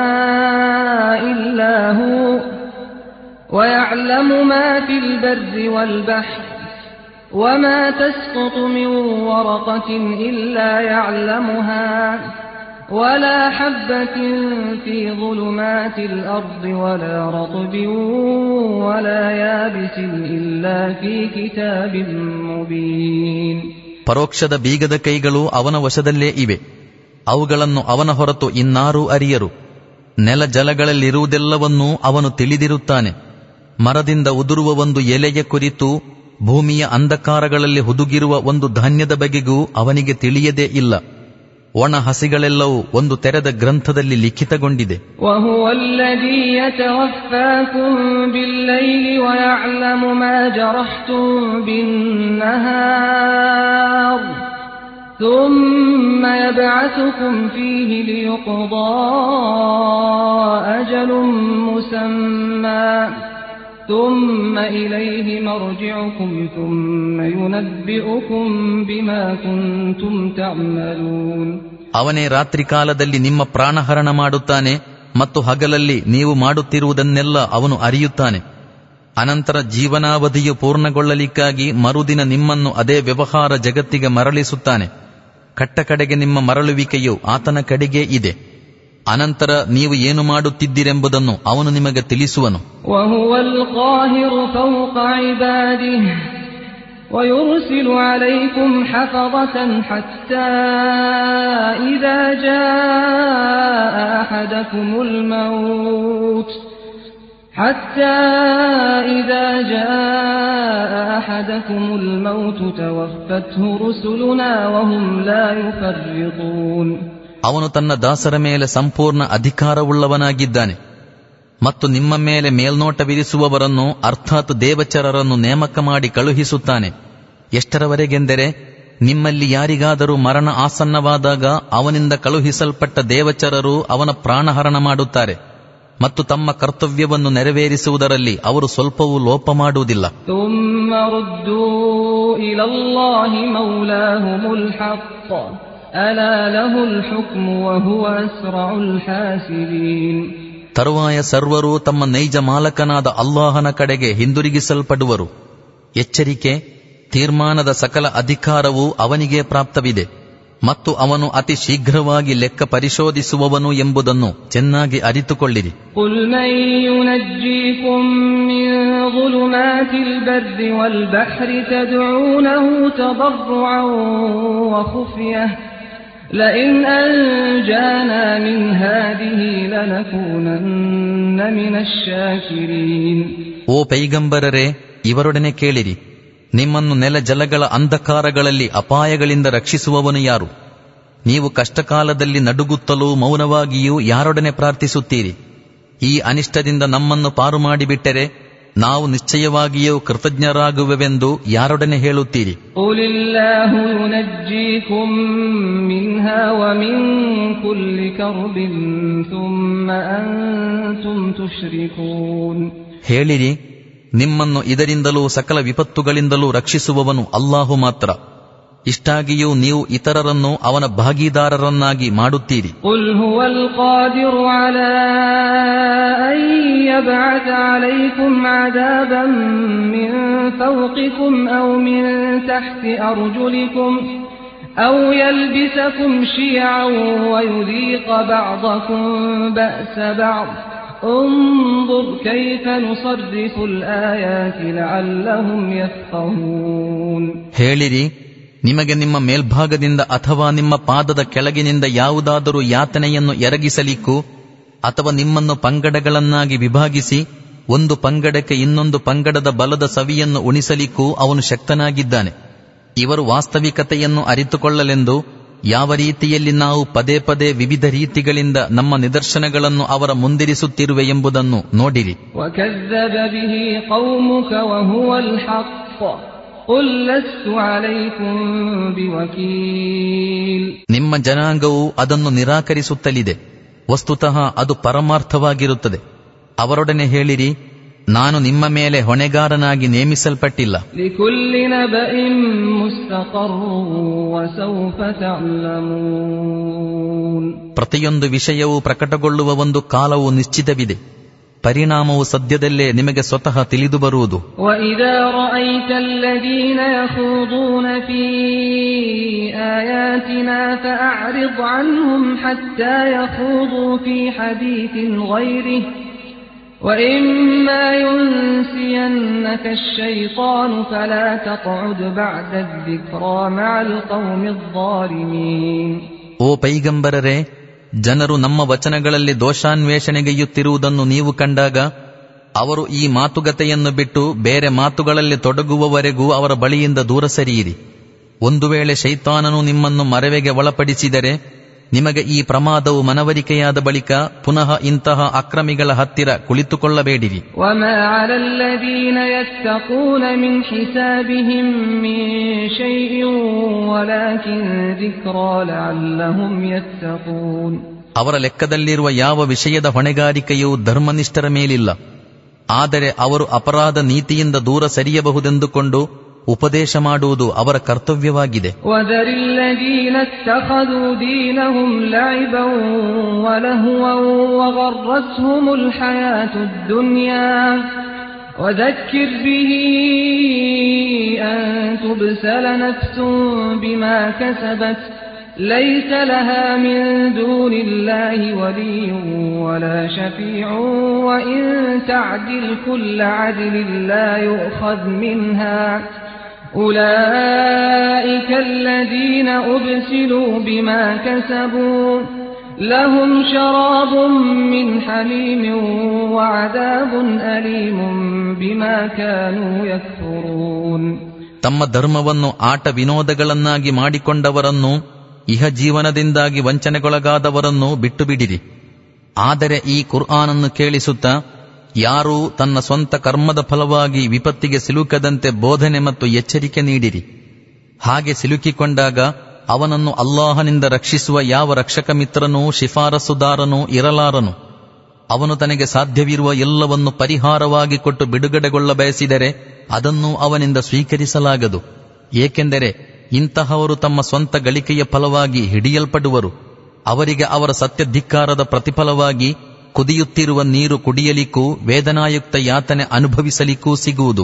A: إلا هو ويعلم ما في البر والبحر وما تسقط من ورقة إلا يعلمها ولا حبة في ظلمات الأرض ولا رطب ولا يابس إلا في كتاب مبين.
B: ಪರೋಕ್ಷದ ಬೀಗದ ಕೈಗಳು ಅವನ ವಶದಲ್ಲೇ ಇವೆ. ಅವುಗಳನ್ನು ಅವನ ಹೊರತು ಇನ್ನಾರೂ ಅರಿಯರು. ನೆಲ ಜಲಗಳಲ್ಲಿರುವುದೆಲ್ಲವನ್ನೂ ಅವನು ತಿಳಿದಿರುತ್ತಾನೆ. ಮರದಿಂದ ಉದುರುವ ಒಂದು ಎಲೆಯ ಕುರಿತು, ಭೂಮಿಯ ಅಂಧಕಾರಗಳಲ್ಲಿ ಹುದುಗಿರುವ ಒಂದು ಧಾನ್ಯದ ಬಗೆಗೂ ಅವನಿಗೆ ತಿಳಿಯದೇ ಇಲ್ಲ. ಒಣ ಹಸಿಗಳೆಲ್ಲವೂ ಒಂದು ತೆರೆದ ಗ್ರಂಥದಲ್ಲಿ ಲಿಖಿತಗೊಂಡಿದೆ.
A: وهو الذي يتوفاكم بالليل ويعلم ما جرحتم بالنهار ثم يبعثكم فيه ليقضى أجل مسمى ثم إليه مرجعكم ثم ينبئكم بما كنتم تعملون.
B: ಅವನೇ ರಾತ್ರಿ ಕಾಲದಲ್ಲಿ ನಿಮ್ಮ ಪ್ರಾಣಹರಣ ಮಾಡುತ್ತಾನೆ ಮತ್ತು ಹಗಲಲ್ಲಿ ನೀವು ಮಾಡುತ್ತಿರುವುದನ್ನೆಲ್ಲ ಅವನು ಅರಿಯುತ್ತಾನೆ. ಅನಂತರ ಜೀವನಾವಧಿಯು ಪೂರ್ಣಗೊಳ್ಳಲಿಕ್ಕಾಗಿ ಮರುದಿನ ನಿಮ್ಮನ್ನು ಅದೇ ವ್ಯವಹಾರ ಜಗತ್ತಿಗೆ ಮರಳಿಸುತ್ತಾನೆ. ಕಟ್ಟಕಡೆಗೆ ನಿಮ್ಮ ಮರಳುವಿಕೆಯು ಆತನ ಕಡೆಗೇ ಇದೆ. ಅನಂತರ ನೀವು ಏನು ಮಾಡುತ್ತಿದ್ದೀರೆಂಬುದನ್ನು ಅವನು ನಿಮಗೆ ತಿಳಿಸುವನು.
A: وهو القاهر فوق عباده ويرسل عليكم حفظة حتى إذا جاء أحدكم الموت توفته رسلنا وهم لا يفرطون.
B: ಅವನು ತನ್ನ ದಾಸರ ಮೇಲೆ ಸಂಪೂರ್ಣ ಅಧಿಕಾರವುಳ್ಳವನಾಗಿದ್ದಾನೆ ಮತ್ತು ನಿಮ್ಮ ಮೇಲೆ ಮೇಲ್ನೋಟವಿರಿಸುವವರನ್ನು ಅರ್ಥಾತ್ ದೇವಚರರನ್ನು ನೇಮಕ ಮಾಡಿ ಕಳುಹಿಸುತ್ತಾನೆ. ಎಷ್ಟರವರೆಗೆಂದರೆ, ನಿಮ್ಮಲ್ಲಿ ಯಾರಿಗಾದರೂ ಮರಣ ಆಸನ್ನವಾದಾಗ ಅವನಿಂದ ಕಳುಹಿಸಲ್ಪಟ್ಟ ದೇವಚರರು ಅವನ ಪ್ರಾಣಹರಣ ಮಾಡುತ್ತಾರೆ ಮತ್ತು ತಮ್ಮ ಕರ್ತವ್ಯವನ್ನು ನೆರವೇರಿಸುವುದರಲ್ಲಿ ಅವರು ಸ್ವಲ್ಪವೂ ಲೋಪ ಮಾಡುವುದಿಲ್ಲ. ತರುವಾಯ ಸರ್ವರೂ ತಮ್ಮ ನೈಜ ಮಾಲಕನಾದ ಅಲ್ಲಾಹನ ಕಡೆಗೆ ಹಿಂದಿರುಗಿಸಲ್ಪಡುವರು. ಎಚ್ಚರಿಕೆ, ತೀರ್ಮಾನದ ಸಕಲ ಅಧಿಕಾರವೂ ಅವನಿಗೆ ಪ್ರಾಪ್ತವಿದೆ ಮತ್ತು ಅವನು ಅತಿ ಶೀಘ್ರವಾಗಿ ಲೆಕ್ಕ ಪರಿಶೋಧಿಸುವವನು ಎಂಬುದನ್ನು ಚೆನ್ನಾಗಿ ಅರಿತುಕೊಳ್ಳಿರಿ.
A: قُلْ مَن يُنَجِّيكُم مِّن ظُلُمَاتِ الْبَرِّ وَالْبَحْرِ تَدْعُونَهُ تَضَرُّعًا وَخُفْيَةً لَئِنْ أَنجَانَا مِنْ هَٰذِهِ لَنَكُونَنَّ مِنَ الشَّاكِرِينَ.
B: ಓ ಪೈಗಂಬರರೇ, ಇವರೊಡನೆ ಕೇಳಿರಿ, ನಿಮ್ಮನ್ನು ನೆಲ ಜಲಗಳ ಅಂಧಕಾರಗಳಲ್ಲಿ ಅಪಾಯಗಳಿಂದ ರಕ್ಷಿಸುವವನು ಯಾರು? ನೀವು ಕಷ್ಟಕಾಲದಲ್ಲಿ ನಡುಗುತ್ತಲೂ ಮೌನವಾಗಿಯೂ ಯಾರೊಡನೆ ಪ್ರಾರ್ಥಿಸುತ್ತೀರಿ? ಈ ಅನಿಷ್ಟದಿಂದ ನಮ್ಮನ್ನು ಪಾರು ಮಾಡಿಬಿಟ್ಟರೆ ನಾವು ನಿಶ್ಚಯವಾಗಿಯೂ ಕೃತಜ್ಞರಾಗುವೆವೆಂದು ಯಾರೊಡನೆ ಹೇಳುತ್ತೀರಿ? ಹೇಳಿರಿ, ನಿಮ್ಮನ್ನು ಇದರಿಂದಲೂ ಸಕಲ ವಿಪತ್ತುಗಳಿಂದಲೂ ರಕ್ಷಿಸುವವನು ಅಲ್ಲಾಹು ಮಾತ್ರ. ಇಷ್ಟಾಗಿಯೂ ನೀವು ಇತರರನ್ನು ಅವನ ಭಾಗೀದಾರರನ್ನಾಗಿ ಮಾಡುತ್ತೀರಿ.
A: قُلْ هُوَ الْقَادِرُ عَلَىٰ أَن يَبْعَثَ عَلَيْكُمْ عَذَابًا مِّن فَوْقِكُمْ أَوْ مِن تَحْتِ أَرْجُلِكُمْ أَوْ يَلْبِسَكُمْ شِيَعًا وَيُذِيقَ بَعْضَكُم بَأْسَ بَعْضٍ انظُرْ كَيْفَ نُصَرِّفُ الْآيَاتِ لَعَلَّهُمْ يَفْقَهُونَ.
B: ಹೇಳಿರಿ, ನಿಮಗೆ ನಿಮ್ಮ ಮೇಲ್ಭಾಗದಿಂದ ಅಥವಾ ನಿಮ್ಮ ಪಾದದ ಕೆಳಗಿನಿಂದ ಯಾವುದಾದರೂ ಯಾತನೆಯನ್ನು ಎರಗಿಸಲಿಕ್ಕೂ ಅಥವಾ ನಿಮ್ಮನ್ನು ಪಂಗಡಗಳನ್ನಾಗಿ ವಿಭಾಗಿಸಿ ಒಂದು ಪಂಗಡಕ್ಕೆ ಇನ್ನೊಂದು ಪಂಗಡದ ಬಲದ ಸವಿಯನ್ನು ಉಣಿಸಲಿಕ್ಕೂ ಅವನು ಶಕ್ತನಾಗಿದ್ದಾನೆ. ಇವರು ವಾಸ್ತವಿಕತೆಯನ್ನು ಅರಿತುಕೊಳ್ಳಲೆಂದು ಯಾವ ರೀತಿಯಲ್ಲಿ ನಾವು ಪದೇ ಪದೇ ವಿವಿಧ ರೀತಿಗಳಿಂದ ನಮ್ಮ ನಿದರ್ಶನಗಳನ್ನು ಅವರ ಮುಂದಿರಿಸುತ್ತಿರುವೆ ಎಂಬುದನ್ನು ನೋಡಿರಿ. ನಿಮ್ಮ ಜನಾಂಗವು ಅದನ್ನು ನಿರಾಕರಿಸುತ್ತಲಿದೆ. ವಸ್ತುತಃ ಅದು ಪರಮಾರ್ಥವಾಗಿರುತ್ತದೆ. ಅವರೊಡನೆ ಹೇಳಿರಿ, ನಾನು ನಿಮ್ಮ ಮೇಲೆ ಹೊಣೆಗಾರನಾಗಿ ನೇಮಿಸಲ್ಪಟ್ಟಿಲ್ಲ. ಪ್ರತಿಯೊಂದು ವಿಷಯವೂ ಪ್ರಕಟಗೊಳ್ಳುವ ಒಂದು ಕಾಲವು ನಿಶ್ಚಿತವಿದೆ. ಪರಿಣಾಮವು ಸದ್ಯದಲ್ಲೇ ನಿಮಗೆ ಸ್ವತಃ ತಿಳಿದು ಬರುವುದು.
A: وَإِمَّا يُنْسِيَنَّكَ الشَّيْطَانُ فَلَا تَقْعُدْ بَعْدَ الذِّكْرَى مَعَ الْقَوْمِ الظَّالِمِينَ.
B: ಓ ಪೈಗಂಬರರೇ, ಜನರು ನಮ್ಮ ವಚನಗಳಲ್ಲಿ ದೋಷಾನ್ವೇಷಣೆಗೆಯುತ್ತಿರುವುದನ್ನು ನೀವು ಕಂಡಾಗ ಅವರು ಈ ಮಾತುಕತೆಯನ್ನು ಬಿಟ್ಟು ಬೇರೆ ಮಾತುಗಳಲ್ಲಿ ತೊಡಗುವವರೆಗೂ ಅವರ ಬಳಿಯಿಂದ ದೂರ ಸರಿಯಿರಿ. ಒಂದು ವೇಳೆ ಶೈತಾನನು ನಿಮ್ಮನ್ನು ಮರೆವೆಗೆ ಒಳಪಡಿಸಿದರೆ ನಿಮಗೆ ಈ ಪ್ರಮಾದವು ಮನವರಿಕೆಯಾದ ಬಳಿಕ ಪುನಃ ಇಂತಹ ಅಕ್ರಮಿಗಳ ಹತ್ತಿರ ಕುಳಿತುಕೊಳ್ಳಬೇಡಿರಿ. ಅವರ ಲೆಕ್ಕದಲ್ಲಿರುವ ಯಾವ ವಿಷಯದ ಹೊಣೆಗಾರಿಕೆಯೂ ಧರ್ಮನಿಷ್ಠರ ಮೇಲಿಲ್ಲ. ಆದರೆ ಅವರು ಅಪರಾಧ ನೀತಿಯಿಂದ ದೂರ ಸರಿಯಬಹುದೆಂದುಕೊಂಡು ಉಪದೇಶ ಮಾಡುವುದು ಅವರ ಕರ್ತವ್ಯವಾಗಿದೆ.
A: وذكر به أن تبسل نفس بما كسبت ليس لها من دون الله ولي ولا شفيع وإن تعدل كل عدل لا يؤخذ منها أولئك الذين أبسلوا بما كسبوا لهم شراب من حميم وعذاب أليم بما كانوا يكفرون.
B: ತಮ್ಮ ಧರ್ಮವನ್ನು ಆಟ ವಿನೋದಗಳನ್ನಾಗಿ ಮಾಡಿಕೊಂಡವರನ್ನು, ಇಹ ಜೀವನದಿಂದಾಗಿ ವಂಚನೆಗೊಳಗಾದವರನ್ನು ಬಿಟ್ಟು ಬಿಡಿರಿ. ಆದರೆ ಈ ಕುರ್ಆನನ್ನು ಕೇಳಿಸುತ್ತಾ ಯಾರೂ ತನ್ನ ಸ್ವಂತ ಕರ್ಮದ ಫಲವಾಗಿ ವಿಪತ್ತಿಗೆ ಸಿಲುಕದಂತೆ ಬೋಧನೆ ಮತ್ತು ಎಚ್ಚರಿಕೆ ನೀಡಿರಿ. ಹಾಗೆ ಸಿಲುಕಿಕೊಂಡಾಗ ಅವನನ್ನು ಅಲ್ಲಾಹನಿಂದ ರಕ್ಷಿಸುವ ಯಾವ ರಕ್ಷಕ ಮಿತ್ರನೂ ಶಿಫಾರಸುದಾರನೂ ಇರಲಾರನು. ಅವನು ತನಗೆ ಸಾಧ್ಯವಿರುವ ಎಲ್ಲವನ್ನು ಪರಿಹಾರವಾಗಿ ಕೊಟ್ಟು ಬಿಡುಗಡೆಗೊಳ್ಳ ಬಯಸಿದರೆ ಅದನ್ನು ಅವನಿಂದ ಸ್ವೀಕರಿಸಲಾಗದು. ಏಕೆಂದರೆ ಇಂತಹವರು ತಮ್ಮ ಸ್ವಂತ ಗಳಿಕೆಯ ಫಲವಾಗಿ ಹಿಡಿಯಲ್ಪಡುವರು. ಅವರಿಗೆ ಅವರ ಸತ್ಯಧಿಕ್ಕಾರದ ಪ್ರತಿಫಲವಾಗಿ ಕುದಿಯುತ್ತಿರುವ ನೀರು ಕುಡಿಯಲಿಕ್ಕೂ ವೇದನಾಯುಕ್ತ ಯಾತನೆ ಅನುಭವಿಸಲಿಕ್ಕೂ ಸಿಗುವುದು.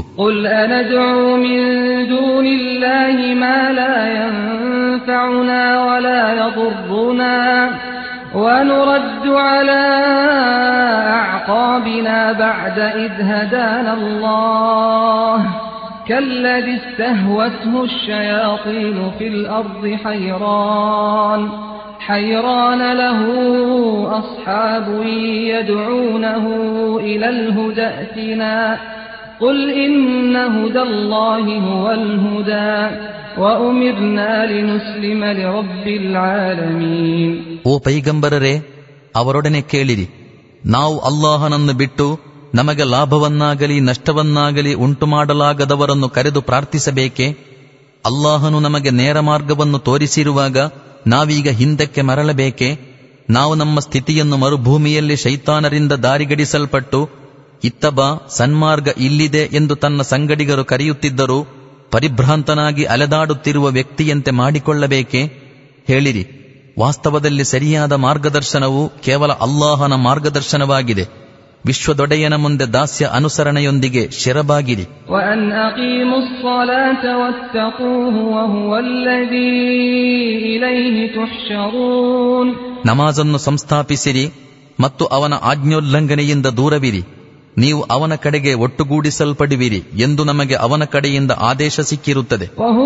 A: وَنُرَدُّ عَلَى أَعْقَابِنَا بَعْدَ إِذْ هَدَانَا اللَّهُ كَالَّذِي اسْتَهْوَتْهُ الشَّيَاطِينُ فِي الْأَرْضِ حَيْرَانَ لَهُ أَصْحَابٌ يَدْعُونَهُ إِلَى الْهُدَى ائْتِنَا قُلْ إِنَّ هُدَى اللَّهِ هُوَ الْهُدَى وَأُمِرْنَا لِنُسْلِمَ لِرَبِّ الْعَالَمِينَ.
B: ಓ ಪೈಗಂಬರರೇ, ಅವರೊಡನೆ ಕೇಳಿರಿ, ನಾವು ಅಲ್ಲಾಹನನ್ನು ಬಿಟ್ಟು ನಮಗೆ ಲಾಭವನ್ನಾಗಲಿ ನಷ್ಟವನ್ನಾಗಲಿ ಉಂಟುಮಾಡಲಾಗದವರನ್ನು ಕರೆದು ಪ್ರಾರ್ಥಿಸಬೇಕೆ? ಅಲ್ಲಾಹನು ನಮಗೆ ನೇರ ಮಾರ್ಗವನ್ನು ತೋರಿಸಿರುವಾಗ ನಾವೀಗ ಹಿಂದಕ್ಕೆ ಮರಳಬೇಕೆ? ನಾವು ನಮ್ಮ ಸ್ಥಿತಿಯನ್ನು ಮರುಭೂಮಿಯಲ್ಲಿ ಶೈತಾನರಿಂದ ದಾರಿಗಡಿಸಲ್ಪಟ್ಟು ಇತ್ತಬ ಸನ್ಮಾರ್ಗ ಇಲ್ಲಿದೆ ಎಂದು ತನ್ನ ಸಂಗಡಿಗರು ಕರೆಯುತ್ತಿದ್ದರೂ ಪರಿಭ್ರಾಂತನಾಗಿ ಅಲೆದಾಡುತ್ತಿರುವ ವ್ಯಕ್ತಿಯಂತೆ ಮಾಡಿಕೊಳ್ಳಬೇಕೆ? ಹೇಳಿರಿ, ವಾಸ್ತವದಲ್ಲಿ ಸರಿಯಾದ ಮಾರ್ಗದರ್ಶನವು ಕೇವಲ ಅಲ್ಲಾಹನ ಮಾರ್ಗದರ್ಶನವಾಗಿದೆ. ವಿಶ್ವದೊಡೆಯನ ಮುಂದೆ ದಾಸ್ಯ ಅನುಸರಣೆಯೊಂದಿಗೆ ಶಿರಬಾಗಿರಿ. ನಮಾಜನ್ನು ಸಂಸ್ಥಾಪಿಸಿರಿ ಮತ್ತು ಅವನ ಆಜ್ಞೋಲ್ಲಂಘನೆಯಿಂದ ದೂರವಿರಿ. ನೀವು ಅವನ ಕಡೆಗೆ ಒಟ್ಟುಗೂಡಿಸಲ್ಪಡುವಿರಿ ಎಂದು ನಮಗೆ ಅವನ ಕಡೆಯಿಂದ ಆದೇಶ ಸಿಕ್ಕಿರುತ್ತದೆ.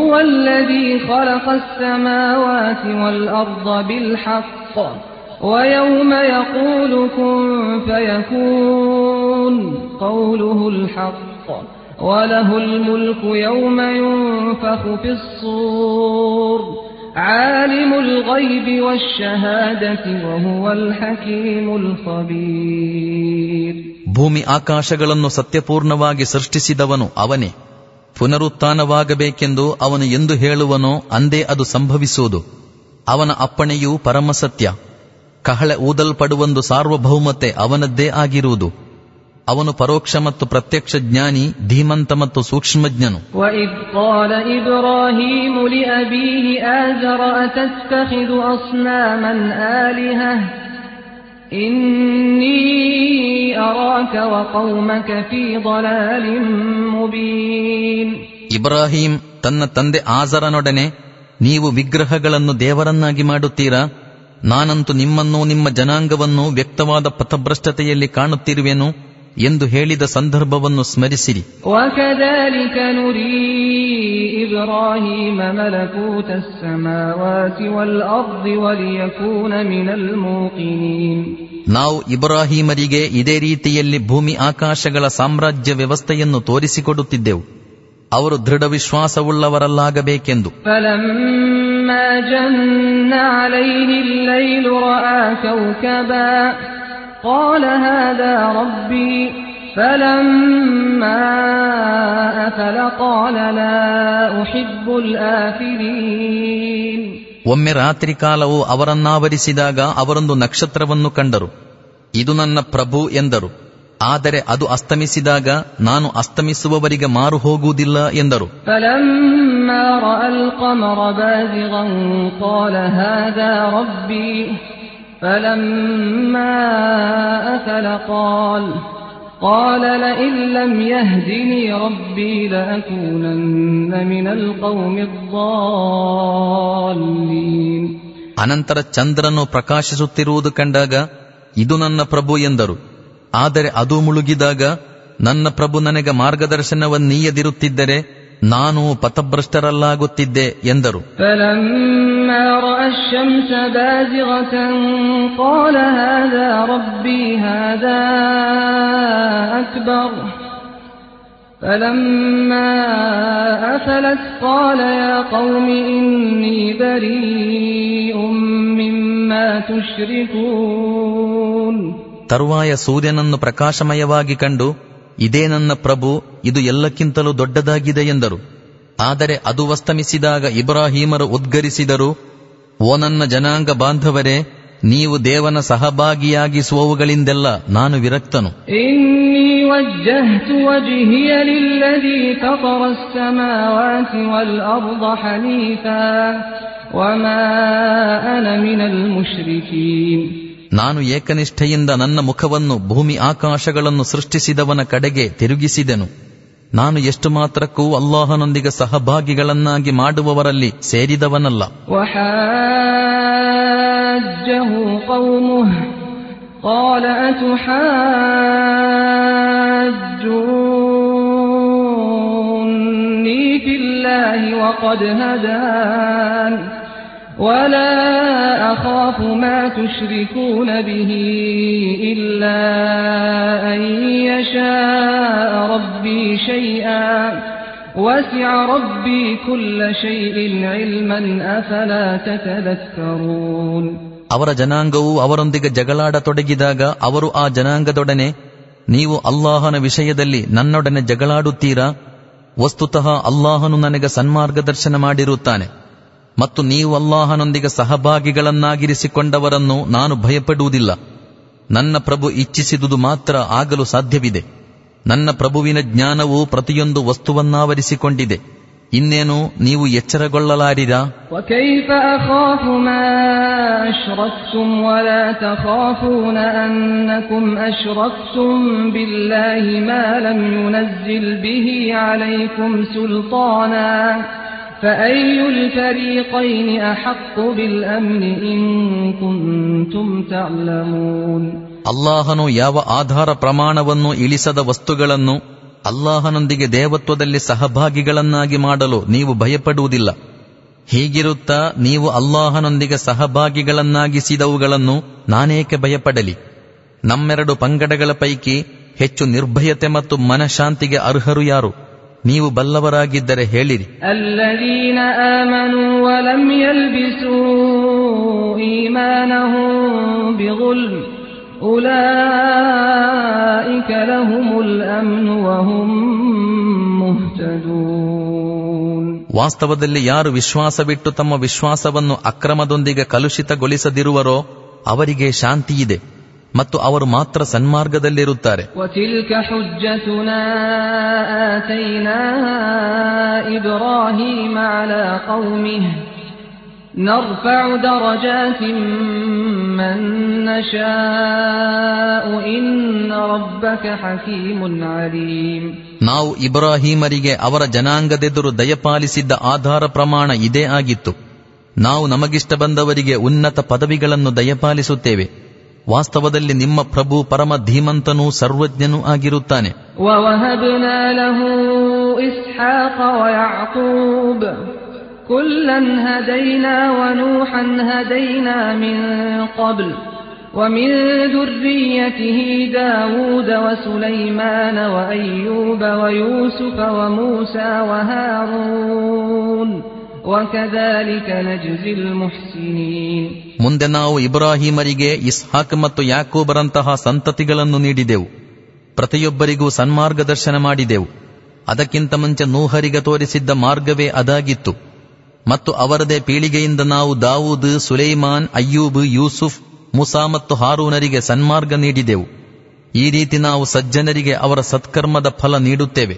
A: وَيَوْمَ يَقُولُ كُن فَيَكُونُ قَوْلُهُ الْحَقُّ وَلَهُ الْمُلْكُ يَوْمَ يُنفَخُ فِي الصُّورِ عَالِمُ الْغَيْبِ وَالشَّهَادَةِ وَهُوَ الْحَكِيمُ الْخَبِيرُ.
B: ಭೂಮಿ ಆಕಾಶಗಳನ್ನು ಸತ್ಯಪೂರ್ಣವಾಗಿ ಸೃಷ್ಟಿಸಿದವನು ಅವನೇ. ಪುನರುತ್ಥಾನವಾಗಬೇಕೆಂದು ಅವನು ಎಂದು ಹೇಳುವನೋ ಅಂದೇ ಅದು ಸಂಭವಿಸುವುದು. ಅವನ ಅಪ್ಪಣೆಯೂ ಪರಮಸತ್ಯ. ಕಹಳೆ ಊದಲ್ಪಡುವೊಂದು ಸಾರ್ವಭೌಮತೆ ಅವನದ್ದೇ ಆಗಿರುವುದು. ಅವನು ಪರೋಕ್ಷ ಮತ್ತು ಪ್ರತ್ಯಕ್ಷ ಜ್ಞಾನಿ, ಧೀಮಂತ ಮತ್ತು ಸೂಕ್ಷ್ಮಜ್ಞನು.
A: وَإِذْ قَالَ إِبْرَاهِيمُ لِأَبِيهِ آزَرَ أَتَتَّخِذُ أَصْنَامًا آلِهَةً إِنِّي أَرَاكَ وَقَوْمَكَ فِي ضَلَالٍ مُبِينٍ.
B: ಇಬ್ರಾಹಿಂ ತನ್ನ ತಂದೆ ಆಜರನೊಡನೆ, ನೀವು ವಿಗ್ರಹಗಳನ್ನು ದೇವರನ್ನಾಗಿ ಮಾಡುತ್ತೀರಾ? ನಾನಂತೂ ನಿಮ್ಮನ್ನೂ ನಿಮ್ಮ ಜನಾಂಗವನ್ನು ವ್ಯಕ್ತವಾದ ಪಥಭ್ರಷ್ಟತೆಯಲ್ಲಿ ಕಾಣುತ್ತಿರುವೆನು ಎಂದು ಹೇಳಿದ ಸಂದರ್ಭವನ್ನು ಸ್ಮರಿಸಿರಿ.
A: وَكَذَلِكَ نُرِي إِبْرَاهِيمَ مَلَكُوتَ السَّمَاوَاتِ وَالْأَرْضِ وَلِيَكُونَ مِنَ الْمُوقِنِينَ. ನಾವು ಇಬ್ರಾಹಿಮರಿಗೆ ಇದೇ ರೀತಿಯಲ್ಲಿ ಭೂಮಿ ಆಕಾಶಗಳ ಸಾಮ್ರಾಜ್ಯ ವ್ಯವಸ್ಥೆಯನ್ನು ತೋರಿಸಿಕೊಡುತ್ತಿದ್ದೆವು, ಅವರು ದೃಢ ವಿಶ್ವಾಸವುಳ್ಳವರಲ್ಲಾಗಬೇಕೆಂದು. فَلَمَّا جَنَّ عَلَيْهِ اللَّيْلُ رَأَى كَوْكَبًا قَالَ هَذَا رَبِّي فَلَمَّا أَفَلَ قَالَ لَا أُحِبُّ الْآفِلِينَ.
B: ಒಮ್ಮೆ ರಾತ್ರಿ ಕಾಲವು ಅವರನ್ನಾವರಿಸಿದಾಗ ಅವರೊಂದು ನಕ್ಷತ್ರವನ್ನು ಕಂಡರು. ಇದು ನನ್ನ ಪ್ರಭು ಎಂದರು. ಆದರೆ ಅದು ಅಸ್ತಮಿಸಿದಾಗ ನಾನು ಅಸ್ತಮಿಸುವವರಿಗೆ ಮಾರು ಹೋಗುವುದಿಲ್ಲ ಎಂದರು.
A: فَلَمَّا رَأَى الْقَمَرَ بَازِغًا قَالَ هَذَا رَبِّي فَلَمَّا أَفَلَ قَالَ لَئِن لَّمْ يَهْدِنِي رَبِّي لَأَكُونَنَّ مِنَ الْقَوْمِ الضَّالِّينَ.
B: ಅನಂತರ ಚಂದ್ರನು ಪ್ರಕಾಶಿಸುತ್ತಿರುವುದು ಕಂಡಾಗ ಇದು ನನ್ನ ಪ್ರಭು ಎಂದರು. ಆದರೆ ಅದು ಮುಳುಗಿದಾಗ ನನ್ನ ಪ್ರಭು ನನಗೆ ಮಾರ್ಗದರ್ಶನವನ್ನೀಯದಿರುತ್ತಿದ್ದರೆ ನಾನು ಪಥಭ್ರಷ್ಟರಲ್ಲಾಗುತ್ತಿದ್ದೆ ಎಂದರು.
A: فَلَمَّا رَأَى الشَّمْسَ بَازِغَةً قَالَ هَذَا رَبِّي هَذَا أَكْبَرُ فَلَمَّا أَفَلَتْ قَالَ يَا قَوْمِ إِنِّي بَرِيءٌ مِّمَّا تُشْرِكُونَ.
B: ತರುವಾಯ ಸೂರ್ಯನನ್ನು ಪ್ರಕಾಶಮಯವಾಗಿ ಕಂಡು ಇದೇ ನನ್ನ ಪ್ರಭು, ಇದು ಎಲ್ಲಕ್ಕಿಂತಲೂ ದೊಡ್ಡದಾಗಿದೆ ಎಂದರು. ಆದರೆ ಅದು ಅಸ್ತಮಿಸಿದಾಗ ಇಬ್ರಾಹಿಮರು ಉದ್ಗರಿಸಿದರು, ಓ ನನ್ನ ಜನಾಂಗ ಬಾಂಧವರೇ, ನೀವು ದೇವನ ಸಹಭಾಗಿಯಾಗಿಸುವವುಗಳಿಂದೆಲ್ಲ ನಾನು ವಿರಕ್ತನು.
A: ಇನ್ನೀ ವಜ್ಜಹ್ತು ವಜ್ಹಿಯ ಲಿಲ್ಲದೀ ಫತರ ಅಸ್ಸಮಾವಾತಿ ವಲ್ ಅರ್ದ ಹನೀಫಾ ವಮಾ ಅನ ಮಿನಲ್ ಮುಶ್ರಿಕೀನ್.
B: ನಾನು ಏಕನಿಷ್ಠೆಯಿಂದ ನನ್ನ ಮುಖವನ್ನು ಭೂಮಿ ಆಕಾಶಗಳನ್ನು ಸೃಷ್ಟಿಸಿದವನ ಕಡೆಗೆ ತಿರುಗಿಸಿದೆನು. ನಾನು ಎಷ್ಟು ಮಾತ್ರಕ್ಕೂ ಅಲ್ಲಾಹನೊಂದಿಗೆ ಸಹಭಾಗಿಗಳನ್ನಾಗಿ ಮಾಡುವವರಲ್ಲಿ ಸೇರಿದವನಲ್ಲ.
A: ವಹಾಜ್ಜಹು ಕೌಮುಹು قال أتحاجوني في الله وقد هدان ولا أخاف ما تشركون به إلا أن يشاء ربي شيئا وسع ربي كل شيء علما أفلا تتذكرون.
B: ಅವರ ಜನಾಂಗವು ಅವರೊಂದಿಗೆ ಜಗಳಾಡತೊಡಗಿದಾಗ ಅವರು ಆ ಜನಾಂಗದೊಡನೆ, ನೀವು ಅಲ್ಲಾಹನ ವಿಷಯದಲ್ಲಿ ನನ್ನೊಡನೆ ಜಗಳಾಡುತ್ತೀರಾ? ವಸ್ತುತಃ ಅಲ್ಲಾಹನು ನನಗೆ ಸನ್ಮಾರ್ಗದರ್ಶನ ಮಾಡಿರುತ್ತಾನೆ ಮತ್ತು ನೀವು ಅಲ್ಲಾಹನೊಂದಿಗೆ ಸಹಭಾಗಿಗಳನ್ನಾಗಿರಿಸಿಕೊಂಡವರನ್ನು ನಾನು ಭಯಪಡುವುದಿಲ್ಲ. ನನ್ನ ಪ್ರಭು ಇಚ್ಛಿಸಿದುದು ಮಾತ್ರ ಆಗಲು ಸಾಧ್ಯವಿದೆ. ನನ್ನ ಪ್ರಭುವಿನ ಜ್ಞಾನವು ಪ್ರತಿಯೊಂದು ವಸ್ತುವನ್ನಾವರಿಸಿಕೊಂಡಿದೆ. ಇನ್ನೇನು ನೀವು ಎಚ್ಚರಗೊಳ್ಳಲಾರಿರಾ?
A: وكيف أخاف ما أشركتم ولا تخافون أنكم أشركتم بالله ما لم ينزل به عليكم سلطانا فأي الفريقين أحق بالأمن إن كنتم تعلمون.
B: ಅಲ್ಲಾಹನು ಯಾವ ಆಧಾರ ಪ್ರಮಾಣವನ್ನು ಇಳಿಸದ ವಸ್ತುಗಳನ್ನು ಅಲ್ಲಾಹನೊಂದಿಗೆ ದೇವತ್ವದಲ್ಲಿ ಸಹಭಾಗಿಗಳನ್ನಾಗಿ ಮಾಡಲು ನೀವು ಭಯಪಡುವುದಿಲ್ಲ. ಹೀಗಿರುತ್ತಾ ನೀವು ಅಲ್ಲಾಹನೊಂದಿಗೆ ಸಹಭಾಗಿಗಳನ್ನಾಗಿಸಿದವುಗಳನ್ನು ನಾನೇಕೆ ಭಯಪಡಲಿ? ನಮ್ಮೆರಡು ಪಂಗಡಗಳ ಪೈಕಿ ಹೆಚ್ಚು ನಿರ್ಭಯತೆ ಮತ್ತು ಮನಃಶಾಂತಿಗೆ ಅರ್ಹರು ಯಾರು? ನೀವು ಬಲ್ಲವರಾಗಿದ್ದರೆ ಹೇಳಿರಿ.
A: ಅಲ್ಲದೀನ ಆಮನು ವಲಂ ಯಲ್ಬಿಸೂ ಈಮಾನಹುಂ ಬಿಗುಲ್ಮ್ ಉಲೈಕ ಲಹುಮುಲ್ ಅಮ್ನು ವಹುಂ ಮುಹ್ತದೂನ್.
B: ವಾಸ್ತವದಲ್ಲಿ ಯಾರು ವಿಶ್ವಾಸವಿಟ್ಟು ತಮ್ಮ ವಿಶ್ವಾಸವನ್ನು ಅಕ್ರಮದೊಂದಿಗೆ ಕಲುಷಿತಗೊಳಿಸದಿರುವರೋ ಅವರಿಗೆ ಶಾಂತಿಯಿದೆ ಮತ್ತು ಅವರು ಮಾತ್ರ ಸನ್ಮಾರ್ಗದಲ್ಲಿರುತ್ತಾರೆ.
A: ವತಿಲ್ಕ ಹುಜ್ಜತುನಾ ಆತೈನಾಹಾ ಇಬ್ರಾಹೀಮ ಅಲಾ ಕೌಮಿಹಿ ನರ್ಫಉ ದರಜಾತಿಂ ಮನ್ ನಶಾಉ ಇನ್ನ ರಬ್ಬಕ ಹಕೀಮುನ್ ಅಲೀಮ್.
B: ನಾವು ಇಬ್ರಾಹೀಮರಿಗೆ ಅವರ ಜನಾಂಗದೆದುರು ದಯಪಾಲಿಸಿದ್ದ ಆಧಾರ ಪ್ರಮಾಣ ಇದೇ ಆಗಿತ್ತು. ನಾವು ನಮಗಿಷ್ಟ ಬಂದವರಿಗೆ ಉನ್ನತ ಪದವಿಗಳನ್ನು ದಯಪಾಲಿಸುತ್ತೇವೆ. ವಾಸ್ತವದಲ್ಲಿ ನಿಮ್ಮ ಪ್ರಭು ಪರಮ ಧೀಮಂತನೂ ಸರ್ವಜ್ಞನೂ ಆಗಿರುತ್ತಾನೆ.
A: ವವಹಬ್ನಾ ಲಹು ಇಸ್ಹಾಕ ವಯಾಕೂಬ್ ಕುಲ್ಲನ್ ಹದೈನಾ ವನೂಹನ್ ಹದೈನಾ ಮಿನ್ ಕಬ್ಲ್ ವಮಿನ್ ದುರ್ರಿಯತಿಹಿ ದಾವೂದ ವಸುಲೈಮಾನ ವಅಯ್ಯೂಬ ವಯೂಸುಫ ವಮೂಸಾ ವಹಾರೂನ್ ವಕದಾಲಿಕ ನಜ್ಜಿಲ್ ಮುಹ್ಸಿನೀನ್.
B: ಮುಂದೆ ನಾವು ಇಬ್ರಾಹೀಮರಿಗೆ ಇಸ್ಹಾಕ್ ಮತ್ತು ಯಾಕೂಬರಂತಹ ಸಂತತಿಗಳನ್ನು ನೀಡಿದೆವು. ಪ್ರತಿಯೊಬ್ಬರಿಗೂ ಸನ್ಮಾರ್ಗದರ್ಶನ ಮಾಡಿದೆವು. ಅದಕ್ಕಿಂತ ಮುಂಚೆ ನೂಹರಿಗೆ ತೋರಿಸಿದ್ದ ಮಾರ್ಗವೇ ಅದಾಗಿತ್ತು. ಮತ್ತು ಅವರದೇ ಪೀಳಿಗೆಯಿಂದ ನಾವು ದಾವೂದ್, ಸುಲೈಮಾನ್, ಅಯ್ಯೂಬ್, ಯೂಸುಫ್, ಮುಸಾ ಮತ್ತು ಹಾರೂನರಿಗೆ ಸನ್ಮಾರ್ಗ ನೀಡಿದೆವು. ಈ ರೀತಿ ನಾವು ಸಜ್ಜನರಿಗೆ ಅವರ ಸತ್ಕರ್ಮದ ಫಲ ನೀಡುತ್ತೇವೆ.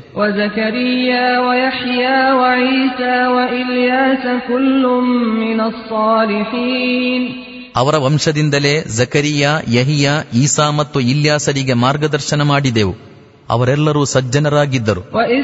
B: ಅವರ ವಂಶದಿಂದಲೇ ಜಕರಿಯಾ, ಯಹಿಯಾ, ಈಸಾ ಮತ್ತು ಇಲ್ಯಾಸರಿಗೆ ಮಾರ್ಗದರ್ಶನ ಮಾಡಿದೆವು. ಅವರೆಲ್ಲರೂ ಸಜ್ಜನರಾಗಿದ್ದರು.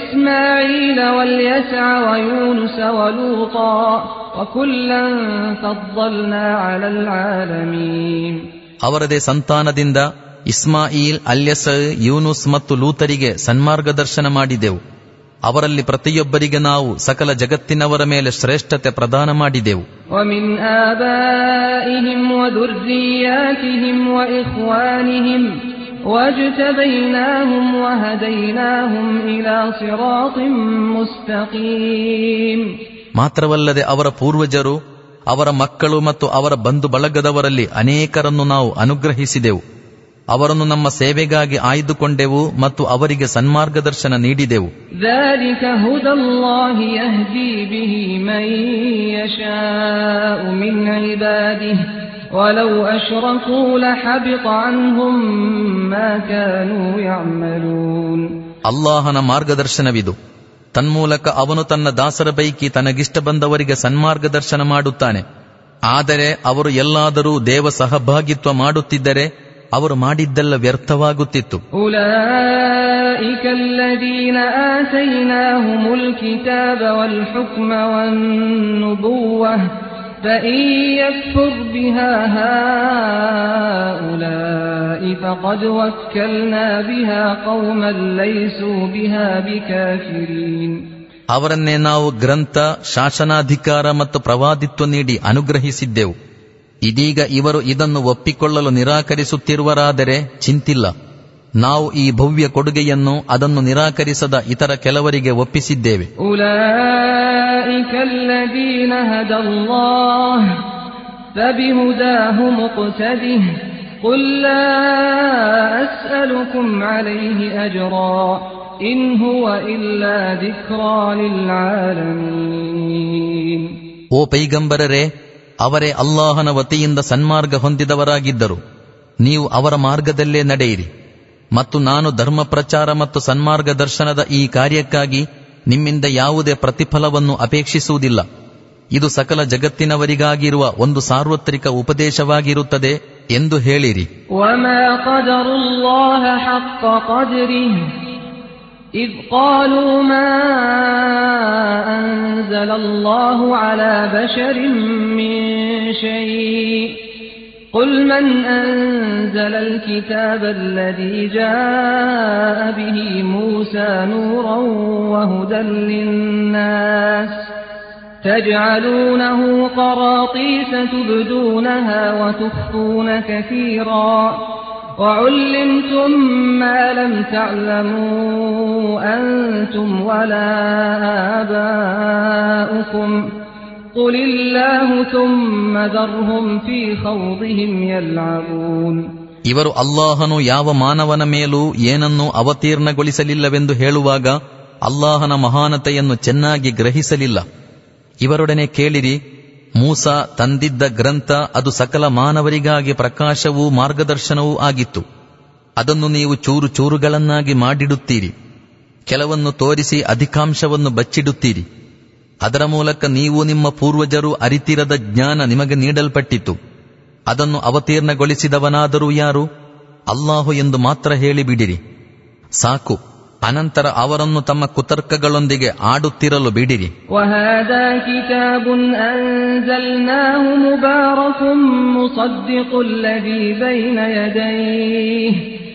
B: ಅವರದೇ ಸಂತಾನದಿಂದ ಇಸ್ಮಾಯಿಲ್, ಅಲ್ಯಸ, ಯೂನುಸ್ ಮತ್ತು ಲೂತರಿಗೆ ಸನ್ಮಾರ್ಗದರ್ಶನ ಮಾಡಿದೆವು. ಅವರಲ್ಲಿ ಪ್ರತಿಯೊಬ್ಬರಿಗೆ ನಾವು ಸಕಲ ಜಗತ್ತಿನವರ ಮೇಲೆ ಶ್ರೇಷ್ಠತೆ ಪ್ರದಾನ ಮಾಡಿದೆವು.
A: ವಮಿನ್ ಆಬಾಯಿಹಿಂ ವದುರ್ರಿಯಾತಿಹಿಂ ವಇಖ್ವಾನಿಹಿಂ ವಜ್ತಬೈನಾಹುಂ ವಹದೈನಾಹುಂ ಇಲಾ ಸಿರಾತಿಂ ಮುಸ್ತಕೀಮ್.
B: ಮಾತ್ರವಲ್ಲದೆ ಅವರ ಪೂರ್ವಜರು, ಅವರ ಮಕ್ಕಳು ಮತ್ತು ಅವರ ಬಂಧು ಬಳಗದವರಲ್ಲಿ ಅನೇಕರನ್ನು ನಾವು ಅನುಗ್ರಹಿಸಿದೆವು. ಅವರನ್ನು ನಮ್ಮ ಸೇವೆಗಾಗಿ ಆಯ್ದುಕೊಂಡೆವು ಮತ್ತು ಅವರಿಗೆ ಸನ್ಮಾರ್ಗದರ್ಶನ ನೀಡಿದೆವು.
A: ذَلِكَ هُدَى اللَّهِ يَهْدِي بِهِ مَن يَشَاءُ مِنْ عِبَادِهِ وَلَوْ أَشْرَكُوا لَحَبِطَ عَنْهُمْ مَا كَانُوا يَعْمَلُونَ.
B: ಅಲ್ಲಾಹನ ಮಾರ್ಗದರ್ಶನವಿದು. ತನ್ಮೂಲಕ ಅವನು ತನ್ನ ದಾಸರ ಪೈಕಿ ತನಗಿಷ್ಟ ಬಂದವರಿಗೆ ಸನ್ಮಾರ್ಗದರ್ಶನ ಮಾಡುತ್ತಾನೆ. ಆದರೆ ಅವರು ಎಲ್ಲಾದರೂ ದೇವ ಸಹಭಾಗಿತ್ವ ಮಾಡುತ್ತಿದ್ದರೆ ಅವರು ಮಾಡಿದ್ದೆಲ್ಲ ವ್ಯರ್ಥವಾಗುತ್ತಿತ್ತು.
A: ಉಲೈಕ ಅಲ್ಲದೀನ ಆತೈನಾಹುಮುಲ್ ಕಿತಾಬ ವಲ್ ಹುಕ್ಮ ವನ್ ನುಬುವ್ವಹ ಫಇನ್ ಯಕ್ಫುರ್ ಬಿಹಾ ಹಾಉಲಾಇ ಫಖದ್ ವಕ್ಕಲ್ನಾ ಬಿಹಾ ಕೌಮನ್ ಲೈಸೂ ಬಿಹಾ ಬಿಕಾಫಿರೀನ್.
B: ಅವರನ್ನೇ ನಾವು ಗ್ರಂಥ, ಶಾಸನಾಧಿಕಾರ ಮತ್ತು ಪ್ರವಾದಿತ್ವ ನೀಡಿ ಅನುಗ್ರಹಿಸಿದ್ದೆವು. ಇದೀಗ ಇವರು ಇದನ್ನು ಒಪ್ಪಿಕೊಳ್ಳಲು ನಿರಾಕರಿಸುತ್ತಿರುವರಾದರೆ ಚಿಂತಿಲ್ಲ. ನಾವು ಈ ಭವ್ಯ ಕೊಡುಗೆಯನ್ನು ಅದನ್ನು ನಿರಾಕರಿಸದ ಇತರ ಕೆಲವರಿಗೆ ಒಪ್ಪಿಸಿದ್ದೇವೆ.
A: ಉಲೈಕ ಅಲ್ಲದೀನ ಹದಲ್ಲಾಹ್ ಫಬಿಹುದಾಹು ಮುಕ್ತದಿಹ್ ಕುಲ್ ಲಾ ಅಸ್ಅಲುಕುಂ ಅಲೈಹಿ ಅಜ್ರಾ ಇನ್ ಹುವ ಇಲ್ಲಾ ದಿಕ್ರಾ ಲಿಲ್ ಆಲಮೀನ್.
B: ಓ ಪೈಗಂಬರರೇ, ಅವರೇ ಅಲ್ಲಾಹನ ವತಿಯಿಂದ ಸನ್ಮಾರ್ಗ ಹೊಂದಿದವರಾಗಿದ್ದರು. ನೀವು ಅವರ ಮಾರ್ಗದಲ್ಲೇ ನಡೆಯಿರಿ. ಮತ್ತು ನಾನು ಧರ್ಮ ಪ್ರಚಾರ ಮತ್ತು ಸನ್ಮಾರ್ಗ ದರ್ಶನದ ಈ ಕಾರ್ಯಕ್ಕಾಗಿ ನಿಮ್ಮಿಂದ ಯಾವುದೇ ಪ್ರತಿಫಲವನ್ನು ಅಪೇಕ್ಷಿಸುವುದಿಲ್ಲ. ಇದು ಸಕಲ ಜಗತ್ತಿನವರಿಗಾಗಿರುವ ಒಂದು ಸಾರ್ವತ್ರಿಕ ಉಪದೇಶವಾಗಿರುತ್ತದೆ ಎಂದು ಹೇಳಿರಿ.
A: ವಮಾ ಕದರುಲ್ಲಾಹ ಹಕ್ಕ ಕದ್ರಿಹಿ إذ قالوا ما أنزل الله على بشر من شيء قل من أنزل الكتاب الذي جاء به موسى نورا وهدى للناس تجعلونه قراطيس تبدونها وتخفون كثيرا وعلمتم ما لم تعلموا أنتم ولا آباؤكم قل الله ثم ذرهم في خوضهم يلعبون.
B: ಇವರು ಅಲ್ಲಾಹನು ಯಾವ ಮಾನವನ ಮೇಲೂ ಏನನ್ನೂ ಅವತೀರ್ಣಗೊಳಿಸಲಿಲ್ಲವೆಂದು ಹೇಳುವಾಗ ಅಲ್ಲಾಹನ ಮಹಾನತೆಯನ್ನು ಚೆನ್ನಾಗಿ ಗ್ರಹಿಸಲಿಲ್ಲ. ಇವರೊಡನೆ ಕೇಳಿರಿ, ಮೂಸಾ ತಂದಿದ್ದ ಗ್ರಂಥ ಅದು ಸಕಲ ಮಾನವರಿಗಾಗಿ ಪ್ರಕಾಶವೂ ಮಾರ್ಗದರ್ಶನವೂ ಆಗಿತ್ತು. ಅದನ್ನು ನೀವು ಚೂರು ಚೂರುಗಳನ್ನಾಗಿ ಮಾಡಿಡುತ್ತೀರಿ, ಕೆಲವನ್ನು ತೋರಿಸಿ ಅಧಿಕಾಂಶವನ್ನು ಬಚ್ಚಿಡುತ್ತೀರಿ. ಅದರ ಮೂಲಕ ನೀವು ನಿಮ್ಮ ಪೂರ್ವಜರು ಅರಿತಿರದ ಜ್ಞಾನ ನಿಮಗೆ ನೀಡಲ್ಪಟ್ಟಿತು. ಅದನ್ನು ಅವತೀರ್ಣಗೊಳಿಸಿದವನಾದರೂ ಯಾರು? ಅಲ್ಲಾಹು ಎಂದು ಮಾತ್ರ ಹೇಳಿಬಿಡಿರಿ, ಸಾಕು. ಅನಂತರ ಅವರನ್ನು ತಮ್ಮ ಕುತರ್ಕಗಳೊಂದಿಗೆ ಆಡುತ್ತಿರಲು ಬಿಡಿರಿ.
A: وَهَذَا كِتَابٌ أَنزَلْنَاهُ مُبَارَكٌ مُصَدِّقُ الَّذِي بَيْنَ يَدَيْهِ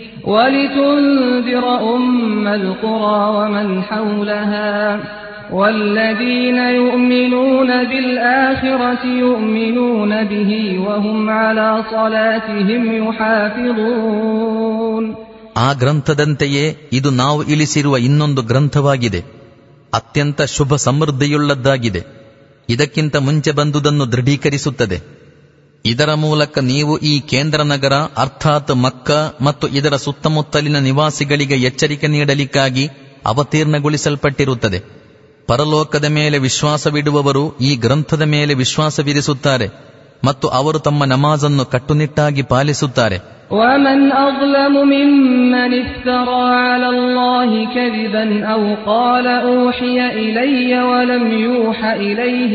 A: وَلِتُنذِرَ أُمَّ الْقُرَى وَمَنْ حَوْلَهَا وَالَّذِينَ يُؤْمِنُونَ بِالْآخِرَةِ يُؤْمِنُونَ بِهِ وَهُمْ عَلَى صَلَاتِهِمْ يُحَافِظُونَ.
B: ಆ ಗ್ರಂಥದಂತೆಯೇ ಇದು ನಾವು ಇಳಿಸಿರುವ ಇನ್ನೊಂದು ಗ್ರಂಥವಾಗಿದೆ. ಅತ್ಯಂತ ಶುಭ ಸಮೃದ್ಧಿಯುಳ್ಳದ್ದಾಗಿದೆ. ಇದಕ್ಕಿಂತ ಮುಂಚೆ ಬಂದುದನ್ನು ದೃಢೀಕರಿಸುತ್ತದೆ. ಇದರ ಮೂಲಕ ನೀವು ಈ ಕೇಂದ್ರ ನಗರ ಅರ್ಥಾತ್ ಮಕ್ಕಾ ಮತ್ತು ಇದರ ಸುತ್ತಮುತ್ತಲಿನ ನಿವಾಸಿಗಳಿಗೆ ಎಚ್ಚರಿಕೆ ನೀಡಲಿಕ್ಕಾಗಿ ಅವತೀರ್ಣಗೊಳಿಸಲ್ಪಟ್ಟಿರುತ್ತದೆ. ಪರಲೋಕದ ಮೇಲೆ ವಿಶ್ವಾಸವಿಡುವವರು ಈ ಗ್ರಂಥದ ಮೇಲೆ ವಿಶ್ವಾಸವಿರಿಸುತ್ತಾರೆ ಮತ್ತು ಅವರು ತಮ್ಮ ನಮಾಜನ್ನು ಕಟ್ಟುನಿಟ್ಟಾಗಿ ಪಾಲಿಸುತ್ತಾರೆ.
A: وَمَنْ أَظْلَمُ مِمَّنِ افْتَرَى عَلَى اللَّهِ كَذِبًا أَوْ قَالَ أُوحِيَ إِلَيَّ وَلَمْ يُوحَ إِلَيْهِ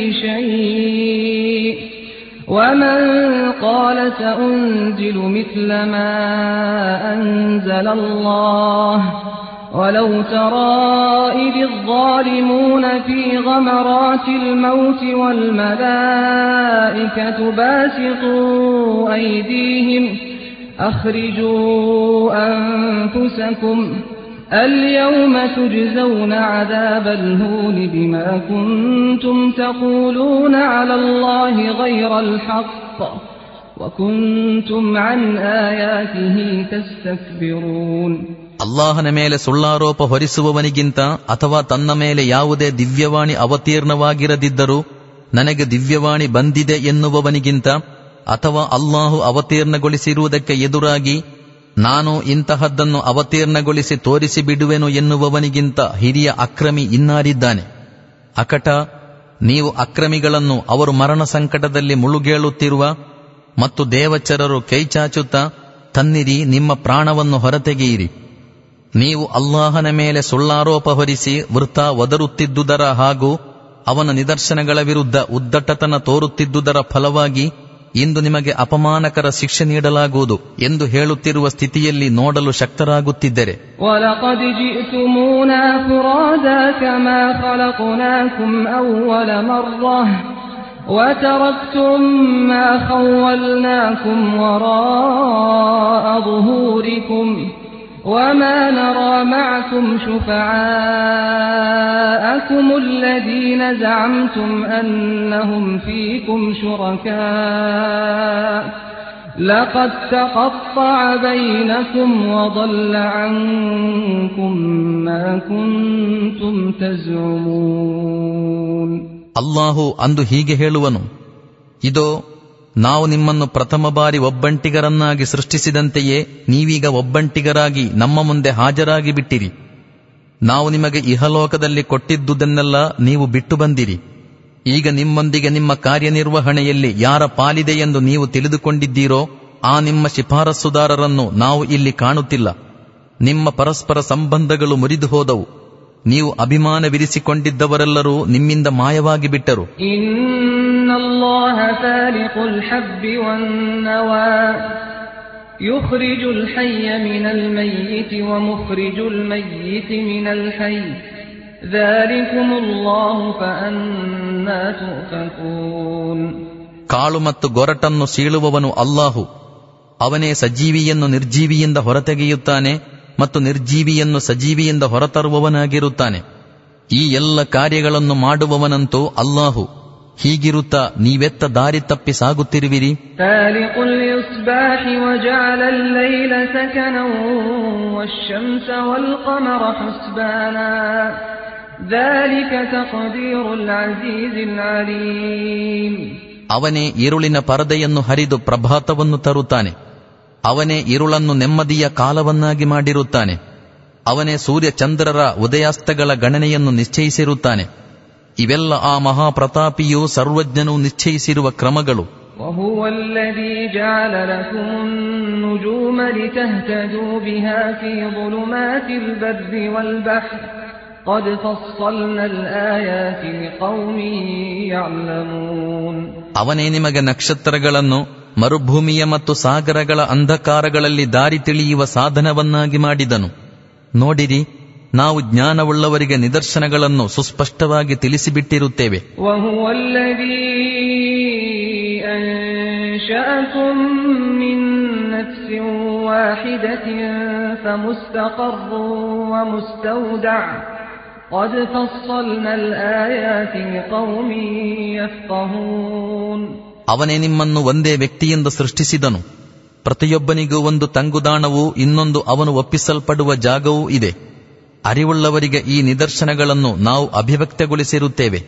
A: شَيْءٌ وَمَنْ قَالَ سَأُنْزِلُ مِثْلَ مَا أَنْزَلَ اللَّهُ وَلَوْ تَرَى إِذِ الظَّالِمُونَ فِي غَمَرَاتِ الْمَوْتِ وَالْمَلَائِكَةُ بَاسِطُو أَيْدِيهِمْ أخرجوا أنفسكم اليوم تجزون عذاب الهون بما كنتم تقولون على الله غير الحق وكنتم عن آياته تستكبرون.
B: ಅಲ್ಲಾಹನ ಮೇಲೆ ಸುಳ್ಳಾರೋಪ ಹೊರಿಸುವವನಿಗಿಂತ ಅಥವಾ ತನ್ನ ಮೇಲೆ ಯಾವುದೇ ದಿವ್ಯವಾಣಿ ಅವತೀರ್ಣವಾಗಿರದಿದ್ದರೂ ನನಗೆ ದಿವ್ಯವಾಣಿ ಬಂದಿದೆ ಎನ್ನುವವನಿಗಿಂತ ಅಥವಾ ಅಲ್ಲಾಹು ಅವತೀರ್ಣಗೊಳಿಸಿರುವುದಕ್ಕೆ ಎದುರಾಗಿ ನಾನು ಇಂತಹದ್ದನ್ನು ಅವತೀರ್ಣಗೊಳಿಸಿ ತೋರಿಸಿ ಬಿಡುವೆನು ಎನ್ನುವವನಿಗಿಂತ ಹಿರಿಯ ಅಕ್ರಮಿ ಇನ್ನಾರಿದ್ದಾನೆ. ಅಕಟ, ನೀವು ಅಕ್ರಮಿಗಳನ್ನು ಅವರು ಮರಣ ಸಂಕಟದಲ್ಲಿ ಮುಳುಗೇಳುತ್ತಿರುವ ಮತ್ತು ದೇವಚರರು ಕೈಚಾಚುತ್ತಾ ತನ್ನಿರಿ, ನಿಮ್ಮ ಪ್ರಾಣವನ್ನು ಹೊರತೆಗೆಯಿರಿ. ನೀವು ಅಲ್ಲಾಹನ ಮೇಲೆ ಸುಳ್ಳಾರೋಪ ಹೊರಿಸಿ ವೃಥಾ ಒದರುತ್ತಿದ್ದುದರ ಹಾಗೂ ಅವನ ನಿದರ್ಶನಗಳ ವಿರುದ್ಧ ಉದ್ದಟತನ ತೋರುತ್ತಿದ್ದುದರ ಫಲವಾಗಿ ಇಂದು ನಿಮಗೆ ಅಪಮಾನಕರ ಶಿಕ್ಷೆ ನೀಡಲಾಗುವುದು ಎಂದು ಹೇಳುತ್ತಿರುವ ಸ್ಥಿತಿಯಲ್ಲಿ ನೋಡಲು ಶಕ್ತರಾಗುತ್ತಿದ್ದರೆ,
A: وَلَقَدْ جِئْتُمُونَا فُرَادَى كَمَا خَلَقْنَاكُمْ أَوَّلَ مَرَّةٍ وَتَرَكْتُم مَّا خَوَّلْنَاكُمْ وَرَاءَ ظُهُورِكُمْ وَمَا نَرَى مَعَكُمْ شُفَعَاءَكُمُ الَّذِينَ زَعَمْتُمْ أَنَّهُمْ فِيكُمْ شُرَكَاءُ لَقَدْ تَقَطَّعَ بَيْنَكُمْ وَضَلَّ عَنكُمْ مَا كُنتُمْ تَزْعُمُونَ.
B: ಅಲ್ಲಾಹು ಅಂದು ಹೀಗೆ ಹೇಳುವನು, ಇದೋ ನಾವು ನಿಮ್ಮನ್ನು ಪ್ರಥಮ ಬಾರಿ ಒಬ್ಬಂಟಿಗರನ್ನಾಗಿ ಸೃಷ್ಟಿಸಿದಂತೆಯೇ ನೀವೀಗ ಒಬ್ಬಂಟಿಗರಾಗಿ ನಮ್ಮ ಮುಂದೆ ಹಾಜರಾಗಿ ಬಿಟ್ಟಿರಿ. ನಾವು ನಿಮಗೆ ಇಹಲೋಕದಲ್ಲಿ ಕೊಟ್ಟಿದ್ದುದನ್ನೆಲ್ಲ ನೀವು ಬಿಟ್ಟು ಬಂದಿರಿ. ಈಗ ನಿಮ್ಮೊಂದಿಗೆ ನಿಮ್ಮ ಕಾರ್ಯನಿರ್ವಹಣೆಯಲ್ಲಿ ಯಾರ ಪಾಲಿದೆ ಎಂದು ನೀವು ತಿಳಿದುಕೊಂಡಿದ್ದೀರೋ ಆ ನಿಮ್ಮ ಶಿಫಾರಸ್ಸುದಾರರನ್ನು ನಾವು ಇಲ್ಲಿ ಕಾಣುತ್ತಿಲ್ಲ. ನಿಮ್ಮ ಪರಸ್ಪರ ಸಂಬಂಧಗಳು ಮುರಿದು ಹೋದವು. ನೀವು ಅಭಿಮಾನವಿರಿಸಿಕೊಂಡಿದ್ದವರೆಲ್ಲರೂ ನಿಮ್ಮಿಂದ ಮಾಯವಾಗಿ ಬಿಟ್ಟರು.
A: الله فالق الحب والنوى يخرج الحي من الميت ومخرج الميت من الحي ذلكم الله فأنى تؤفكون.
B: ಕಾಳು ಮತ್ತು ಗೊರಟನ್ನು ಸೀಳುವವನು ಅಲ್ಲಾಹು. ಅವನೇ ಸಜೀವಿಯನ್ನು ನಿರ್ಜೀವಿಯಿಂದ ಹೊರತೆಗೆಯುತ್ತಾನೆ ಮತ್ತು ನಿರ್ಜೀವಿಯನ್ನು ಸಜೀವಿಯಿಂದ ಹೊರತರುವವನಾಗಿರುತ್ತಾನೆ. ಈ ಎಲ್ಲ ಕಾರ್ಯಗಳನ್ನು ಮಾಡುವವನಂತೂ ಅಲ್ಲಾಹು. ಹೀಗಿರುತ್ತಾ ನೀವೆತ್ತ ದಾರಿ ತಪ್ಪಿ ಸಾಗುತ್ತಿರುವಿರಿ. ಅವನೇ ಇರುಳಿನ ಪರದೆಯನ್ನು ಹರಿದು ಪ್ರಭಾತವನ್ನು ತರುತ್ತಾನೆ. ಅವನೇ ಇರುಳನ್ನು ನೆಮ್ಮದಿಯ ಕಾಲವನ್ನಾಗಿ ಮಾಡಿರುತ್ತಾನೆ. ಅವನೇ ಸೂರ್ಯ ಚಂದ್ರರ ಉದಯಾಸ್ತಗಳ ಗಣನೆಯನ್ನು ನಿಶ್ಚಯಿಸಿರುತ್ತಾನೆ. ಇವೆಲ್ಲ ಆ ಮಹಾಪ್ರತಾಪಿಯೂ ಸರ್ವಜ್ಞನೂ ನಿಶ್ಚಯಿಸಿರುವ ಕ್ರಮಗಳು. ಅವನೇ ನಿಮಗೆ ನಕ್ಷತ್ರಗಳನ್ನು ಮರುಭೂಮಿಯ ಮತ್ತು ಸಾಗರಗಳ ಅಂಧಕಾರಗಳಲ್ಲಿ ದಾರಿ ತಿಳಿಯುವ ಸಾಧನವನ್ನಾಗಿ ಮಾಡಿದನು. ನೋಡಿರಿ, ನಾವು ಜ್ಞಾನವುಳ್ಳವರಿಗೆ ನಿದರ್ಶನಗಳನ್ನು ಸುಸ್ಪಷ್ಟವಾಗಿ ತಿಳಿಸಿಬಿಟ್ಟಿರುತ್ತೇವೆ. ಅವನೇ ನಿಮ್ಮನ್ನು ಒಂದೇ ವ್ಯಕ್ತಿಯಿಂದ ಸೃಷ್ಟಿಸಿದನು. ಪ್ರತಿಯೊಬ್ಬನಿಗೂ ಒಂದು ತಂಗುದಾಣವೂ ಇನ್ನೊಂದು ಅವನು ಒಪ್ಪಿಸಲ್ಪಡುವ ಜಾಗವೂ ಇದೆ. ಅರಿವುಳ್ಳವರಿಗೆ ಈ ನಿದರ್ಶನಗಳನ್ನು ನಾವು ಅಭಿವ್ಯಕ್ತಗೊಳಿಸಿರುತ್ತೇವೆ.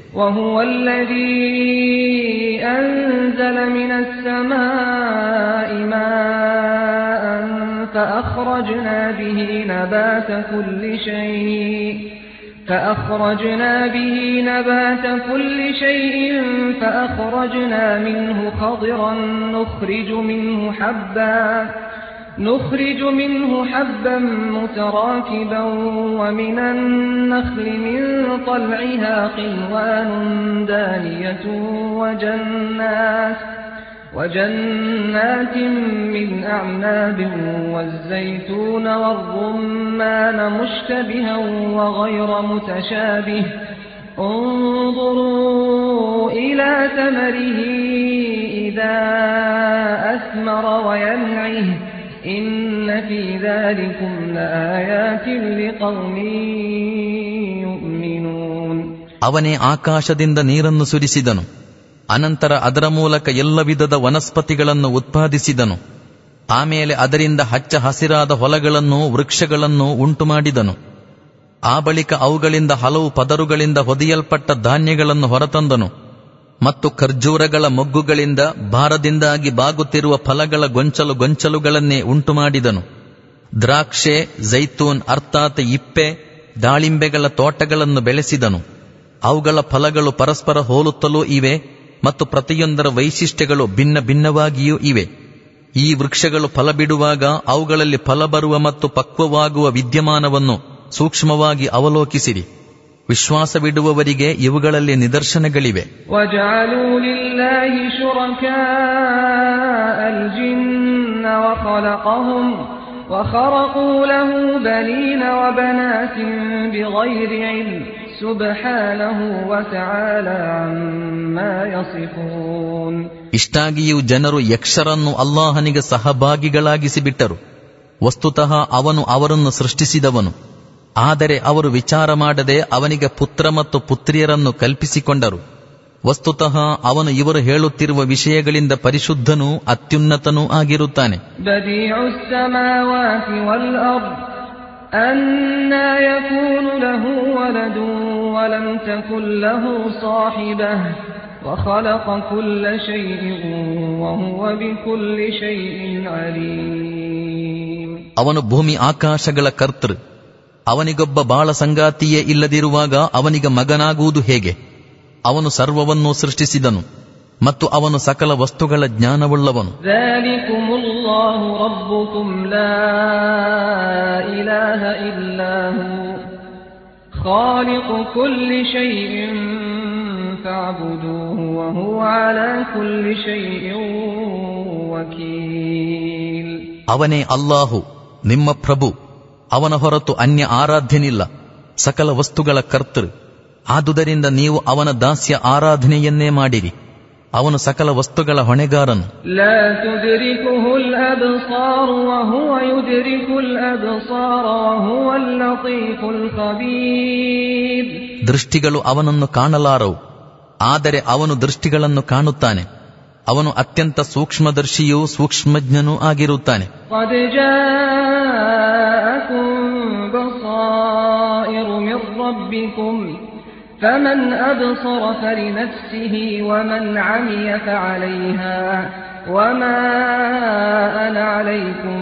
A: فأخرجنا به نبات كل شيء فأخرجنا منه خضرا نخرج منه حبا متراكبا ومن النخل من طلعها قنوان دانية وجنات من أعناب والزيتون والرمان مشتبها وغير متشابه انظروا إلى ثمره إذا أثمر وينعه إن في ذلكم لآيات لقوم يؤمنون.
B: ಅವನೇ ಆಕಾಶದಿಂದ ನೀರನ್ನು ಸುರಿಸಿದನು. ಅನಂತರ ಅದರ ಮೂಲಕ ಎಲ್ಲ ವಿಧದ ವನಸ್ಪತಿಗಳನ್ನು ಉತ್ಪಾದಿಸಿದನು. ಆಮೇಲೆ ಅದರಿಂದ ಹಚ್ಚ ಹಸಿರಾದ ಹೊಲಗಳನ್ನು ವೃಕ್ಷಗಳನ್ನು ಉಂಟುಮಾಡಿದನು. ಆ ಬಳಿಕ ಅವುಗಳಿಂದ ಹಲವು ಪದರುಗಳಿಂದ ಹೊದಿಯಲ್ಪಟ್ಟ ಧಾನ್ಯಗಳನ್ನು ಹೊರತಂದನು. ಮತ್ತು ಖರ್ಜೂರಗಳ ಮೊಗ್ಗುಗಳಿಂದ ಭಾರದಿಂದಾಗಿ ಬಾಗುತ್ತಿರುವ ಫಲಗಳ ಗೊಂಚಲುಗಳನ್ನೇ ಉಂಟುಮಾಡಿದನು. ದ್ರಾಕ್ಷೆ, ಜೈತೂನ್ ಅರ್ಥಾತ್ ಇಪ್ಪೆ, ದಾಳಿಂಬೆಗಳ ತೋಟಗಳನ್ನು ಬೆಳೆಸಿದನು. ಅವುಗಳ ಫಲಗಳು ಪರಸ್ಪರ ಹೋಲುತ್ತಲೂ ಇವೆ ಮತ್ತು ಪ್ರತಿಯೊಂದರ ವೈಶಿಷ್ಟ್ಯಗಳು ಭಿನ್ನ ಭಿನ್ನವಾಗಿಯೂ ಇವೆ. ಈ ವೃಕ್ಷಗಳು ಫಲ ಬಿಡುವಾಗ ಅವುಗಳಲ್ಲಿ ಫಲ ಬರುವ ಮತ್ತು ಪಕ್ವವಾಗುವ ವಿದ್ಯಮಾನವನ್ನು ಸೂಕ್ಷ್ಮವಾಗಿ ಅವಲೋಕಿಸಿರಿ. ವಿಶ್ವಾಸವಿಡುವವರಿಗೆ ಇವುಗಳಲ್ಲಿ ನಿದರ್ಶನಗಳಿವೆ.
A: وخرقوا له بنين وبنات بغير علم سبحانه وتعالى عما يصفون.
B: ಇಷ್ಟಾಗಿಯೂ ಜನರು ಯಕ್ಷರನ್ನು ಅಲ್ಲಾಹನಿಗೆ ಸಹಭಾಗಿಗಳಾಗಿಸಿಬಿಟ್ಟರು. ವಸ್ತುತಃ ಅವನು ಅವರನ್ನು ಸೃಷ್ಟಿಸಿದವನು. ಆದರೆ ಅವರು ವಿಚಾರ ಮಾಡದೆ ಅವನಿಗೆ ಪುತ್ರ ಮತ್ತು ಪುತ್ರಿಯರನ್ನು ಕಲ್ಪಿಸಿಕೊಂಡರು. ವಸ್ತುತಃ ಅವನು ಇವರು ಹೇಳುತ್ತಿರುವ ವಿಷಯಗಳಿಂದ ಪರಿಶುದ್ಧನೂ ಅತ್ಯುನ್ನತನೂ ಆಗಿರುತ್ತಾನೆ. ಅವನು ಭೂಮಿ ಆಕಾಶಗಳ ಕರ್ತೃ. ಅವನಿಗೊಬ್ಬ ಬಾಳ ಸಂಗಾತಿಯೇ ಇಲ್ಲದಿರುವಾಗ ಅವನಿಗೆ ಮಗನಾಗುವುದು ಹೇಗೆ? ಅವನು ಸರ್ವವನ್ನೂ ಸೃಷ್ಟಿಸಿದನು ಮತ್ತು ಅವನು ಸಕಲ ವಸ್ತುಗಳ ಜ್ಞಾನವುಳ್ಳವನು. ಅವನೇ ಅಲ್ಲಾಹು, ನಿಮ್ಮ ಪ್ರಭು. ಅವನ ಹೊರತು ಅನ್ಯ ಆರಾಧ್ಯನಿಲ್ಲ. ಸಕಲ ವಸ್ತುಗಳ ಕರ್ತೃ. ಆದುದರಿಂದ ನೀವು ಅವನ ದಾಸ್ಯ ಆರಾಧನೆಯನ್ನೇ ಮಾಡಿರಿ. ಅವನು ಸಕಲ ವಸ್ತುಗಳ ಹೊಣೆಗಾರನು.
A: ಲಾ ತುದ್ರಿಕುಹುಲ್ ಅಬ್ಸಾರ್ ವಹುವ ಯುದ್ರಿಕುಲ್ ಅಬ್ಸಾರ್ ವಹುವಲ್ ಲತೀಫುಲ್ ಖಬೀರ್.
B: ದೃಷ್ಟಿಗಳು ಅವನನ್ನು ಕಾಣಲಾರವು, ಆದರೆ ಅವನು ದೃಷ್ಟಿಗಳನ್ನು ಕಾಣುತ್ತಾನೆ. ಅವನು ಅತ್ಯಂತ ಸೂಕ್ಷ್ಮದರ್ಶಿಯೂ ಸೂಕ್ಷ್ಮಜ್ಞನೂ ಆಗಿರುತ್ತಾನೆ.
A: قد جاءكم بصائر من ربكم فمن أبصر فلنفسه ومن عمي فعليها وما أنا عليكم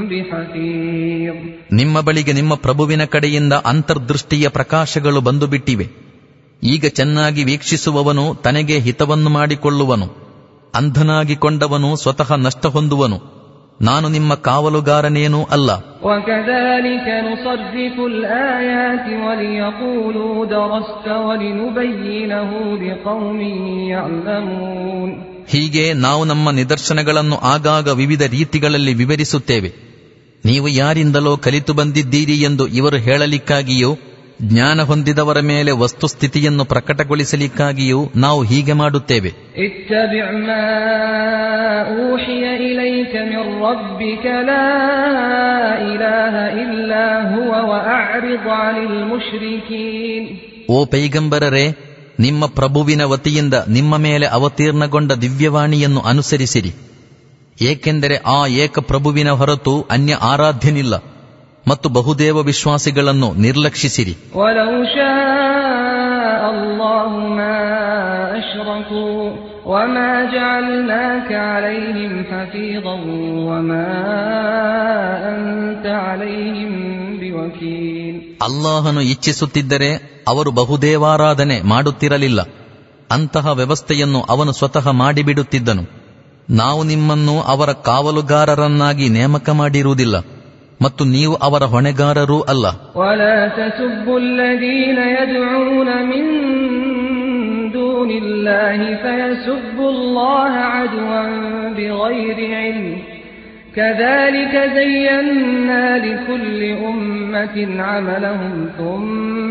A: بحفيظ.
B: ನಿಮ್ಮ ಬಳಿಗೆ ನಿಮ್ಮ ಪ್ರಭುವಿನ ಕಡೆಯಿಂದ ಅಂತರ್ದೃಷ್ಟಿಯ ಪ್ರಕಾಶಗಳು ಬಂದು ಬಿಟ್ಟಿವೆ. ಈಗ ಚೆನ್ನಾಗಿ ವೀಕ್ಷಿಸುವವನು ತನಗೆ ಹಿತವನ್ನು ಮಾಡಿಕೊಳ್ಳುವನು, ಅಂಧನಾಗಿಕೊಂಡವನು ಸ್ವತಃ ನಷ್ಟ ಹೊಂದುವನು. ನಾನು ನಿಮ್ಮ ಕಾವಲುಗಾರನೇನೂ ಅಲ್ಲ.
A: وَكَذَلِكَ نُصَرِّفُ الْآيَاتِ وَلِيَقُولُوا دَرَسْتَ وَلِنُبَيِّنَهُ لِقَوْمٍ يَعْلَمُونَ.
B: ಹೀಗೆ ನಾವು ನಮ್ಮ ನಿದರ್ಶನಗಳನ್ನು ಆಗಾಗ ವಿವಿಧ ರೀತಿಗಳಲ್ಲಿ ವಿವರಿಸುತ್ತೇವೆ. ನೀವು ಯಾರಿಂದಲೋ ಕಲಿತು ಬಂದಿದ್ದೀರಿ ಎಂದು ಇವರು ಹೇಳಲಿಕ್ಕಾಗಿಯೂ, ಜ್ಞಾನ ಹೊಂದಿದವರ ಮೇಲೆ ವಸ್ತುಸ್ಥಿತಿಯನ್ನು ಪ್ರಕಟಗೊಳಿಸಲಿಕ್ಕಾಗಿಯೂ ನಾವು ಹೀಗೆ ಮಾಡುತ್ತೇವೆ.
A: ಇತ್ತಬಿ'್ ಮಾ ಊಹಿಯ ಇಲೈಕ ಮಿರ್ ರಬ್ಬಿಕ ಲಾ ಇಲಾಹ ಇಲ್ಲಾ ಹುವ ವಅರಿದ್ ಅನಿಲ್ ಮುಶ್ರಿಕೀನ್.
B: ಓ ಪೈಗಂಬರರೇ, ನಿಮ್ಮ ಪ್ರಭುವಿನ ವತಿಯಿಂದ ನಿಮ್ಮ ಮೇಲೆ ಅವತೀರ್ಣಗೊಂಡ ದಿವ್ಯವಾಣಿಯನ್ನು ಅನುಸರಿಸಿರಿ, ಏಕೆಂದರೆ ಆ ಏಕ ಪ್ರಭುವಿನ ಹೊರತು ಅನ್ಯ ಆರಾಧ್ಯನಿಲ್ಲ, ಮತ್ತು ಬಹುದೇವ ವಿಶ್ವಾಸಿಗಳನ್ನು ನಿರ್ಲಕ್ಷಿಸಿರಿ.
A: ವಲೌ ಶಾಅ ಅಲ್ಲಾಹು ಮಾ ಅಶ್ರಕೂ ವಮಾ ಜಅಲ್ನಾಕ ಅಲೈಹಿಂ ಹಫೀದನ್ ವಮಾ ಅಂತ ಅಲೈಹಿಂ ಬಿವಕೀಲ್.
B: ಅಲ್ಲಾಹನು ಇಚ್ಛಿಸುತ್ತಿದ್ದರೆ ಅವರು ಬಹುದೇವಾರಾಧನೆ ಮಾಡುತ್ತಿರಲಿಲ್ಲ. ಅಂತಹ ವ್ಯವಸ್ಥೆಯನ್ನು ಅವನು ಸ್ವತಃ ಮಾಡಿಬಿಡುತ್ತಿದ್ದನು. ನಾವು ನಿಮ್ಮನ್ನು ಅವರ ಕಾವಲುಗಾರರನ್ನಾಗಿ ನೇಮಕ ಮಾಡಿರುವುದಿಲ್ಲ, ಮತ್ತು ನೀವು ಅವರ ಹೊಣೆಗಾರರೂ ಅಲ್ಲ.
A: ವಲಾ ತಸುಬ್ಬು ಅಲ್ಲದೀನ ಯದ್ಊನ ಮಿನ್ ದೂನಿಲ್ಲಾಹಿ ಫಯಸುಬ್ಬು ಅಲ್ಲಾಹ ಅದ್ವನ್ ಬಿಗೈರಿ ಇಲ್ಮ್. كذلك زينا لكل أمة عملهم ثم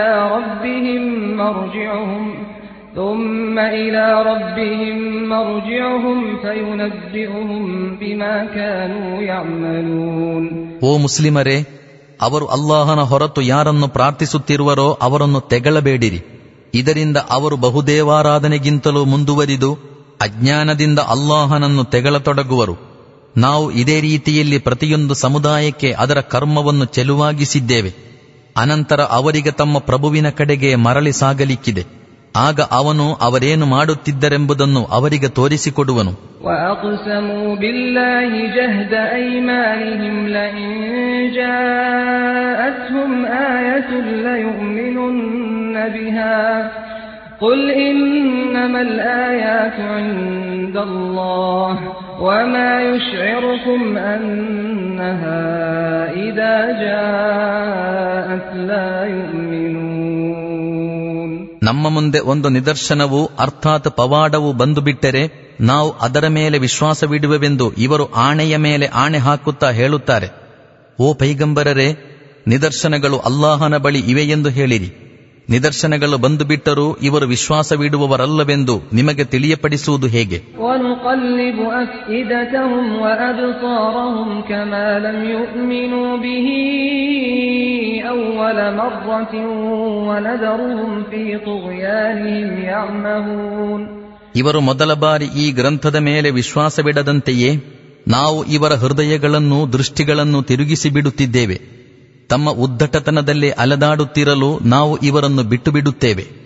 A: إلى ربهم مرجعهم فينبئهم بما كانوا يعملون.
B: ಓ ಮುಸ್ಲಿಮರೇ, ಅವರು ಅಲ್ಲಾಹನ ಹೊರತು ಯಾರನ್ನು ಪ್ರಾರ್ಥಿಸುತ್ತಿರುವರೋ ಅವರನ್ನು ತೆಗಳಬೇಡಿರಿ. ಇದರಿಂದ ಅವರು ಬಹುದೇವಾರಾಧನೆಗಿಂತಲೂ ಮುಂದುವರಿದು ಅಜ್ಞಾನದಿಂದ ಅಲ್ಲಾಹನನ್ನು ತೆಗಳತೊಡಗುವರು. ನಾವು ಇದೇ ರೀತಿಯಲ್ಲಿ ಪ್ರತಿಯೊಂದು ಸಮುದಾಯಕ್ಕೆ ಅದರ ಕರ್ಮವನ್ನು ಚೆಲುವಾಗಿಸಿದ್ದೇವೆ. ಅನಂತರ ಅವರಿಗೆ ತಮ್ಮ ಪ್ರಭುವಿನ ಕಡೆಗೆ ಮರಳಿ ಸಾಗಲಿಕ್ಕಿದೆ. ಆಗ ಅವನು ಅವರೇನು ಮಾಡುತ್ತಿದ್ದರೆಂಬುದನ್ನು ಅವರಿಗೆ ತೋರಿಸಿಕೊಡುವನು.
A: وَأَقْسَمُوا بِاللَّهِ جَهْدَ أَيْمَانِهِمْ لَئِن جَاءَتْهُمْ آيَةٌ لَّيُؤْمِنُنَّ بِهَا قُلْ إِنَّمَا الْآيَاتُ عِندَ اللَّهِ وَمَا يُشْعِرُكُمْ أَنَّهَا إِذَا جَاءَتْ لَا يُؤْمِنُونَ.
B: ನಮ್ಮ ಮುಂದೆ ಒಂದು ನಿದರ್ಶನವು ಅರ್ಥಾತ್ ಪವಾಡವು ಬಂದು ಬಿಟ್ಟರೆ ನಾವು ಅದರ ಮೇಲೆ ವಿಶ್ವಾಸವಿಡುವೆವೆಂದು ಇವರು ಆಣೆಯ ಮೇಲೆ ಆಣೆ ಹಾಕುತ್ತಾ ಹೇಳುತ್ತಾರೆ. ಓ ಪೈಗಂಬರರೇ, ನಿದರ್ಶನಗಳು ಅಲ್ಲಾಹನ ಬಳಿ ಇವೆಯೆಂದು ಹೇಳಿರಿ. ನಿದರ್ಶನಗಳು ಬಂದು ಬಿಟ್ಟರೂ ಇವರು ವಿಶ್ವಾಸವಿಡುವವರಲ್ಲವೆಂದು ನಿಮಗೆ ತಿಳಿಯಪಡಿಸುವುದು ಹೇಗೆ?
A: ವನುಕಲ್ಲಿಬು ಅಫ್ಇದತಹುಂ ವಅಬ್ಸಾರಹುಂ ಕಮಾ ಲಂ ಯುಮಿನೂ ಬಿಹಿ ಅವ್ವಲ ಮರ್ರತಿನ್ ವನದರುಹುಂ ಫೀ ತುಗ್ಯಾನಿಹಿಂ ಯಅಮಹೂನ್.
B: ಇವರು ಮೊದಲ ಬಾರಿ ಈ ಗ್ರಂಥದ ಮೇಲೆ ವಿಶ್ವಾಸವಿಡದಂತೆಯೇ ನಾವು ಇವರ ಹೃದಯಗಳನ್ನು ದೃಷ್ಟಿಗಳನ್ನು ತಿರುಗಿಸಿ ಬಿಡುತ್ತಿದ್ದೇವೆ. ತಮ್ಮ ಉದ್ದಟತನದಲ್ಲಿ ಅಲೆದಾಡುತ್ತಿರಲು ನಾವು ಇವರನ್ನು ಬಿಟ್ಟು ಬಿಡುತ್ತೇವೆ.